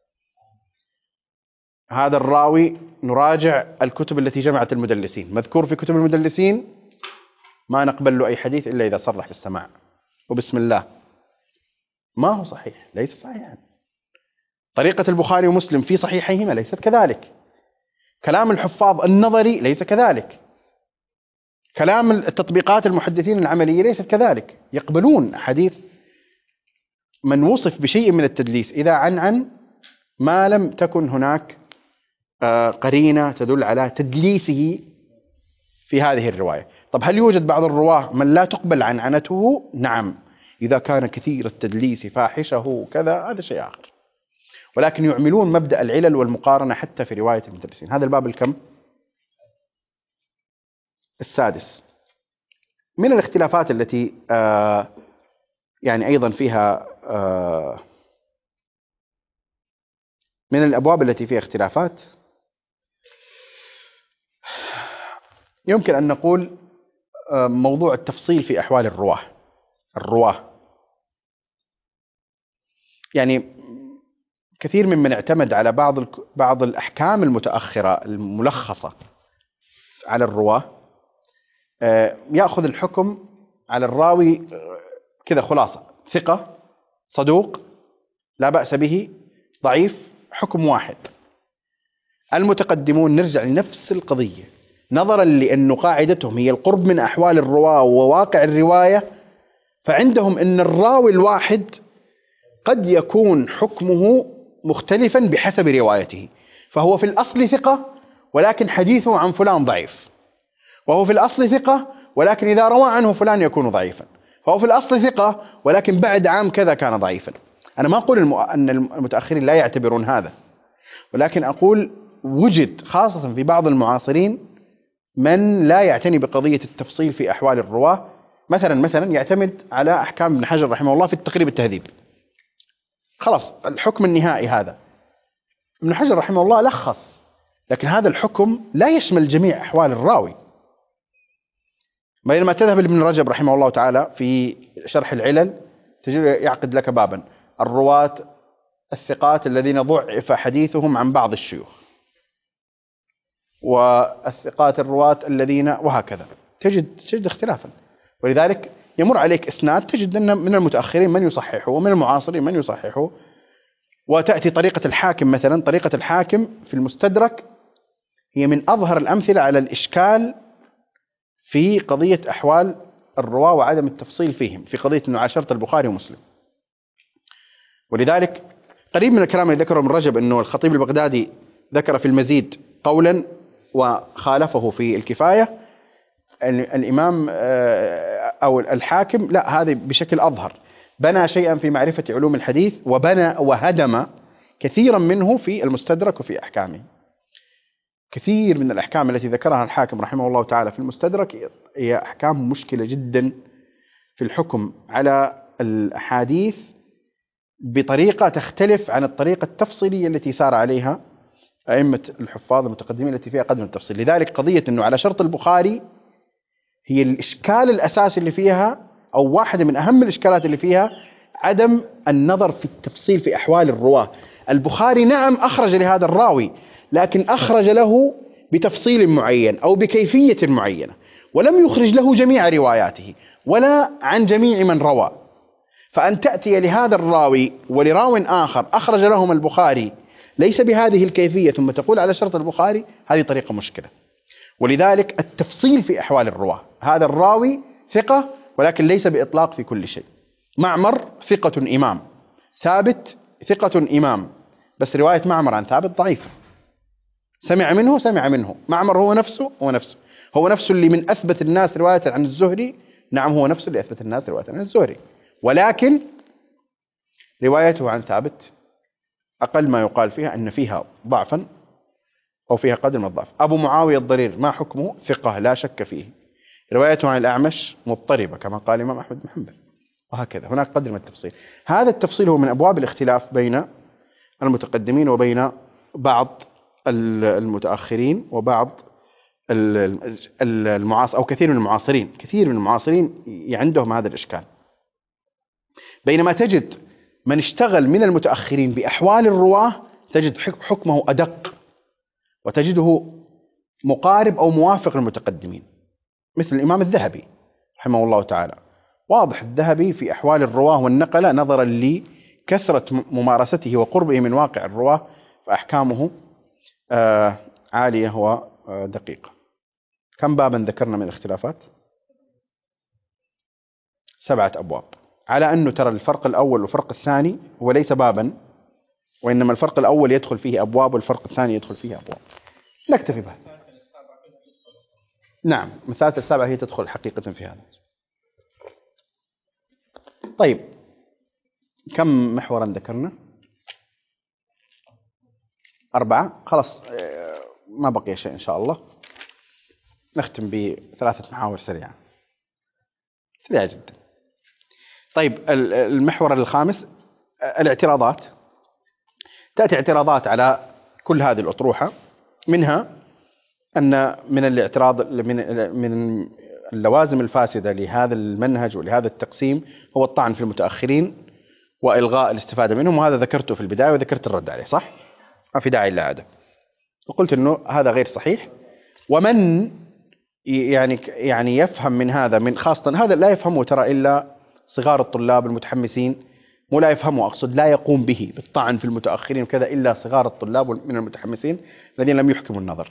هذا الراوي نراجع الكتب التي جمعت المدلسين، مذكور في كتب المدلسين ما نقبل له أي حديث إلا إذا صرح بالسماع وبسم الله. ما هو صحيح، ليس صحيحا. طريقة البخاري ومسلم في صحيحيهما ليست كذلك. كلام الحفاظ النظري ليس كذلك. كلام التطبيقات المحدثين العملية ليست كذلك. يقبلون حديث من وصف بشيء من التدليس إذا عن عن ما لم تكن هناك قرينة تدل على تدليسه في هذه الرواية. طب هل يوجد بعض الرواه من لا تقبل عنعنته؟ نعم، إذا كان كثير التدليس فاحشه كذا هذا شيء آخر، ولكن يعملون مبدأ العلل والمقارنة حتى في رواية المدلسين. هذا الباب الكم؟ السادس. من الاختلافات التي آه يعني أيضا فيها آه من الأبواب التي فيها اختلافات يمكن أن نقول آه موضوع التفصيل في أحوال الرواه الرواه يعني كثير ممن اعتمد على بعض بعض الأحكام المتأخرة الملخصة على الرواه يأخذ الحكم على الراوي كذا خلاصة: ثقة، صدوق، لا بأس به، ضعيف، حكم واحد. المتقدمون نرجع لنفس القضية نظرا لأن قاعدتهم هي القرب من أحوال الرواه وواقع الرواية، فعندهم أن الراوي الواحد قد يكون حكمه مختلفا بحسب روايته، فهو في الأصل ثقة ولكن حديثه عن فلان ضعيف، وهو في الأصل ثقة ولكن إذا روى عنه فلان يكون ضعيفا، فهو في الأصل ثقة ولكن بعد عام كذا كان ضعيفا. أنا ما أقول أن المتأخرين لا يعتبرون هذا، ولكن أقول وجد خاصة في بعض المعاصرين من لا يعتني بقضية التفصيل في أحوال الرواة. مثلا مثلا يعتمد على أحكام ابن حجر رحمه الله في التقريب التهذيب، خلاص الحكم النهائي هذا. ابن حجر رحمه الله لخص، لكن هذا الحكم لا يشمل جميع أحوال الراوي. بينما تذهب ابن رجب رحمه الله تعالى في شرح العلل تجد يعقد لك بابا: الرواة الثقات الذين ضعف حديثهم عن بعض الشيوخ، والثقات الرواة الذين، وهكذا تجد تجد اختلافا. ولذلك يمر عليك إسناد تجد أن من المتأخرين من يصححه ومن المعاصرين من يصححه. وتأتي طريقة الحاكم مثلا، طريقة الحاكم في المستدرك هي من أظهر الأمثلة على الإشكال في قضية أحوال الرواة وعدم التفصيل فيهم في قضية معاشرة البخاري ومسلم. ولذلك قريب من الكلام اللي ذكره من رجب أنه الخطيب البغدادي ذكر في المزيد قولا وخالفه في الكفاية، الإمام أو الحاكم لا، هذا بشكل أظهر بنى شيئا في معرفة علوم الحديث وبنى وهدم كثيرا منه في المستدرك وفي أحكامه. كثير من الأحكام التي ذكرها الحاكم رحمه الله تعالى في المستدرك هي أحكام مشكلة جدا في الحكم على الأحاديث بطريقة تختلف عن الطريقة التفصيلية التي سار عليها أئمة الحفاظ المتقدمين التي فيها قدم التفصيل. لذلك قضية أنه على شرط البخاري هي الإشكال الأساسي اللي فيها، أو واحدة من أهم الإشكالات اللي فيها، عدم النظر في التفصيل في أحوال الرواة. البخاري نعم أخرج لهذا الراوي، لكن أخرج له بتفصيل معين أو بكيفية معينة، ولم يخرج له جميع رواياته ولا عن جميع من روى. فأن تأتي لهذا الراوي ولراو آخر أخرج لهم البخاري ليس بهذه الكيفية ثم تقول على شرط البخاري، هذه طريقة مشكلة. ولذلك التفصيل في أحوال الرواة، هذا الراوي ثقة ولكن ليس بإطلاق في كل شيء. معمر ثقة إمام، ثابت ثقة إمام، بس رواية معمر عن ثابت ضعيفة. سمع منه سمع منه معمر هو نفسه هو نفسه هو نفسه اللي من أثبت الناس رواية عن الزهري، نعم هو نفسه اللي أثبت الناس رواية عن الزهري، ولكن روايته عن ثابت أقل ما يقال فيها أن فيها ضعفا أو فيها قدر من الضعف. أبو معاوية الضرير ما حكمه؟ ثقة لا شك فيه. روايته عن الأعمش مضطربة كما قال الإمام أحمد بن حنبل، وهكذا هناك قدر من التفصيل. هذا التفصيل هو من أبواب الاختلاف بين المتقدمين وبين بعض المتأخرين وبعض المعاصر، أو كثير من المعاصرين كثير من المعاصرين عندهم هذا الإشكال. بينما تجد من اشتغل من المتأخرين بأحوال الرواة تجد حكمه أدق، وتجده مقارب أو موافق للمتقدمين، مثل الإمام الذهبي رحمه الله تعالى. واضح الذهبي في أحوال الرواة والنقلة نظرا لكثرة ممارسته وقربه من واقع الرواة، فأحكامه آه عالية ودقيقة. كم بابا ذكرنا من الاختلافات؟ سبعة أبواب، على أنه ترى الفرق الأول والفرق الثاني هو ليس بابا، وإنما الفرق الأول يدخل فيه أبواب والفرق الثاني يدخل فيه أبواب. نكتفي بهذا. نعم، مثالة السبعة هي تدخل حقيقة في هذا. طيب، كم محورا ذكرنا؟ أربعة. خلاص ما بقي شيء إن شاء الله. نختم بثلاثة محاور سريعة سريعة جدا. طيب، المحور الخامس الاعتراضات. تأتي اعتراضات على كل هذه الأطروحة، منها أن من الاعتراض من من اللوازم الفاسدة لهذا المنهج ولهذا التقسيم هو الطعن في المتأخرين وإلغاء الاستفادة منهم، وهذا ذكرته في البداية وذكرت الرد عليه، صح؟ ما في داعي للعادة. وقلت أنه هذا غير صحيح. ومن يعني يعني يفهم من هذا، من خاصة هذا لا يفهمه ترى إلا صغار الطلاب المتحمسين، مو لا يفهمه أقصد، لا يقوم به بالطعن في المتأخرين وكذا إلا صغار الطلاب من المتحمسين الذين لم يحكموا النظر.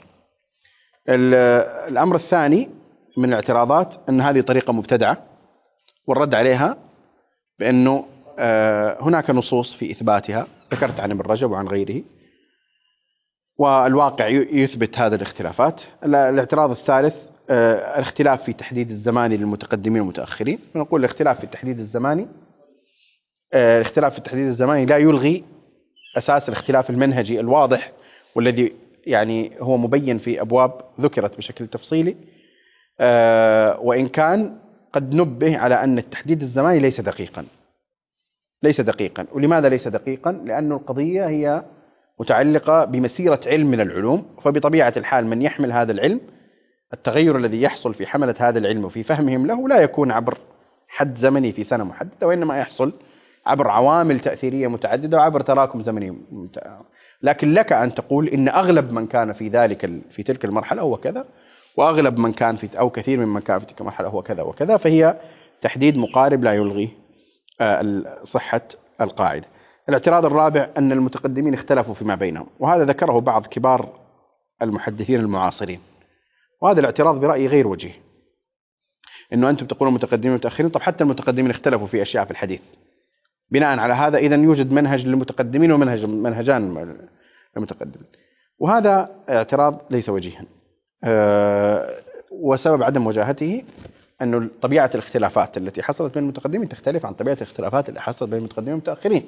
الأمر الثاني من الاعتراضات أن هذه طريقة مبتدعة، والرد عليها بأنه هناك نصوص في إثباتها، ذكرت عن ابن رجب وعن غيره، والواقع يثبت هذه الاختلافات. الاعتراض الثالث الاختلاف في تحديد الزمان للمتقدمين والمتأخرين. نقول الاختلاف في التحديد الزماني الاختلاف في التحديد الزماني لا يلغي أساس الاختلاف المنهجي الواضح، والذي يعني هو مبين في أبواب ذكرت بشكل تفصيلي، وإن كان قد نبه على أن التحديد الزماني ليس دقيقا ليس دقيقا ولماذا ليس دقيقا؟ لأن القضية هي متعلقة بمسيرة علم من العلوم، فبطبيعة الحال من يحمل هذا العلم، التغير الذي يحصل في حملة هذا العلم وفي فهمهم له لا يكون عبر حد زمني في سنة محددة، وإنما يحصل عبر عوامل تأثيرية متعددة وعبر تراكم زمني متعدد. لكن لك أن تقول إن أغلب من كان في ذلك في تلك المرحلة هو كذا، وأغلب من كان في أو كثير من من كان في تلك المرحلة هو كذا وكذا، فهي تحديد مقارب لا يلغي صحة القاعدة. الاعتراض الرابع أن المتقدمين اختلفوا فيما بينهم، وهذا ذكره بعض كبار المحدثين المعاصرين، وهذا الاعتراض برأيي غير وجيه. إنه أنتم تقولون متقدمين ومتأخرين، طب حتى المتقدمين اختلفوا في أشياء في الحديث. بناء على هذا إذن يوجد منهج للمتقدمين ومنهج منهجان للمتقدمين، وهذا اعتراض ليس وجيها. أه وسبب عدم وجاهته أن طبيعة الاختلافات التي حصلت بين المتقدمين تختلف عن طبيعة الاختلافات التي حصلت بين المتقدمين والمتأخرين.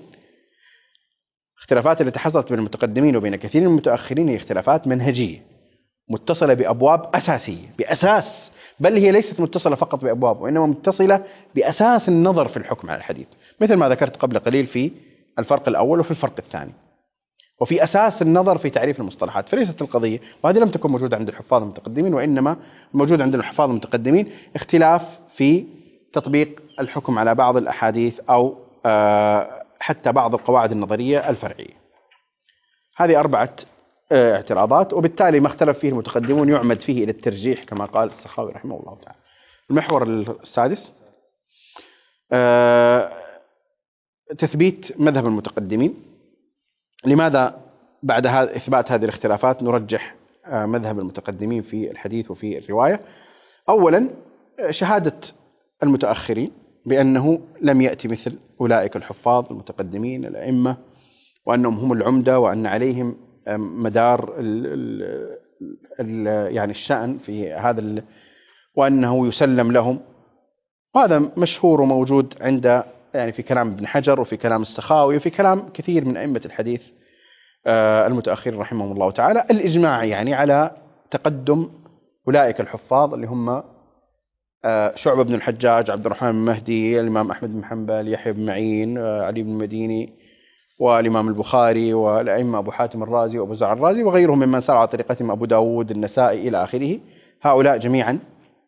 اختلافات التي حصلت بين المتقدمين وبين كثير من المتأخرين هي اختلافات منهجية متصلة بأبواب أساسية بأساس، بل هي ليست متصلة فقط بأبواب، وإنما متصلة بأساس النظر في الحكم على الحديث، مثل ما ذكرت قبل قليل في الفرق الأول وفي الفرق الثاني، وفي أساس النظر في تعريف المصطلحات. فليست القضية، وهذه لم تكن موجودة عند الحفاظ المتقدمين، وإنما موجود عند الحفاظ المتقدمين اختلاف في تطبيق الحكم على بعض الأحاديث أو حتى بعض القواعد النظرية الفرعية. هذه أربعة اعتراضات، وبالتالي ما اختلف فيه المتقدمون يعمد فيه إلى الترجيح كما قال السخاوي رحمه الله تعالى. المحور السادس تثبيت مذهب المتقدمين. لماذا بعد هذا إثبات هذه الاختلافات نرجح مذهب المتقدمين في الحديث وفي الرواية؟ أولا شهادة المتأخرين بأنه لم يأتي مثل أولئك الحفاظ المتقدمين الأئمة، وأنهم هم العمدة، وأن عليهم مدار ال ال ال يعني الشأن في هذا ال وأنه يسلم لهم. وهذا مشهور وموجود عند يعني في كلام ابن حجر وفي كلام السخاوي وفي كلام كثير من أئمة الحديث المتأخرين رحمهم الله تعالى، الإجماع يعني على تقدم أولئك الحفاظ اللي هم شعبة بن الحجاج، عبد الرحمن بن مهدي، الإمام أحمد بن حنبل، يحيى بن معين، علي بن المديني، والإمام البخاري والأئمة أبو حاتم الرازي وأبو زرع الرازي وغيرهم ممن سار على طريقتهم، أبو داود، النسائي إلى آخره. هؤلاء جميعا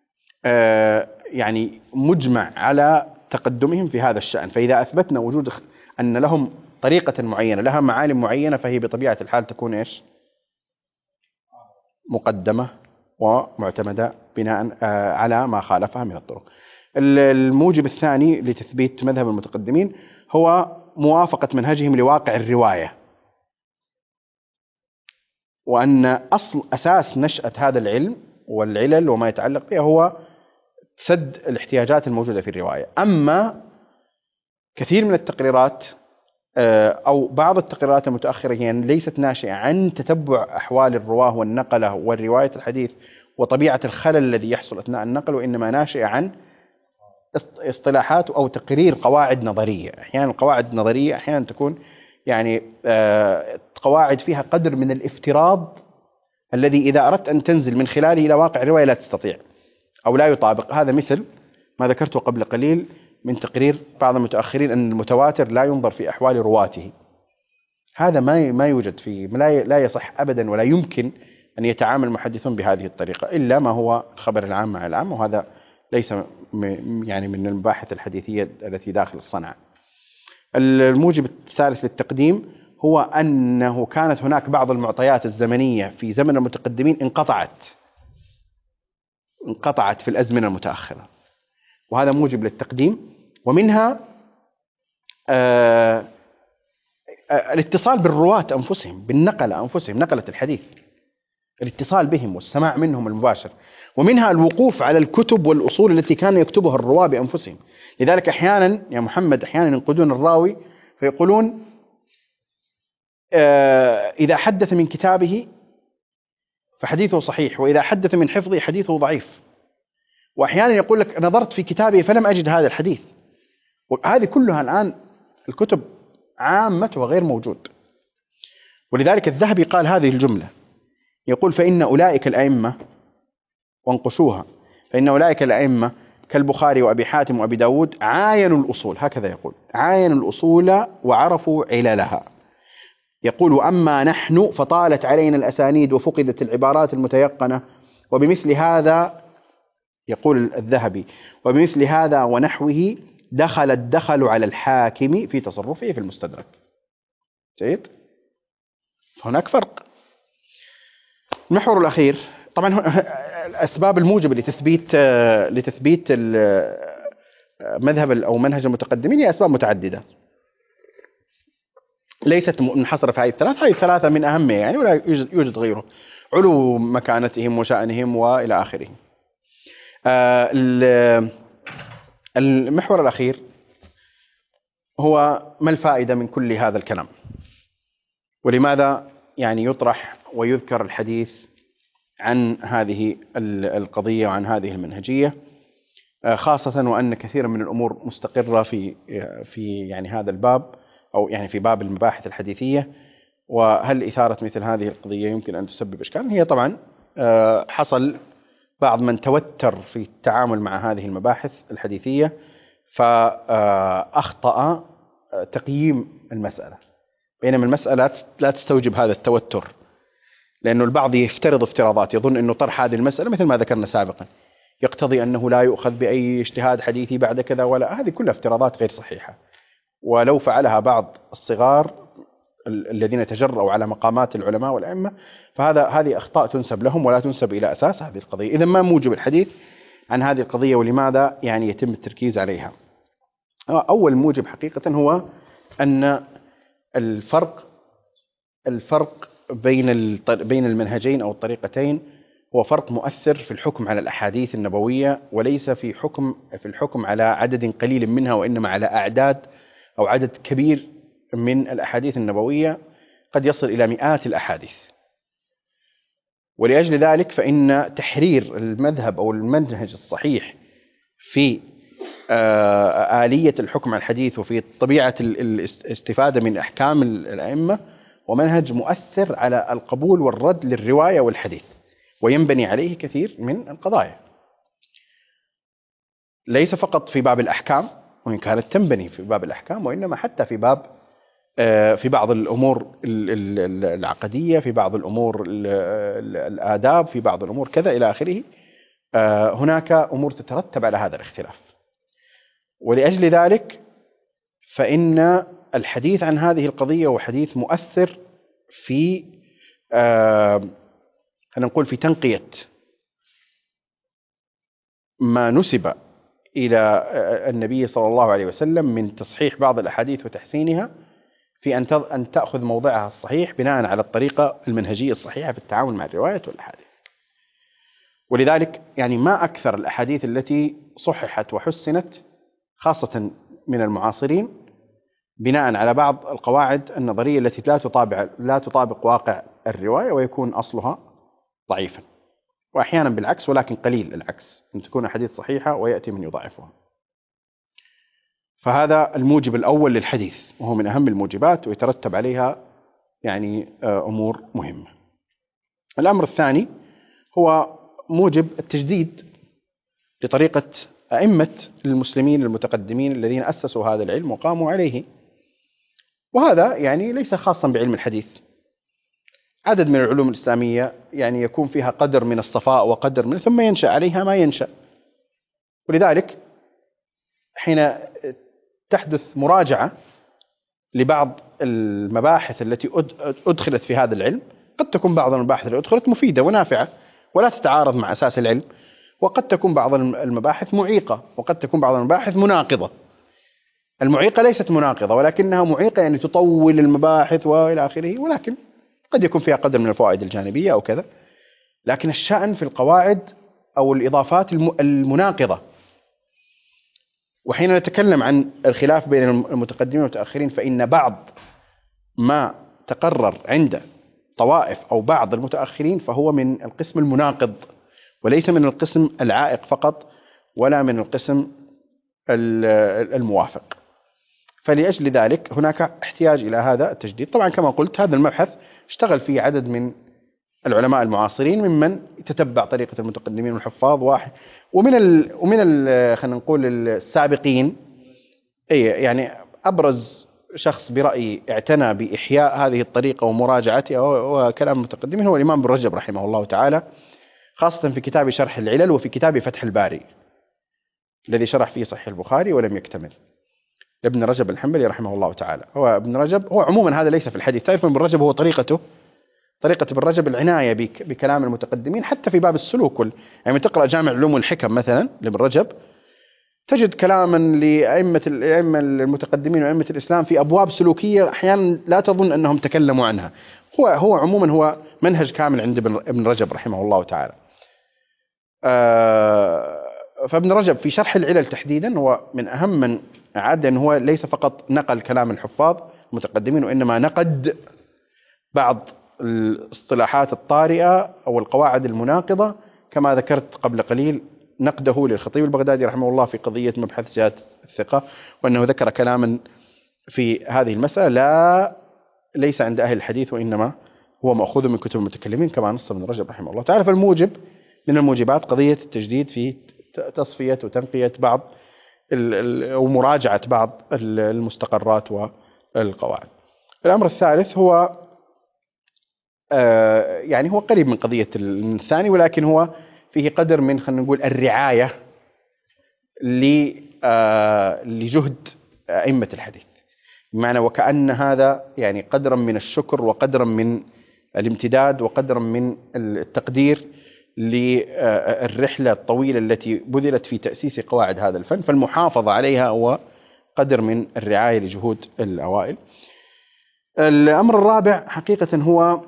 يعني مجمع على تقدمهم في هذا الشأن. فإذا أثبتنا وجود أن لهم طريقة معينة لها معالم معينة، فهي بطبيعة الحال تكون إيش؟ مقدمة ومعتمدة بناء على ما خالفها من الطرق. الموجب الثاني لتثبيت مذهب المتقدمين هو موافقة منهجهم لواقع الرواية، وأن أصل أساس نشأة هذا العلم والعلل وما يتعلق بها هو سد الاحتياجات الموجودة في الرواية. أما كثير من التقريرات أو بعض التقريرات المتأخرة هي يعني ليست ناشئة عن تتبع أحوال الرواه والنقلة والرواية الحديث وطبيعة الخلل الذي يحصل أثناء النقل، وإنما ناشئة عن اصطلاحات أو تقرير قواعد نظرية. أحيانا القواعد النظرية أحيانا تكون يعني قواعد فيها قدر من الافتراض الذي إذا أردت أن تنزل من خلاله إلى واقع الرواية لا تستطيع أو لا يطابق. هذا مثل ما ذكرته قبل قليل من تقرير بعض المتأخرين أن المتواتر لا ينظر في أحوال رواته. هذا ما ما يوجد فيه، لا لا يصح أبدا، ولا يمكن أن يتعامل المحدثون بهذه الطريقة إلا ما هو الخبر العام مع العام، وهذا ليس يعني من المباحث الحديثية التي داخل الصنعة. الموجب الثالث للتقديم هو أنه كانت هناك بعض المعطيات الزمنية في زمن المتقدمين انقطعت انقطعت في الأزمنة المتأخرة، وهذا موجب للتقديم. ومنها آه الاتصال بالرواة أنفسهم، بالنقلة أنفسهم، نقلة الحديث، الاتصال بهم والسماع منهم المباشر. ومنها الوقوف على الكتب والأصول التي كان يكتبها الرواة بأنفسهم. لذلك أحيانا يا محمد أحيانا ينقدون الراوي فيقولون آه إذا حدث من كتابه فحديثه صحيح، وإذا حدث من حفظه حديثه ضعيف. وأحيانا يقول لك نظرت في كتابه فلم أجد هذا الحديث. وهذه كلها الآن الكتب عامتها غير موجود. ولذلك الذهبي قال هذه الجملة، يقول فإن أولئك الأئمة، وانقشوها، فإن أولئك الأئمة كالبخاري وأبي حاتم وأبي داود عاينوا الأصول، هكذا يقول، عاينوا الأصول وعرفوا عللها. يقول وأما نحن فطالت علينا الأسانيد وفقدت العبارات المتيقنة، وبمثل هذا يقول الذهبي وبمثل هذا ونحوه دخل الدخل على الحاكم في تصرفه في المستدرك. جيد؟ هناك فرق. المحور الأخير طبعا الأسباب الموجبة لتثبيت لتثبيت مذهب أو منهج المتقدمين هي أسباب متعددة، ليست منحصرة في هذه الثلاث، هذه الثلاثة من أهمها يعني، ولا يوجد, يوجد غيره، علو مكانتهم وشأنهم وإلى آخره. المحور الأخير هو ما الفائدة من كل هذا الكلام، ولماذا يعني يطرح ويذكر الحديث عن هذه القضية وعن هذه المنهجية، خاصة وأن كثيرا من الأمور مستقرة في في يعني هذا الباب أو يعني في باب المباحث الحديثية. وهل إثارة مثل هذه القضية يمكن أن تسبب إشكال؟ هي طبعا حصل بعض من توتر في التعامل مع هذه المباحث الحديثية فأخطأ تقييم المسألة، بينما المسألة لا تستوجب هذا التوتر، لأنه البعض يفترض افتراضات، يظن أنه طرح هذه المسألة مثل ما ذكرنا سابقا يقتضي أنه لا يؤخذ بأي اجتهاد حديثي بعد كذا، ولا، هذه كلها افتراضات غير صحيحة. ولو فعلها بعض الصغار الذين تجرؤوا على مقامات العلماء والأئمة فهذا هذه أخطاء تنسب لهم ولا تنسب إلى أساس هذه القضية. إذن ما موجب الحديث عن هذه القضية ولماذا يعني يتم التركيز عليها؟ أول موجب حقيقة هو أن الفرق الفرق بين بين المنهجين أو الطريقتين هو فرق مؤثر في الحكم على الأحاديث النبوية، وليس في حكم في الحكم على عدد قليل منها، وإنما على أعداد أو عدد كبير من الأحاديث النبوية قد يصل إلى مئات الأحاديث. ولأجل ذلك فإن تحرير المذهب أو المنهج الصحيح في آلية الحكم على الحديث وفي طبيعة الاستفادة من أحكام الأئمة ومنهج مؤثر على القبول والرد للرواية والحديث، وينبني عليه كثير من القضايا، ليس فقط في باب الأحكام وإن كانت تنبني في باب الأحكام، وإنما حتى في باب في بعض الأمور العقدية، في بعض الأمور الآداب، في بعض الأمور كذا إلى آخره. هناك أمور تترتب على هذا الاختلاف، ولأجل ذلك فإن الحديث عن هذه القضية هو حديث مؤثر في خلينا نقول في تنقية ما نسب إلى النبي صلى الله عليه وسلم من تصحيح بعض الأحاديث وتحسينها، في أن أن تأخذ موضعها الصحيح بناء على الطريقة المنهجية الصحيحة في التعامل مع الروايات والأحاديث. ولذلك يعني ما أكثر الأحاديث التي صححت وحسنت خاصة من المعاصرين بناء على بعض القواعد النظرية التي لا تطابق لا تطابق واقع الرواية ويكون أصلها ضعيفا، وأحيانا بالعكس، ولكن قليل العكس، أن تكون أحاديث صحيحة ويأتي من يضاعفها. فهذا الموجب الأول للحديث، وهو من أهم الموجبات ويترتب عليها يعني أمور مهمة. الأمر الثاني هو موجب التجديد لطريقة أئمة المسلمين المتقدمين الذين أسسوا هذا العلم وقاموا عليه، وهذا يعني ليس خاصا بعلم الحديث. عدد من العلوم الإسلامية يعني يكون فيها قدر من الصفاء وقدر من ثم ينشأ عليها ما ينشأ، ولذلك حين تحدث مراجعة لبعض المباحث التي أدخلت في هذا العلم، قد تكون بعض المباحث التي أدخلت مفيدة ونافعة ولا تتعارض مع أساس العلم، وقد تكون بعض المباحث معيقة، وقد تكون بعض المباحث مناقضة. المعيقة ليست مناقضة، ولكنها معيقة يعني تطول المباحث وإلى آخره، ولكن قد يكون فيها قدر من الفوائد الجانبية أو كذا. لكن الشأن في القواعد أو الإضافات المناقضة. وحين نتكلم عن الخلاف بين المتقدمين والمتأخرين، فإن بعض ما تقرر عند طوائف أو بعض المتأخرين فهو من القسم المناقض، وليس من القسم العائق فقط، ولا من القسم الموافق. فلأجل ذلك هناك احتياج إلى هذا التجديد. طبعا كما قلت هذا المبحث اشتغل فيه عدد من العلماء المعاصرين ممن يتتبع طريقة المتقدمين والحفاظ، واحد ومن ال ومن ال خلينا نقول السابقين، أي يعني أبرز شخص برأيي اعتنى بإحياء هذه الطريقة ومراجعتها وكلام المتقدمين هو الإمام ابن رجب رحمه الله تعالى، خاصة في كتاب شرح العلل وفي كتاب فتح الباري الذي شرح فيه صحيح البخاري ولم يكتمل، لابن رجب الحنبلي رحمه الله تعالى. هو ابن رجب هو عموما هذا ليس في الحديث، تعرف ابن رجب هو طريقته طريقة ابن رجب العناية بكلام المتقدمين حتى في باب السلوك. يعني تقرأ جامع علوم الحكم مثلا لابن رجب تجد كلاما لأئمة الأئمة المتقدمين وأئمة الإسلام في أبواب سلوكية أحيانا لا تظن أنهم تكلموا عنها. هو هو عموما هو منهج كامل عند ابن رجب رحمه الله تعالى. فابن رجب في شرح العلل تحديدا هو من أهم من أعاد، لأنه هو ليس فقط نقل كلام الحفاظ المتقدمين، وإنما نقد بعض الاصطلاحات الطارئة أو القواعد المناقضة، كما ذكرت قبل قليل نقده للخطيب البغدادي رحمه الله في قضية مبحث زيادة الثقة، وأنه ذكر كلاما في هذه المسألة لا ليس عند أهل الحديث، وإنما هو مأخوذ من كتب المتكلمين كما نص ابن رجب رحمه الله تعالى. فالموجب من الموجبات قضية التجديد في تصفية وتنقية بعض ومراجعة بعض المستقرات والقواعد. الأمر الثالث هو يعني هو قريب من قضية الثاني، ولكن هو فيه قدر من خلينا نقول الرعاية لجهد أئمة الحديث، بمعنى وكأن هذا يعني قدرا من الشكر وقدرا من الامتداد وقدرا من التقدير للرحلة الطويلة التي بذلت في تأسيس قواعد هذا الفن، فالمحافظة عليها هو قدر من الرعاية لجهود الأوائل. الأمر الرابع حقيقة هو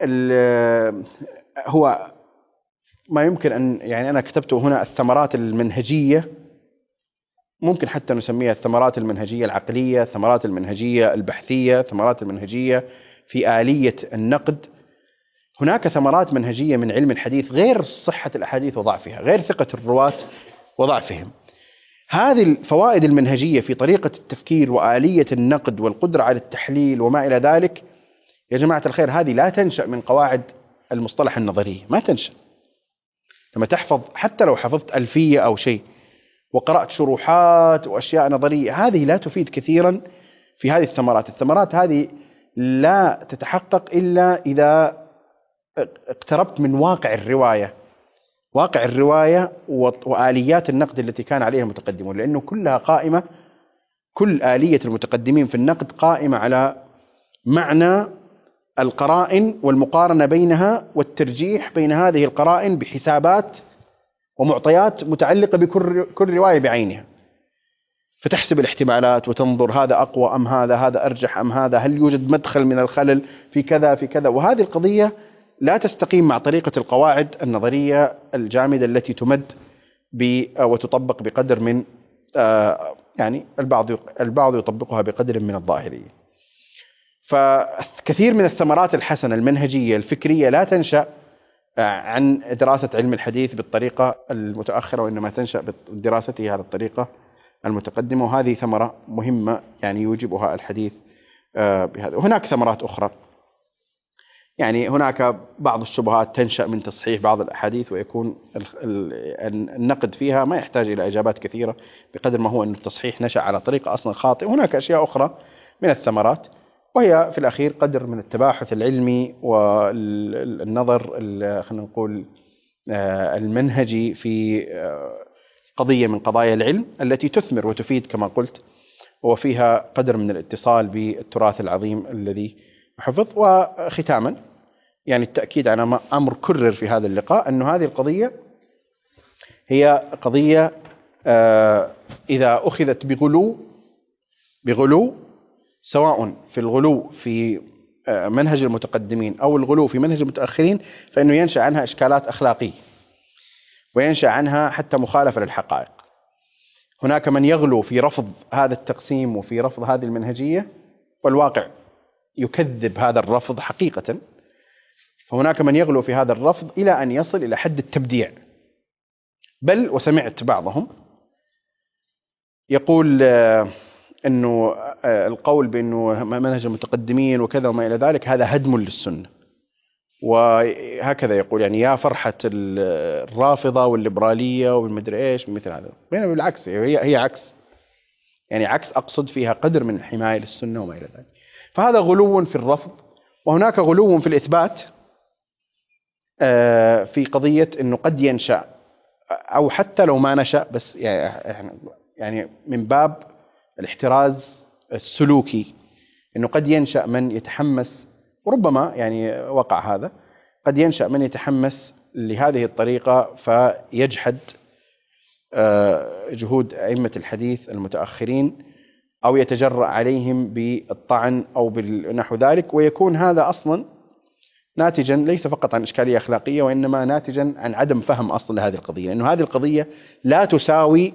هو ما يمكن أن يعني أنا كتبته هنا الثمرات المنهجية، ممكن حتى نسميها الثمرات المنهجية العقلية، الثمرات المنهجية البحثية، الثمرات المنهجية في آلية النقد. هناك ثمرات منهجية من علم الحديث غير صحة الأحاديث وضعفها، غير ثقة الرواة وضعفهم. هذه الفوائد المنهجية في طريقة التفكير وآلية النقد والقدرة على التحليل وما إلى ذلك، يا جماعة الخير هذه لا تنشأ من قواعد المصطلح النظري، ما تنشأ. لما تحفظ حتى لو حفظت ألفية أو شيء وقرأت شروحات وأشياء نظرية، هذه لا تفيد كثيرا في هذه الثمرات. الثمرات هذه لا تتحقق إلا إذا اقتربت من واقع الرواية، واقع الرواية وآليات النقد التي كان عليها المتقدمون، لأنه كلها قائمة، كل آلية المتقدمين في النقد قائمة على معنى القرائن والمقارنة بينها والترجيح بين هذه القرائن بحسابات ومعطيات متعلقة بكل كل رواية بعينها، فتحسب الاحتمالات وتنظر هذا أقوى أم هذا، هذا أرجح أم هذا، هل يوجد مدخل من الخلل في كذا في كذا. وهذه القضية لا تستقيم مع طريقة القواعد النظرية الجامدة التي تمد وتطبق بقدر من يعني البعض البعض يطبقها بقدر من الظاهرية. فكثير من الثمرات الحسنة المنهجية الفكرية لا تنشأ عن دراسة علم الحديث بالطريقة المتأخرة، وإنما تنشأ بدراسته على الطريقة المتقدمة، وهذه ثمرة مهمة يعني يوجبها الحديث بهذا. وهناك ثمرات أخرى، يعني هناك بعض الشبهات تنشأ من تصحيح بعض الأحاديث، ويكون النقد فيها ما يحتاج إلى إجابات كثيرة بقدر ما هو أن التصحيح نشأ على طريقة أصلا خاطئة. هناك أشياء أخرى من الثمرات، وهي في الأخير قدر من التباحث العلمي والنظر خلينا نقول المنهجي في قضية من قضايا العلم التي تثمر وتفيد كما قلت، وفيها قدر من الاتصال بالتراث العظيم الذي حفظ. وختاما يعني التأكيد على أمر كرر في هذا اللقاء، أن هذه القضية هي قضية إذا أخذت بغلو بغلو سواء في الغلو في منهج المتقدمين أو الغلو في منهج المتأخرين، فإنه ينشأ عنها إشكالات أخلاقية، وينشأ عنها حتى مخالفة للحقائق. هناك من يغلو في رفض هذا التقسيم وفي رفض هذه المنهجية، والواقع يكذب هذا الرفض حقيقة. فهناك من يغلو في هذا الرفض إلى أن يصل إلى حد التبديع، بل وسمعت بعضهم يقول أنه القول بأنه منهج المتقدمين وكذا وما إلى ذلك هذا هدم للسنة، وهكذا يقول يعني يا فرحة الرافضة والليبرالية والمدري إيش مثل هذا. بينما بالعكس هي هي عكس، يعني عكس أقصد فيها قدر من الحماية للسنة وما إلى ذلك. فهذا غلو في الرفض، وهناك غلو في الإثبات في قضية أنه قد ينشأ أو حتى لو ما نشأ، بس يعني من باب الاحتراز السلوكي، أنه قد ينشأ من يتحمس، وربما يعني وقع هذا، قد ينشأ من يتحمس لهذه الطريقة فيجحد جهود أئمة الحديث المتأخرين، أو يتجرأ عليهم بالطعن أو بالنحو ذلك، ويكون هذا أصلا ناتجا ليس فقط عن إشكالية أخلاقية، وإنما ناتجا عن عدم فهم أصل هذه القضية، لأنه هذه القضية لا تساوي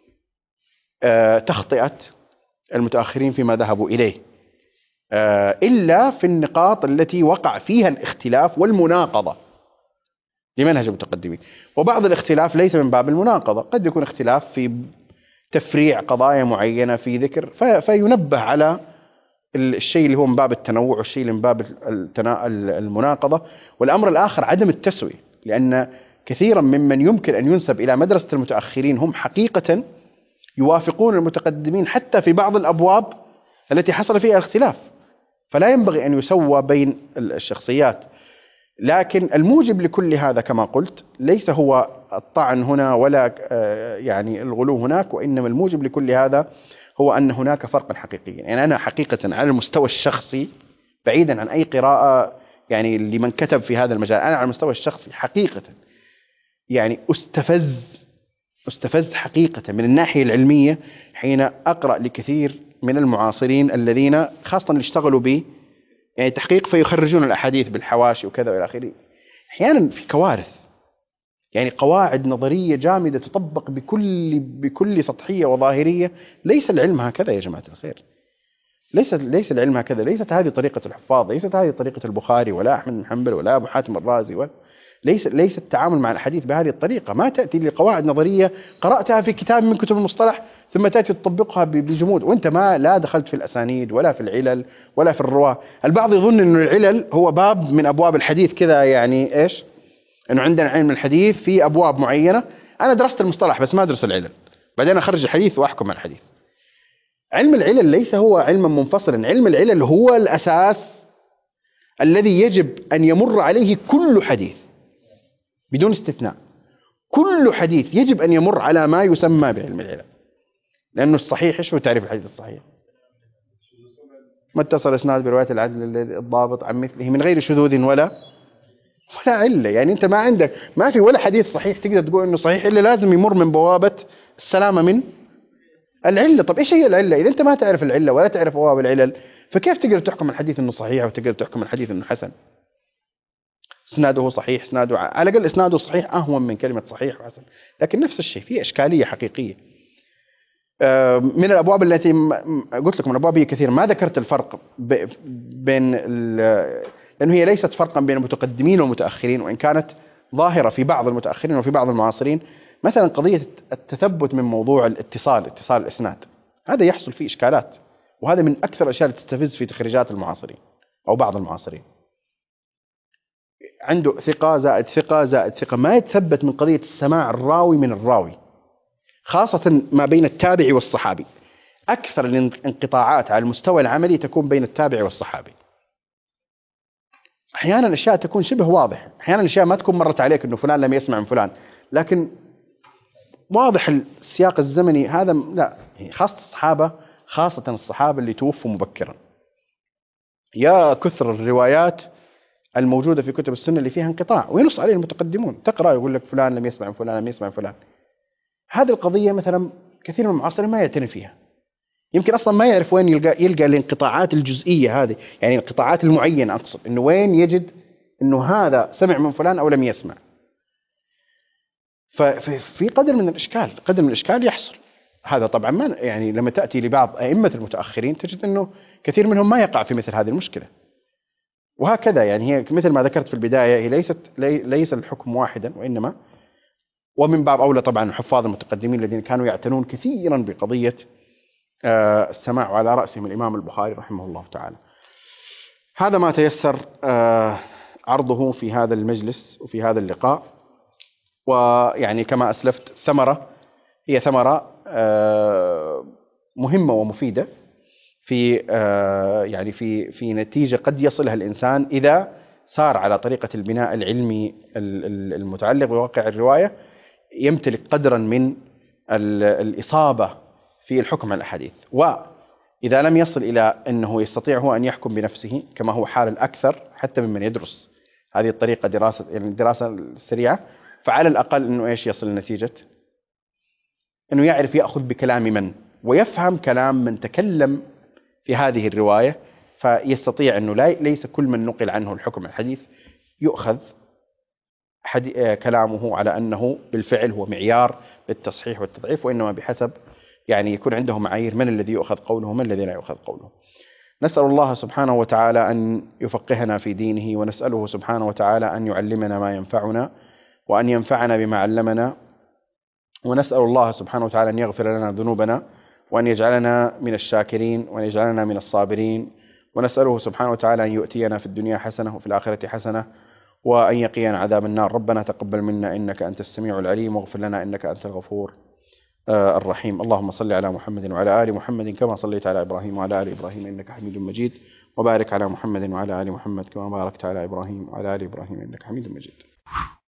تخطئة المتأخرين فيما ذهبوا إليه إلا في النقاط التي وقع فيها الاختلاف والمناقضة لمنهج المتقدمين. وبعض الاختلاف ليس من باب المناقضة، قد يكون اختلاف في تفريع قضايا معينة في ذكر، فينبه على الشيء اللي هو من باب التنوع والشيء اللي من باب المناقضة. والأمر الآخر عدم التسوية، لأن كثيرا ممن يمكن أن ينسب إلى مدرسة المتأخرين هم حقيقة يوافقون المتقدمين حتى في بعض الأبواب التي حصل فيها الاختلاف، فلا ينبغي أن يسوى بين الشخصيات. لكن الموجب لكل هذا كما قلت ليس هو الطعن هنا ولا يعني الغلو هناك، وإنما الموجب لكل هذا هو أن هناك فرقا حقيقيا. يعني أنا حقيقة على المستوى الشخصي بعيدا عن أي قراءة يعني لمن كتب في هذا المجال، أنا على المستوى الشخصي حقيقة يعني أستفز أستفز حقيقة من الناحية العلمية حين أقرأ لكثير من المعاصرين الذين خاصة اللي اشتغلوا به يعني تحقيق فيخرجون الأحاديث بالحواشي وكذا وإلى آخره، أحيانا في كوارث، يعني قواعد نظرية جامدة تطبق بكل بكل سطحية وظاهرية. ليس العلم هكذا يا جماعة الخير، ليس ليس العلم هكذا، ليست هذه طريقة الحفاظ، ليست هذه طريقة البخاري ولا أحمد بن حنبل ولا أبو حاتم الرازي، ولا ليس ليس التعامل مع الحديث بهذه الطريقة. ما تأتي لقواعد نظرية قرأتها في كتاب من كتب المصطلح ثم تأتي تطبقها بجمود، وأنت ما لا دخلت في الأسانيد ولا في العلل ولا في الرواة. البعض يظن أن العلل هو باب من أبواب الحديث كذا، يعني إيش أنه عندنا علم الحديث في أبواب معينة. أنا درست المصطلح بس ما أدرس العلل، بعدين أخرج الحديث وأحكم على الحديث. علم العلل ليس هو علما منفصلا، علم العلل هو الأساس الذي يجب أن يمر عليه كل حديث بدون استثناء. كل حديث يجب أن يمر على ما يسمى بعلم العلل، لأنه الصحيح إيش هو تعريف الحديث الصحيح؟ ما اتصل إسناد برواية العدل الضابط عن مثله من غير شذوذ ولا ولا علة. يعني أنت ما عندك ما في ولا حديث صحيح تقدر تقول إنه صحيح إلا لازم يمر من بوابة السلامة من العلة. طب إيش هي العلة؟ إذا أنت ما تعرف العلة ولا تعرف بوابة العلل، فكيف تقدر تحكم الحديث إنه صحيح وتقدر تحكم الحديث إنه حسن؟ إسناده صحيح، إسناده على الأقل إسناده صحيح أهون من كلمة صحيح وحسن، لكن نفس الشيء في إشكالية حقيقية. من الأبواب التي قلت لكم الأبواب هي كثير، ما ذكرت الفرق بين لأنه هي ليست فرقا بين المتقدمين والمتأخرين، وإن كانت ظاهرة في بعض المتأخرين وفي بعض المعاصرين. مثلا قضية التثبت من موضوع الاتصال، اتصال الإسناد، هذا يحصل فيه إشكالات، وهذا من أكثر الأشياء التي تستفز في تخريجات المعاصرين أو بعض المعاصرين. عنده ثقة زائد ثقة زائد ثقة، ما يتثبت من قضية السماع الراوي من الراوي، خاصة ما بين التابعي والصحابي. أكثر الانقطاعات على المستوى العملي تكون بين التابعي والصحابي. أحيانا أشياء تكون شبه واضح، أحيانا أشياء ما تكون مرت عليك أنه فلان لم يسمع من فلان، لكن واضح السياق الزمني هذا لا. خاصة الصحابة، خاصة الصحابة اللي توفوا مبكرا، يا كثر الروايات الموجودة في كتب السنة اللي فيها انقطاع وينص عليه المتقدمون، تقرأ يقول لك فلان لم يسمع من فلان لم يسمع من فلان. هذه القضية مثلا كثير من المعاصرين ما يعتني فيها، يمكن أصلا ما يعرف وين يلقى يلقى الانقطاعات الجزئية هذه، يعني الانقطاعات المعينة أقصد، إنه وين يجد إنه هذا سمع من فلان أو لم يسمع. ففي قدر من الإشكال، قدر من الإشكال يحصل هذا. طبعا ما يعني لما تأتي لبعض أئمة المتأخرين تجد إنه كثير منهم ما يقع في مثل هذه المشكلة، وهكذا. يعني هي مثل ما ذكرت في البداية، هي ليست لي ليس الحكم واحدا، وإنما ومن باب أولى طبعا الحفاظ المتقدمين الذين كانوا يعتنون كثيرا بقضية آه السماع، وعلى رأسهم الإمام البخاري رحمه الله تعالى. هذا ما تيسر آه عرضه في هذا المجلس وفي هذا اللقاء. ويعني كما أسلفت ثمرة هي ثمرة آه مهمة ومفيدة في آه يعني في في نتيجة قد يصلها الإنسان إذا سار على طريقة البناء العلمي المتعلق بواقع الرواية، يمتلك قدرا من الإصابة في الحكم على الأحاديث. وإذا لم يصل إلى أنه يستطيع هو أن يحكم بنفسه كما هو حال الأكثر حتى ممن يدرس هذه الطريقة دراسة يعني الدراسة السريعة، فعلى الأقل أنه إيش يصل لنتيجة أنه يعرف يأخذ بكلام من ويفهم كلام من تكلم في هذه الرواية، فيستطيع أنه لا ليس كل من نقل عنه الحكم الحديث يؤخذ كلامه على أنه بالفعل هو معيار للتصحيح والتضعيف، وإنما بحسب يعني يكون عنده معايير من الذي يؤخذ قوله ومن الذي لا يؤخذ قوله. نسأل الله سبحانه وتعالى أن يفقهنا في دينه، ونسأله سبحانه وتعالى أن يعلمنا ما ينفعنا وأن ينفعنا بما علمنا، ونسأل الله سبحانه وتعالى أن يغفر لنا ذنوبنا وأن يجعلنا من الشاكرين وأن يجعلنا من الصابرين، ونسأله سبحانه وتعالى أن يؤتينا في الدنيا حسنة وفي الآخرة حسنة وأن يقينا عذاب النار. ربنا تقبل منا إنك أنت السميع العليم، واغفر لنا إنك أنت الغفور الرحيم. اللهم صل على محمد وعلى آل محمد كما صليت على إبراهيم وعلى آل إبراهيم إنك حميد مجيد، وبارك على محمد وعلى آل محمد كما باركت على إبراهيم وعلى آل إبراهيم إنك حميد مجيد.